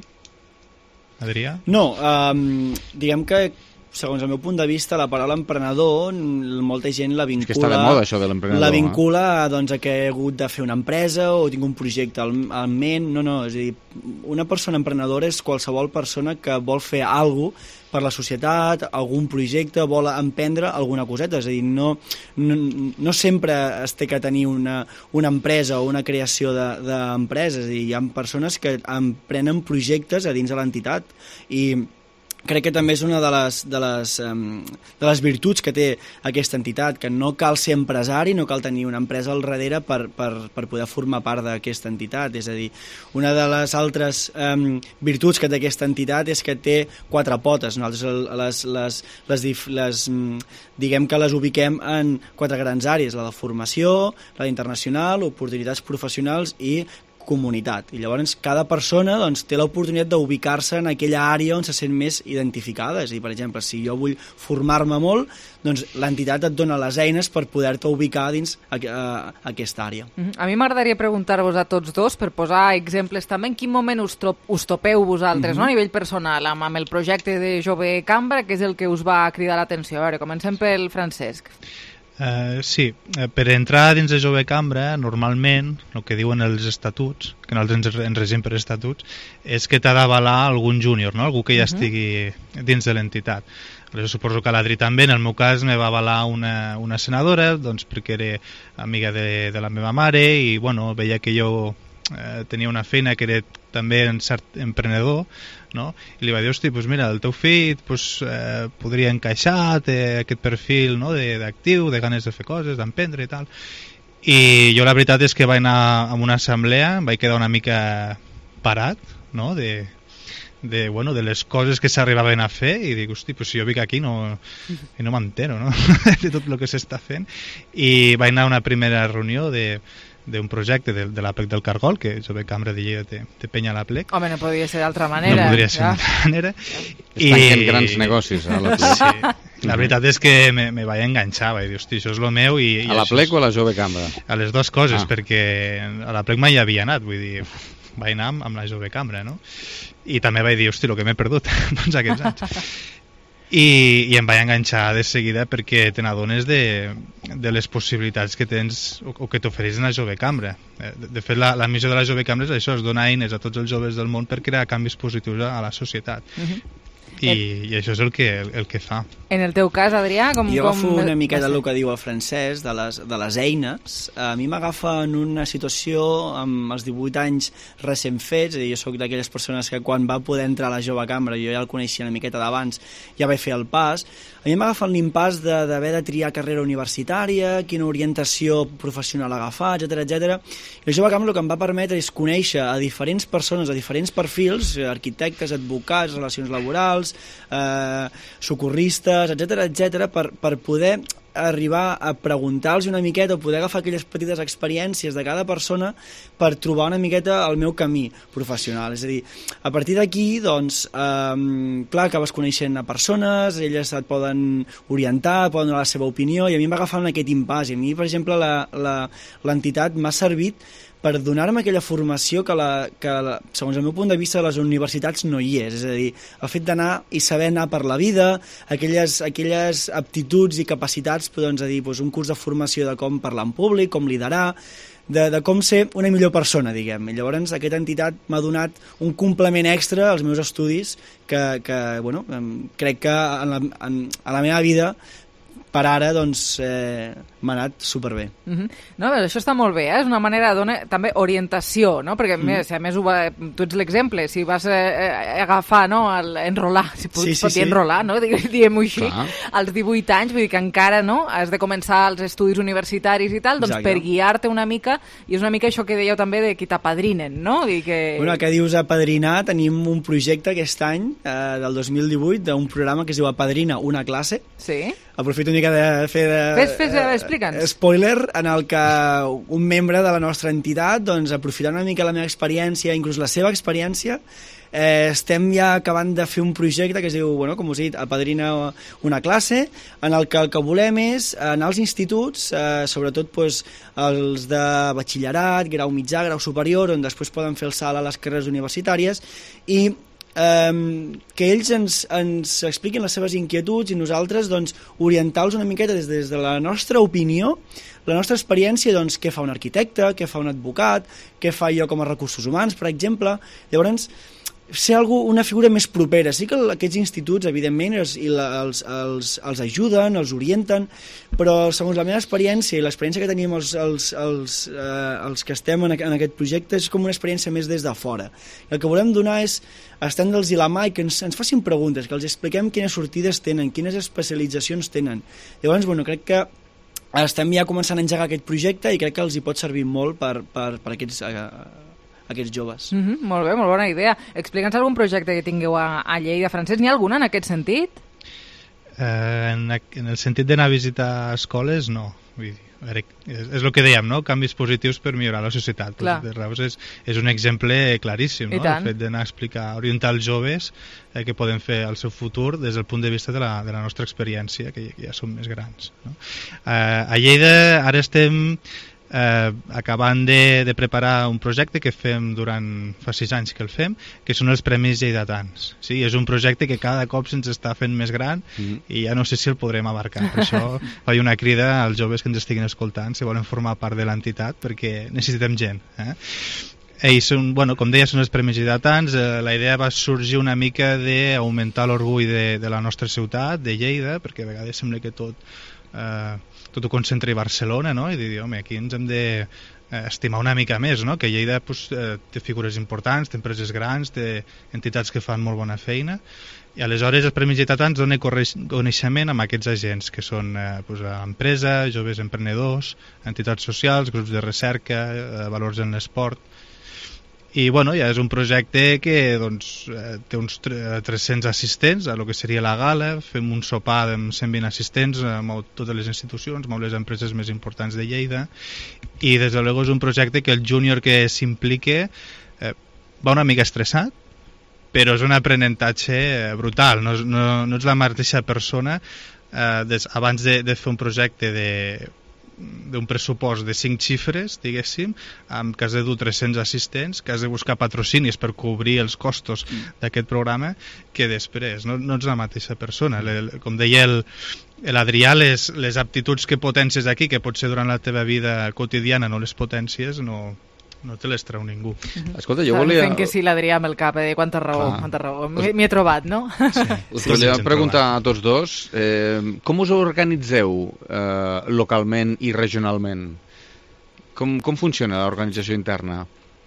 [SPEAKER 26] Adrià?
[SPEAKER 25] No, um, diguem que segons el meu punt de vista, la paraula emprenedor, molta gent la vincula...
[SPEAKER 18] És que està de moda, això de l'emprenedor.
[SPEAKER 25] La vincula eh? doncs, a que he hagut de fer una empresa o tinc un projecte en ment. No, no, és a dir, una persona emprenedora és qualsevol persona que vol fer alguna cosa per la societat, algun projecte, vol emprendre alguna coseta. És a dir, no, no, no sempre es té que tenir una, una empresa o una creació d'empreses. De, hi ha persones que emprenen projectes a dins de l'entitat i crec que també és una de les, de, les, um, de les virtuts que té aquesta entitat, que no cal ser empresari, no cal tenir una empresa al darrere per, per, per poder formar part d'aquesta entitat. És a dir, una de les altres um, virtuts que té aquesta entitat és que té quatre potes. Nosaltres les, les, les, les, diguem que les ubiquem en quatre grans àrees, la de formació, la internacional, oportunitats professionals i comunitat. I llavors cada persona doncs, té l'oportunitat d'ubicar-se en aquella àrea on se sent més identificada. És a dir, per exemple, si jo vull formar-me molt, doncs l'entitat et dona les eines per poder-te ubicar dins a, a, a aquesta àrea.
[SPEAKER 3] A mi m'agradaria preguntar-vos a tots dos, per posar exemples també, en quin moment us, trop, us topeu vosaltres, uh-huh. no? A nivell personal, amb, amb el projecte de Jove Cambra, que és el que us va cridar l'atenció. A veure, comencem pel Francesc.
[SPEAKER 26] Uh, sí, uh, per entrar dins de Jove Cambra, normalment, el que diuen els estatuts, que nosaltres ens, ens regim per estatuts, és que t'ha d'avalar algun júnior, no? Algú que ja estigui dins de l'entitat. Jo suposo que l'Adri també, en el meu cas, me va avalar una, una senadora, doncs perquè era amiga de, de la meva mare i, bueno, veia que jo eh, tenia una feina que era també en cert emprenedor, no? I li va dir, hosti, pues mira, el teu fill pues, eh, podria encaixar, té aquest perfil, no? d'actiu, de, de ganes de fer coses, d'emprendre i tal. I jo la veritat és que vaig anar a una assemblea, em vaig quedar una mica parat, no? de, de, bueno, de les coses que s'arribaven a fer i dic, hosti, pues si jo vinc aquí no, i no m'entero, no? de tot el que s'està fent. I vaig anar a una primera reunió de d'un projecte de, de l'A P E C del Cargol, que Jove Cambra de Lleida té, té penya a l'A P E C.
[SPEAKER 3] Home, no podria ser d'altra manera.
[SPEAKER 26] No podria ser
[SPEAKER 3] ja.
[SPEAKER 26] d'altra manera.
[SPEAKER 18] I... Estan fent grans negocis a l'A P E C.
[SPEAKER 26] Sí. La veritat és que me, me vaig enganxar, vaig dir, hosti, això és el meu. I, i
[SPEAKER 18] a l'A P E C o a la Jove Cambra?
[SPEAKER 26] A les dues coses, ah. perquè a l'A P E C mai havia anat, vull dir, vaig anar amb, amb la Jove Cambra, no? I també vaig dir, hosti, el que m'he perdut doncs aquests anys. I, i em vaig enganxar de seguida perquè te n'adones de, de les possibilitats que tens o, o que t'ofereix la Jove Cambra. De, de fet, la, la missió de la Jove Cambra és això, és donar eines a tots els joves del món per crear canvis positius a, a la societat.
[SPEAKER 3] Uh-huh.
[SPEAKER 26] I, i això és el que, el, el que fa.
[SPEAKER 3] En el teu cas, Adrià, com...
[SPEAKER 25] Jo agafo
[SPEAKER 3] com...
[SPEAKER 25] una miqueta el que diu el francès de les, de les eines. A mi m'agafa en una situació amb els divuit anys recent fets, és a dir, jo soc d'aquelles persones que quan va poder entrar a la jove cambra, jo ja el coneixia una miqueta d'abans, ja vaig fer el pas. A mi m'agafa l'impàs d'haver de, de triar carrera universitària, quina orientació professional agafar, etcètera, etcètera. I la jove cambra el que em va permetre és conèixer a diferents persones, a diferents perfils, arquitectes, advocats, relacions laborals, eh, socorristes, etcètera, etcètera, per, per poder arribar a preguntar-los una miqueta o poder agafar aquelles petites experiències de cada persona per trobar una miqueta el meu camí professional. És a dir, a partir d'aquí, doncs, eh, clar, acabes coneixent a persones, elles et poden orientar, poden donar la seva opinió, i a mi em va agafar en aquest impàs. I a mi, per exemple, l'entitat m'ha servit per donar-me aquella formació que, la, que la, segons el meu punt de vista, a les universitats no hi és. És a dir, el fet d'anar i saber anar per la vida, aquelles, aquelles aptituds i capacitats, doncs, a dir, doncs, un curs de formació de com parlar en públic, com liderar, de, de com ser una millor persona, diguem. I llavors aquesta entitat m'ha donat un complement extra als meus estudis que, que bueno, crec que en la, en, a la meva vida per ara, doncs, eh, m'ha anat superbé.
[SPEAKER 3] Mm-hmm. No, però això està molt bé, eh? És una manera de donar també orientació, no? Perquè, mm. si a més, ho va, tu ets l'exemple, si vas eh, agafar, no?, el, enrolar, si pot, sí, sí, pot dir sí. enrolar, no?, diguem-ho així, clar, als divuit anys, vull dir que encara, no?, has de començar els estudis universitaris i tal, doncs exacte, per guiar-te una mica, i és una mica això que dèieu també de qui t'apadrinen, no? Dir que...
[SPEAKER 25] Bueno, que dius apadrinar, tenim un projecte aquest any, eh, del dos mil divuit, d'un programa que es diu Apadrina una classe.
[SPEAKER 3] Sí.
[SPEAKER 25] Aprofito una mica de fer de,
[SPEAKER 3] fes, fes, eh, explica'ns.
[SPEAKER 25] Spoiler, en el que un membre de la nostra entitat, doncs, aprofitant una mica la meva experiència, inclús la seva experiència, eh, estem ja acabant de fer un projecte que es diu, bueno, com us he dit, Apadrina una classe, en el que el que volem és anar als instituts, eh, sobretot pues, els de batxillerat, grau mitjà, grau superior, on després poden fer el salt a les carreres universitàries, i Um, que ells ens, ens expliquin les seves inquietuds i nosaltres doncs, orientar-los una miqueta des, des de la nostra opinió, la nostra experiència, doncs, què fa un arquitecte, què fa un advocat, què fa jo com a recursos humans, per exemple. Llavors, ser algú, una figura més propera. Sí que aquests instituts, evidentment, els, i la, els, els, els ajuden, els orienten, però segons la meva experiència i l'experiència que tenim els, els, els, eh, els que estem en, en aquest projecte és com una experiència més des de fora. El que volem donar és estendre'ls la mà i que ens, ens facin preguntes, que els expliquem quines sortides tenen, quines especialitzacions tenen. Llavors, bueno, crec que estem ja començant a engegar aquest projecte i crec que els hi pot servir molt per, per, per aquests... Eh, aquests joves.
[SPEAKER 3] Mm-hmm, molt bé, molt bona idea. Explica'ns algun projecte que tingueu a, a Lleida, Francesc. N'hi ha alguna en aquest sentit?
[SPEAKER 26] Eh, en, en el sentit d'anar a visitar escoles, no. Vull dir, és, és el que dèiem, no? Canvis positius per millorar la societat. Pues, de Reus és, és un exemple claríssim, no? El fet d'anar a explicar, orientar els joves eh, que poden fer el seu futur des del punt de vista de la, de la nostra experiència, que ja, ja som més grans. No? Eh, a Lleida ara estem Eh, acabant de, de preparar un projecte que fem durant fa sis anys que el fem, que són els Premis Lleidatans. Sí, és un projecte que cada cop se'ns està fent més gran mm-hmm. i ja no sé si el podrem abarcar. Per això faig una crida als joves que ens estiguin escoltant si volen formar part de l'entitat, perquè necessitem gent. Eh? Ells són, bueno, com deia, són els Premis Lleidatans. Eh, la idea va sorgir una mica d'augmentar l'orgull de, de la nostra ciutat, de Lleida, perquè a vegades sembla que tot... Eh, tot ho concentra a Barcelona, no? I dir, home, aquí ens hem de eh, estimar una mica més, no? Que Lleida pues, eh, té figures importants, té empreses grans, té entitats que fan molt bona feina, i aleshores els Premis Lleidatans donen coneixement amb aquests agents, que són eh, pues, empresa, joves emprenedors, entitats socials, grups de recerca, eh, valors en l'esport. I bueno, ja és un projecte que doncs, eh, té uns tres-cents assistents a lo que seria la gala, fem un sopar amb cent vint assistents amb totes les institucions, amb les empreses més importants de Lleida, i des de luego és un projecte que el júnior que s'implique eh, va una mica estressat, però és un aprenentatge brutal, no, no, no ets la mateixa persona eh, des, abans de, de fer un projecte de d'un pressupost de cinc xifres, diguéssim, amb que has de dur tres-cents assistents, que has de buscar patrocinis per cobrir els costos mm. d'aquest programa, que després no, no ets la mateixa persona. Le, com deia l'Adrià, les, les aptituds que potències aquí, que potser durant la teva vida quotidiana no les potències, no, no te les treu ningú.
[SPEAKER 18] Escolta, jo
[SPEAKER 3] Estan
[SPEAKER 18] volia...
[SPEAKER 3] fent que sí l'Adrià amb el cap, eh? Quanta raó,
[SPEAKER 18] Clar.
[SPEAKER 3] quanta raó. M'hi he trobat, no?
[SPEAKER 18] Sí. Us volia preguntar a tots dos, eh, com us organitzeu eh, localment i regionalment? Com, com funciona l'organització interna?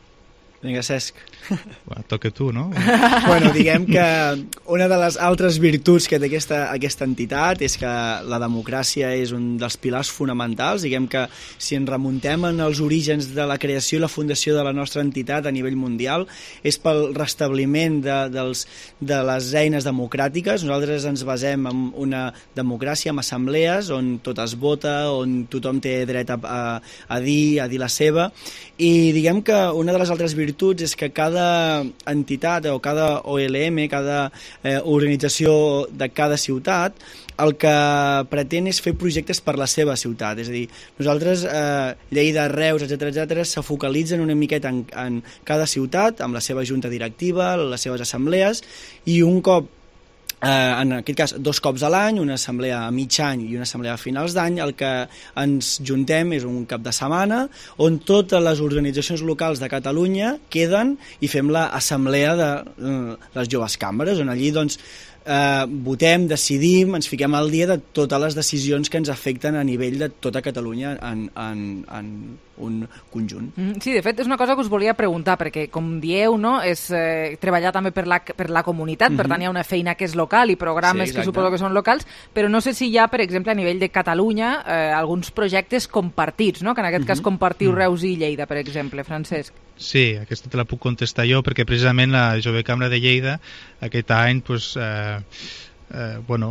[SPEAKER 25] Vinga, Cesc.
[SPEAKER 26] Bueno, toca tu, no?
[SPEAKER 25] Bueno, diguem que una de les altres virtuts que té aquesta, aquesta entitat és que la democràcia és un dels pilars fonamentals. Diguem que si ens remuntem en els orígens de la creació i la fundació de la nostra entitat a nivell mundial és pel restabliment de, dels, de les eines democràtiques. Nosaltres ens basem en una democràcia, en assemblees, on tot es vota, on tothom té dret a, a, a dir, a dir la seva. I diguem que una de les altres virtuts és que cada entitat o cada O L M, cada eh, organització de cada ciutat, el que pretén és fer projectes per la seva ciutat. És a dir, nosaltres, eh, Lleida, Reus, etcètera, etcètera, se focalitzen una miqueta en, en cada ciutat, amb la seva junta directiva, les seves assemblees, i un cop Eh, en aquest cas dos cops a l'any, una assemblea a mig any i una assemblea a finals d'any, el que ens juntem és un cap de setmana on totes les organitzacions locals de Catalunya queden i fem l'assemblea de eh, les joves cambres, on allí doncs eh, votem, decidim, ens fiquem al dia de totes les decisions que ens afecten a nivell de tota Catalunya en, en, en un conjunt.
[SPEAKER 3] Sí, de fet, és una cosa que us volia preguntar, perquè, com dieu, no, és eh, treballar també per la, per la comunitat, mm-hmm. per tant, hi ha una feina que és local i programes sí, que suposo que són locals, però no sé si hi ha, per exemple, a nivell de Catalunya, eh, alguns projectes compartits, no? Que en aquest mm-hmm. cas compartiu mm-hmm. Reus i Lleida, per exemple. Francesc.
[SPEAKER 26] Sí, aquesta te la puc contestar jo, perquè precisament la Jove Cambra de Lleida aquest any pues, eh, eh, bueno,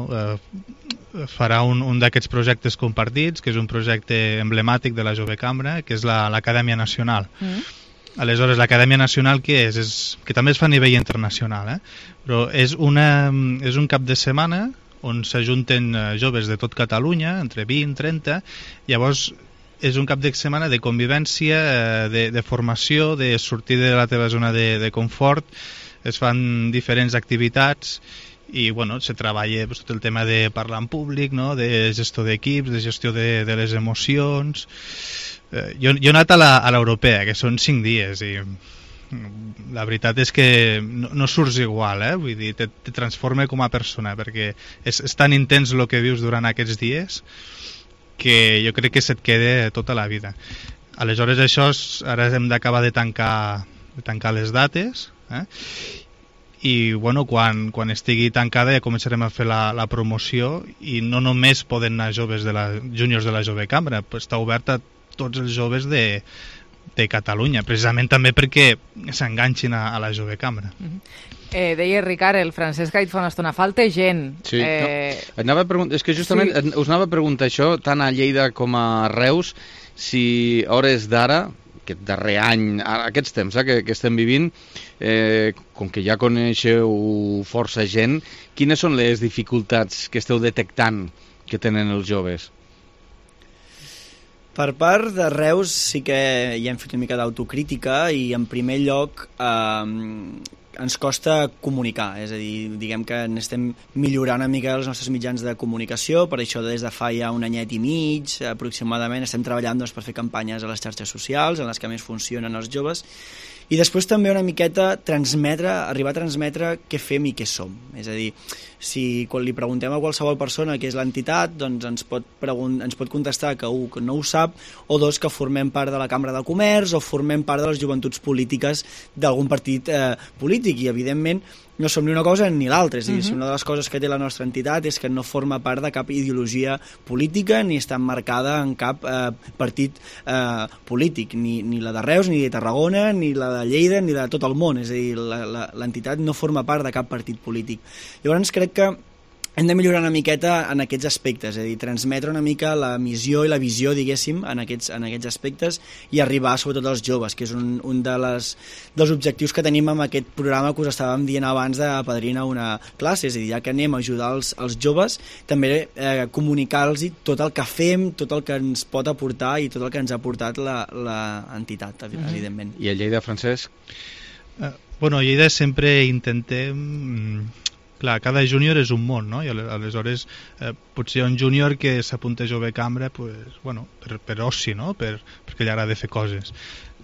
[SPEAKER 26] eh, farà un, un d'aquests projectes compartits, que és un projecte emblemàtic de la Jove Cambra, que és l'Acadèmia la, Nacional. Mm. Aleshores, l'Acadèmia Nacional què és? És? Que també es fa a nivell internacional, eh? Però és, una, és un cap de setmana on s'ajunten joves de tot Catalunya, entre vint i trenta, llavors és un cap de setmana de convivència, de, de formació, de sortir de la teva zona de, de confort, es fan diferents activitats i bueno, se treballa pues, tot el tema de parlar en públic, no? De gestió d'equips, de gestió de, de les emocions. Eh, jo, jo he anat a l'europea, que són cinc dies, i la veritat és que no, no surts igual, eh? Vull dir, te, te transforma com a persona, perquè és, és tan intens el que vius durant aquests dies que jo crec que se't queda tota la vida. Aleshores, això és, ara hem d'acabar de tancar, de tancar les dates, eh? I bueno, quan, quan estigui tancada ja començarem a fer la, la promoció i no només poden anar joves de la, júniors de la Jove Cambra, pues està oberta a tots els joves de, de Catalunya, precisament també perquè s'enganxin a, a la Jove Cambra.
[SPEAKER 3] Mm-hmm. Eh, deia Ricard, el Francesc ha dit fa una estona, falta gent.
[SPEAKER 18] Sí,
[SPEAKER 3] eh...
[SPEAKER 18] no. anava a preguntar, és que justament sí. us anava a preguntar això, tant a Lleida com a Reus, si a hores d'ara, aquest darrer any, aquests temps eh, que, que estem vivint, eh, com que ja coneixeu força gent, quines són les dificultats que esteu detectant que tenen els joves?
[SPEAKER 25] Per part de Reus sí que ja hem fet una mica d'autocrítica i en primer lloc eh, ens costa comunicar, és a dir, diguem que estem millorant una mica els nostres mitjans de comunicació, per això des de fa ja un anyet i mig aproximadament estem treballant doncs, per fer campanyes a les xarxes socials, en les que més funcionen els joves, i després també una miqueta transmetre, arribar a transmetre què fem i què som. És a dir, si quan li preguntem a qualsevol persona què és l'entitat, doncs ens pot, pregun- ens pot contestar que un, que no ho sap, o dos, que formem part de la Cambra de Comerç o formem part de les joventuts polítiques d'algun partit eh, polític, i evidentment no som ni una cosa ni l'altra. És a dir, uh-huh. si una de les coses que té la nostra entitat és que no forma part de cap ideologia política ni està emmarcada en cap eh, partit eh, polític, ni, ni la de Reus, ni de Tarragona, ni la de Lleida, ni de tot el món. És a dir, l'entitat no forma part de cap partit polític. Llavors crec que hem de millorar una miqueta en aquests aspectes, és a dir, transmetre una mica la missió i la visió, diguéssim, en aquests, en aquests aspectes, i arribar sobretot als joves, que és un, un de les, dels objectius que tenim amb aquest programa que us estàvem dient abans de Padrina una classe, és a dir, ja que anem a ajudar els, els joves, també eh, comunicar-los tot el que fem, tot el que ens pot aportar i tot el que ens ha aportat l'entitat, evidentment.
[SPEAKER 18] I a Lleida, Francesc?
[SPEAKER 26] Uh, bueno, a Lleida sempre intentem... Clar, cada júnior és un món, no? I aleshores eh, potser un júnior que s'apunta a Jove Cambra pues, bueno, per, per oci, no? Per, perquè li agrada fer coses.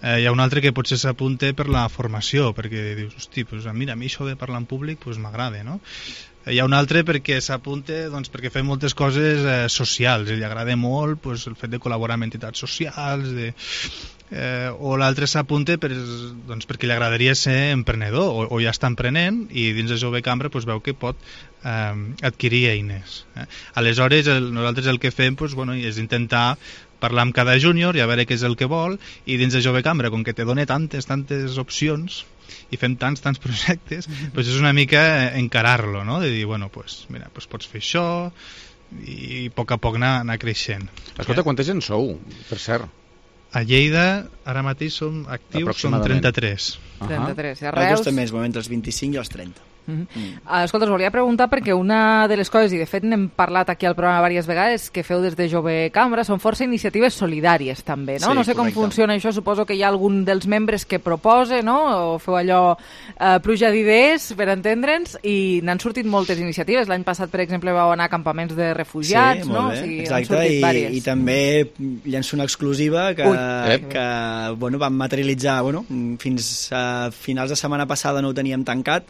[SPEAKER 26] Eh, hi ha un altre que potser s'apunta per la formació, perquè dius, hosti, pues, mira, a mi això de parlar en públic pues, m'agrada, no? Hi ha un altre perquè s'apunta doncs, perquè fa moltes coses eh, socials, i li agrada molt pues, el fet de col·laborar amb entitats socials, de, eh, o l'altre s'apunta per, doncs, perquè li agradaria ser emprenedor, o, o ja està emprenent, i dins de Jove Cambra pues, veu que pot eh, adquirir eines. Eh? Aleshores, el, nosaltres el que fem pues, bueno, és intentar parlar amb cada júnior i a veure què és el que vol, i dins de Jove Cambra, com que te dona tantes, tantes opcions, i fem tants, tants projectes, mm-hmm. pues és una mica encarar-lo, no? De dir, bueno, pues, mira, pues pots fer això i a poc a poc anar, anar creixent.
[SPEAKER 18] Escolta, eh? Quanta gent sou, per cert?
[SPEAKER 26] A Lleida, ara mateix som actius, som trenta-tres.
[SPEAKER 3] Uh-huh. trenta-tres, i a
[SPEAKER 25] Reus? Nosaltres també, moment els vint-i-cinc i els trenta.
[SPEAKER 3] Uh-huh. mm. Escolta, us volia preguntar perquè una de les coses, i de fet n'hem parlat aquí al programa diverses vegades, que feu des de Jove Cambra són força iniciatives solidàries també, no? Sí, no sé correcte. Com funciona això, suposo que hi ha algun dels membres que propose, no? O feu allò eh, pluja d'idees, per entendre'ns, i n'han sortit moltes iniciatives. L'any passat, per exemple, vau anar a campaments de refugiats,
[SPEAKER 25] sí,
[SPEAKER 3] no?
[SPEAKER 25] Bé.
[SPEAKER 3] O sigui,
[SPEAKER 25] exacte, i, i també llenço una exclusiva que, que bueno, vam materialitzar bueno, fins a finals de setmana passada no ho teníem tancat,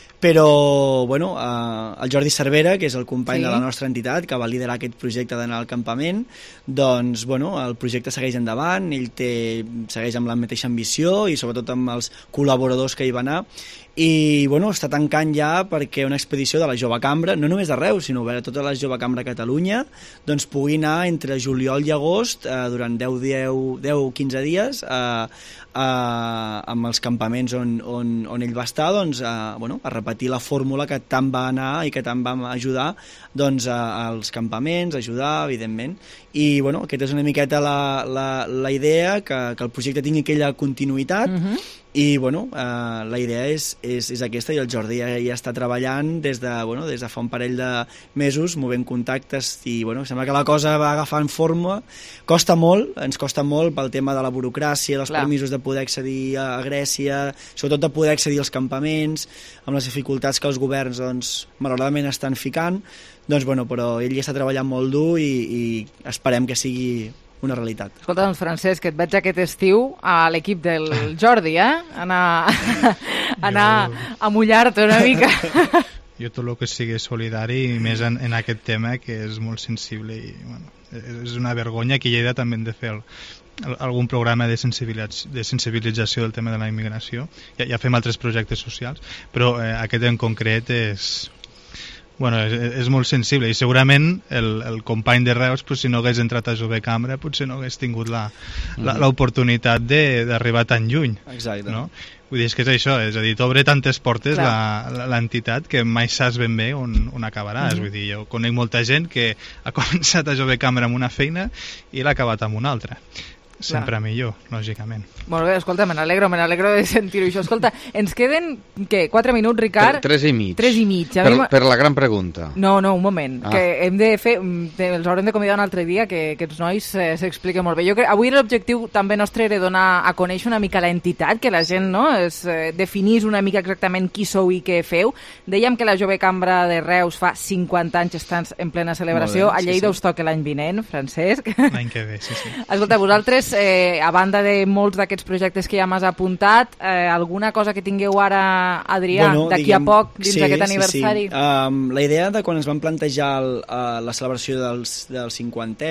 [SPEAKER 25] però bueno, eh, el Jordi Cervera, que és el company sí. de la nostra entitat, que va liderar aquest projecte d'anar al campament, doncs bueno, el projecte segueix endavant, ell té, segueix amb la mateixa ambició i sobretot amb els col·laboradors que hi va anar, i bueno, està tancant ja perquè una expedició de la Jove Cambra, no només de Reus, sinó a tota la Jove Cambra a Catalunya, doncs pugui anar entre juliol i agost eh, durant deu o quinze dies eh, eh, amb els campaments on, on, on ell va estar, doncs, eh, bueno, a repetir la fórmula que tant va anar i que tant vam ajudar doncs, a, als campaments, ajudar, evidentment. I bueno, aquesta és una miqueta la, la, la idea, que, que el projecte tingui aquella continuïtat, uh-huh. i bueno, eh, la idea és, és, és aquesta, i el Jordi ja, ja està treballant des de, bueno, des de fa un parell de mesos, movent contactes, i bueno, sembla que la cosa va agafant forma. Costa molt, ens costa molt pel tema de la burocràcia, dels Clar. permisos de poder accedir a, a Grècia, sobretot de poder accedir als campaments, amb les dificultats que els governs doncs, malauradament estan ficant, doncs, bueno, però ell ja està treballant molt dur i, i esperem que sigui una realitat.
[SPEAKER 3] Escolta, doncs, Francesc, que et veig aquest estiu a l'equip del Jordi, eh? Anar, anar jo... a mullar-te una mica.
[SPEAKER 26] Jo tot el que sigui solidari, i més en, en aquest tema, que és molt sensible, i bueno, és una vergonya que Lleida també hem de fer el, el, algun programa de, sensibilització, de sensibilització del tema de la immigració. Ja, ja fem altres projectes socials, però eh, aquest en concret és... Bueno, és, és molt sensible, i segurament el, el company de Reus, pues, si no hagués entrat a Jove Cambra, potser no hagués tingut l'oportunitat d'arribar tan lluny.
[SPEAKER 25] Exacte.
[SPEAKER 26] No? Vull dir, és que és això, és a dir, t'obre tantes portes l'entitat que mai saps ben bé on, on acabaràs. Mm-hmm. Vull dir, jo conec molta gent que ha començat a Jove Cambra amb una feina i l'ha acabat amb una altra. Sempre Clar. millor, lògicament.
[SPEAKER 3] Molt bé, escolta, me n'alegro, me n'alegro de sentir-ho això. Escolta, ens queden, què, quatre minuts, Ricard?
[SPEAKER 18] Tres i mig.
[SPEAKER 3] Tres i mig.
[SPEAKER 18] Per, per la gran pregunta.
[SPEAKER 3] No, no, un moment, ah. que hem de fer, els haurem de convidar un altre dia, que aquests nois eh, s'expliquen molt bé. Jo crec, avui l'objectiu també nostre era donar a conèixer una mica l'entitat, que la gent no, es eh, definís una mica exactament qui sou i què feu. Dèiem que la Jove Cambra de Reus fa cinquanta anys estan en plena celebració. Bé, a Lleida sí, sí. us toca l'any vinent, Francesc.
[SPEAKER 26] L'any que ve, sí, sí.
[SPEAKER 3] Escolta, vosaltres Eh, a banda de molts d'aquests projectes que ja m'has apuntat, eh, alguna cosa que tingueu ara, Adrià, bueno, d'aquí a poc, dins sí, d'aquest aniversari?
[SPEAKER 25] Sí, sí. Um, la idea de quan ens vam plantejar el, uh, la celebració dels, del cinquantè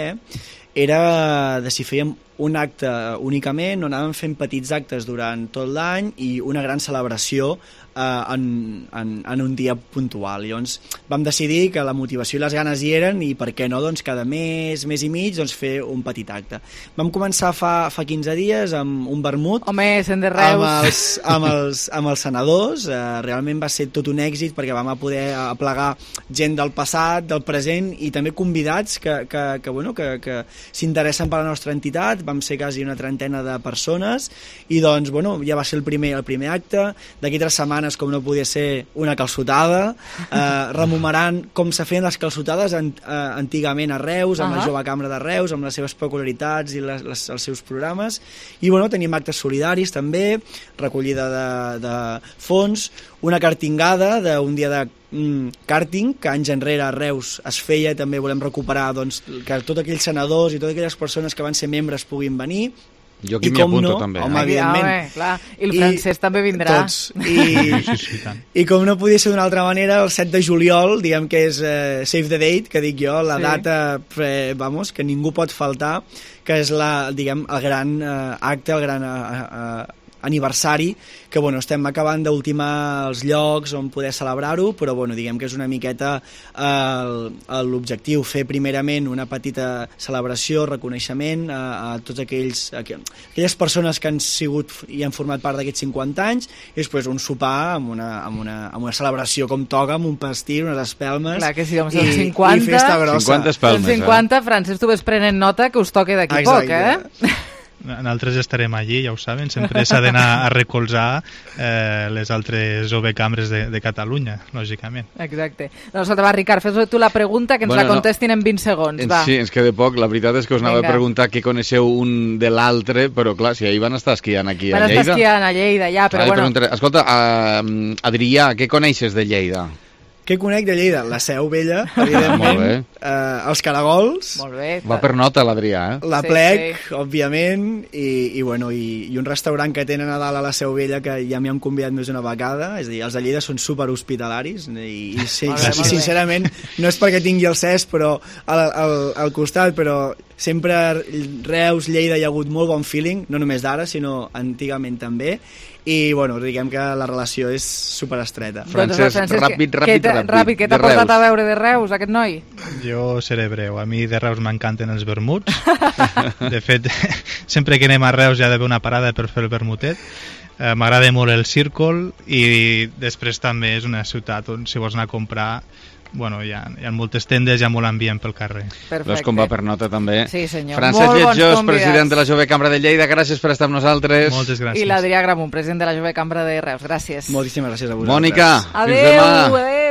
[SPEAKER 25] era de si fèiem un acte únicament o anàvem fent petits actes durant tot l'any i una gran celebració eh, en, en, en un dia puntual. Llavors vam decidir que la motivació i les ganes hi eren i per què no, doncs cada mes, mes i mig, doncs fer un petit acte. Vam començar fa, fa quinze dies amb un vermut.
[SPEAKER 3] Home, sent de Reus.
[SPEAKER 25] Amb els, amb els, amb els senadors. Eh, realment va ser tot un èxit perquè vam a poder aplegar gent del passat, del present i també convidats que, que, que, bueno, que, que s'interessen per la nostra entitat. Vam ser quasi una trentena de persones i doncs, bueno, ja va ser el primer, el primer acte. D'aquí tres setmanes, com no podia ser, una calçotada, eh, rememoran com se feien les calçotades en, eh, antigament a Reus, amb uh-huh. la Jove Cambra de Reus, amb les seves peculiaritats i les, les, els seus programes. I bueno, tenim actes solidaris també, recollida de, de fons, una kartingada d'un dia de mm, karting, que anys enrere a Reus es feia, també volem recuperar doncs, que tots aquells senadors i totes aquelles persones que van ser membres puguin venir.
[SPEAKER 18] Jo aquí m'hi apunto,
[SPEAKER 25] no,
[SPEAKER 18] també.
[SPEAKER 25] Home,
[SPEAKER 18] eh?
[SPEAKER 25] evidentment.
[SPEAKER 3] Home, clar. I el francès I, també vindrà.
[SPEAKER 25] Tots. I, sí, sí, tant. I com no podia ser d'una altra manera, el set de juliol, diguem que és uh, save the date, que dic jo, la sí. data, eh, vamos, que ningú pot faltar, que és la, diguem, el gran uh, acte, el gran uh, uh, aniversari, que bueno, estem acabant d'ultimar els llocs on poder celebrar-ho, però bueno, diguem que és una miqueta eh, l'objectiu, fer primerament una petita celebració, reconeixement a, a tots aquells a aquelles persones que han sigut i han format part d'aquests cinquanta anys, i després un sopar amb una, amb una, amb una celebració com toca, amb un pastir, unes espelmes.
[SPEAKER 3] Clar que sí, doncs són cinquanta,
[SPEAKER 25] i festa grossa.
[SPEAKER 18] cinquanta espelmes,
[SPEAKER 3] cinquanta, eh? Francesc, tu ves prenent nota que us toca d'aquí poc, eh?
[SPEAKER 26] Nosaltres estarem allí, ja ho saben, sempre s'ha d'anar a recolzar eh, les altres O V cambres de, de Catalunya, lògicament.
[SPEAKER 3] Exacte. Doncs va, Ricard, fes tu la pregunta, que ens bueno, la contestin no. en vint segons. Va.
[SPEAKER 18] Sí, ens queda poc. La veritat és que us anava Vinga. a preguntar què coneixeu un de l'altre, però clar, si ahir van estar esquiant aquí
[SPEAKER 3] van
[SPEAKER 18] a Lleida...
[SPEAKER 3] Van estar esquiant a Lleida, ja, però
[SPEAKER 18] clar,
[SPEAKER 3] bueno...
[SPEAKER 18] Escolta, uh, Adrià, què coneixes de Lleida?
[SPEAKER 25] Què conec de Lleida? La Seu Vella, evidentment, eh, els caragols,
[SPEAKER 3] Molt bé.
[SPEAKER 18] Va per nota l'Adrià, eh?
[SPEAKER 25] la
[SPEAKER 3] sí,
[SPEAKER 25] plec,
[SPEAKER 3] sí.
[SPEAKER 25] òbviament, i, i, bueno, i, i un restaurant que tenen a dalt a la Seu Vella que ja m'hi han convidat més d'una vegada, és a dir, els de Lleida són super hospitalaris, i, i, sí,
[SPEAKER 3] bé,
[SPEAKER 25] i sincerament, no és perquè tingui el cés però al, al, al costat, però sempre Reus, Lleida hi ha hagut molt bon feeling, no només d'ara, sinó antigament també, i bueno, diguem que la relació és superestreta.
[SPEAKER 18] Francesc, Francesc ràpid, ràpid, ràpid.
[SPEAKER 3] Ràpid, què t'ha portat a veure de Reus, aquest noi?
[SPEAKER 26] Jo seré breu. A mi de Reus m'encanten els vermuts. De fet, sempre que anem a Reus hi ha d'haver una parada per fer el vermutet. Eh, M'agrada molt el círcol i després també és una ciutat on si vols anar a comprar bueno, hi ha, hi ha moltes tendes, hi ha molt ambient pel carrer.
[SPEAKER 3] Perfecte.
[SPEAKER 18] Veus com va per nota també.
[SPEAKER 3] Sí, senyor.
[SPEAKER 18] Francesc Lletjós, president de la Jove Cambra de Lleida, gràcies per estar amb nosaltres.
[SPEAKER 26] Moltes gràcies.
[SPEAKER 3] I l'Adrià Gramunt, president de la Jove Cambra de Reus. Gràcies.
[SPEAKER 25] Moltíssimes gràcies a vosaltres.
[SPEAKER 18] Mònica,
[SPEAKER 3] adeu,
[SPEAKER 18] fins demà.
[SPEAKER 3] Adeu.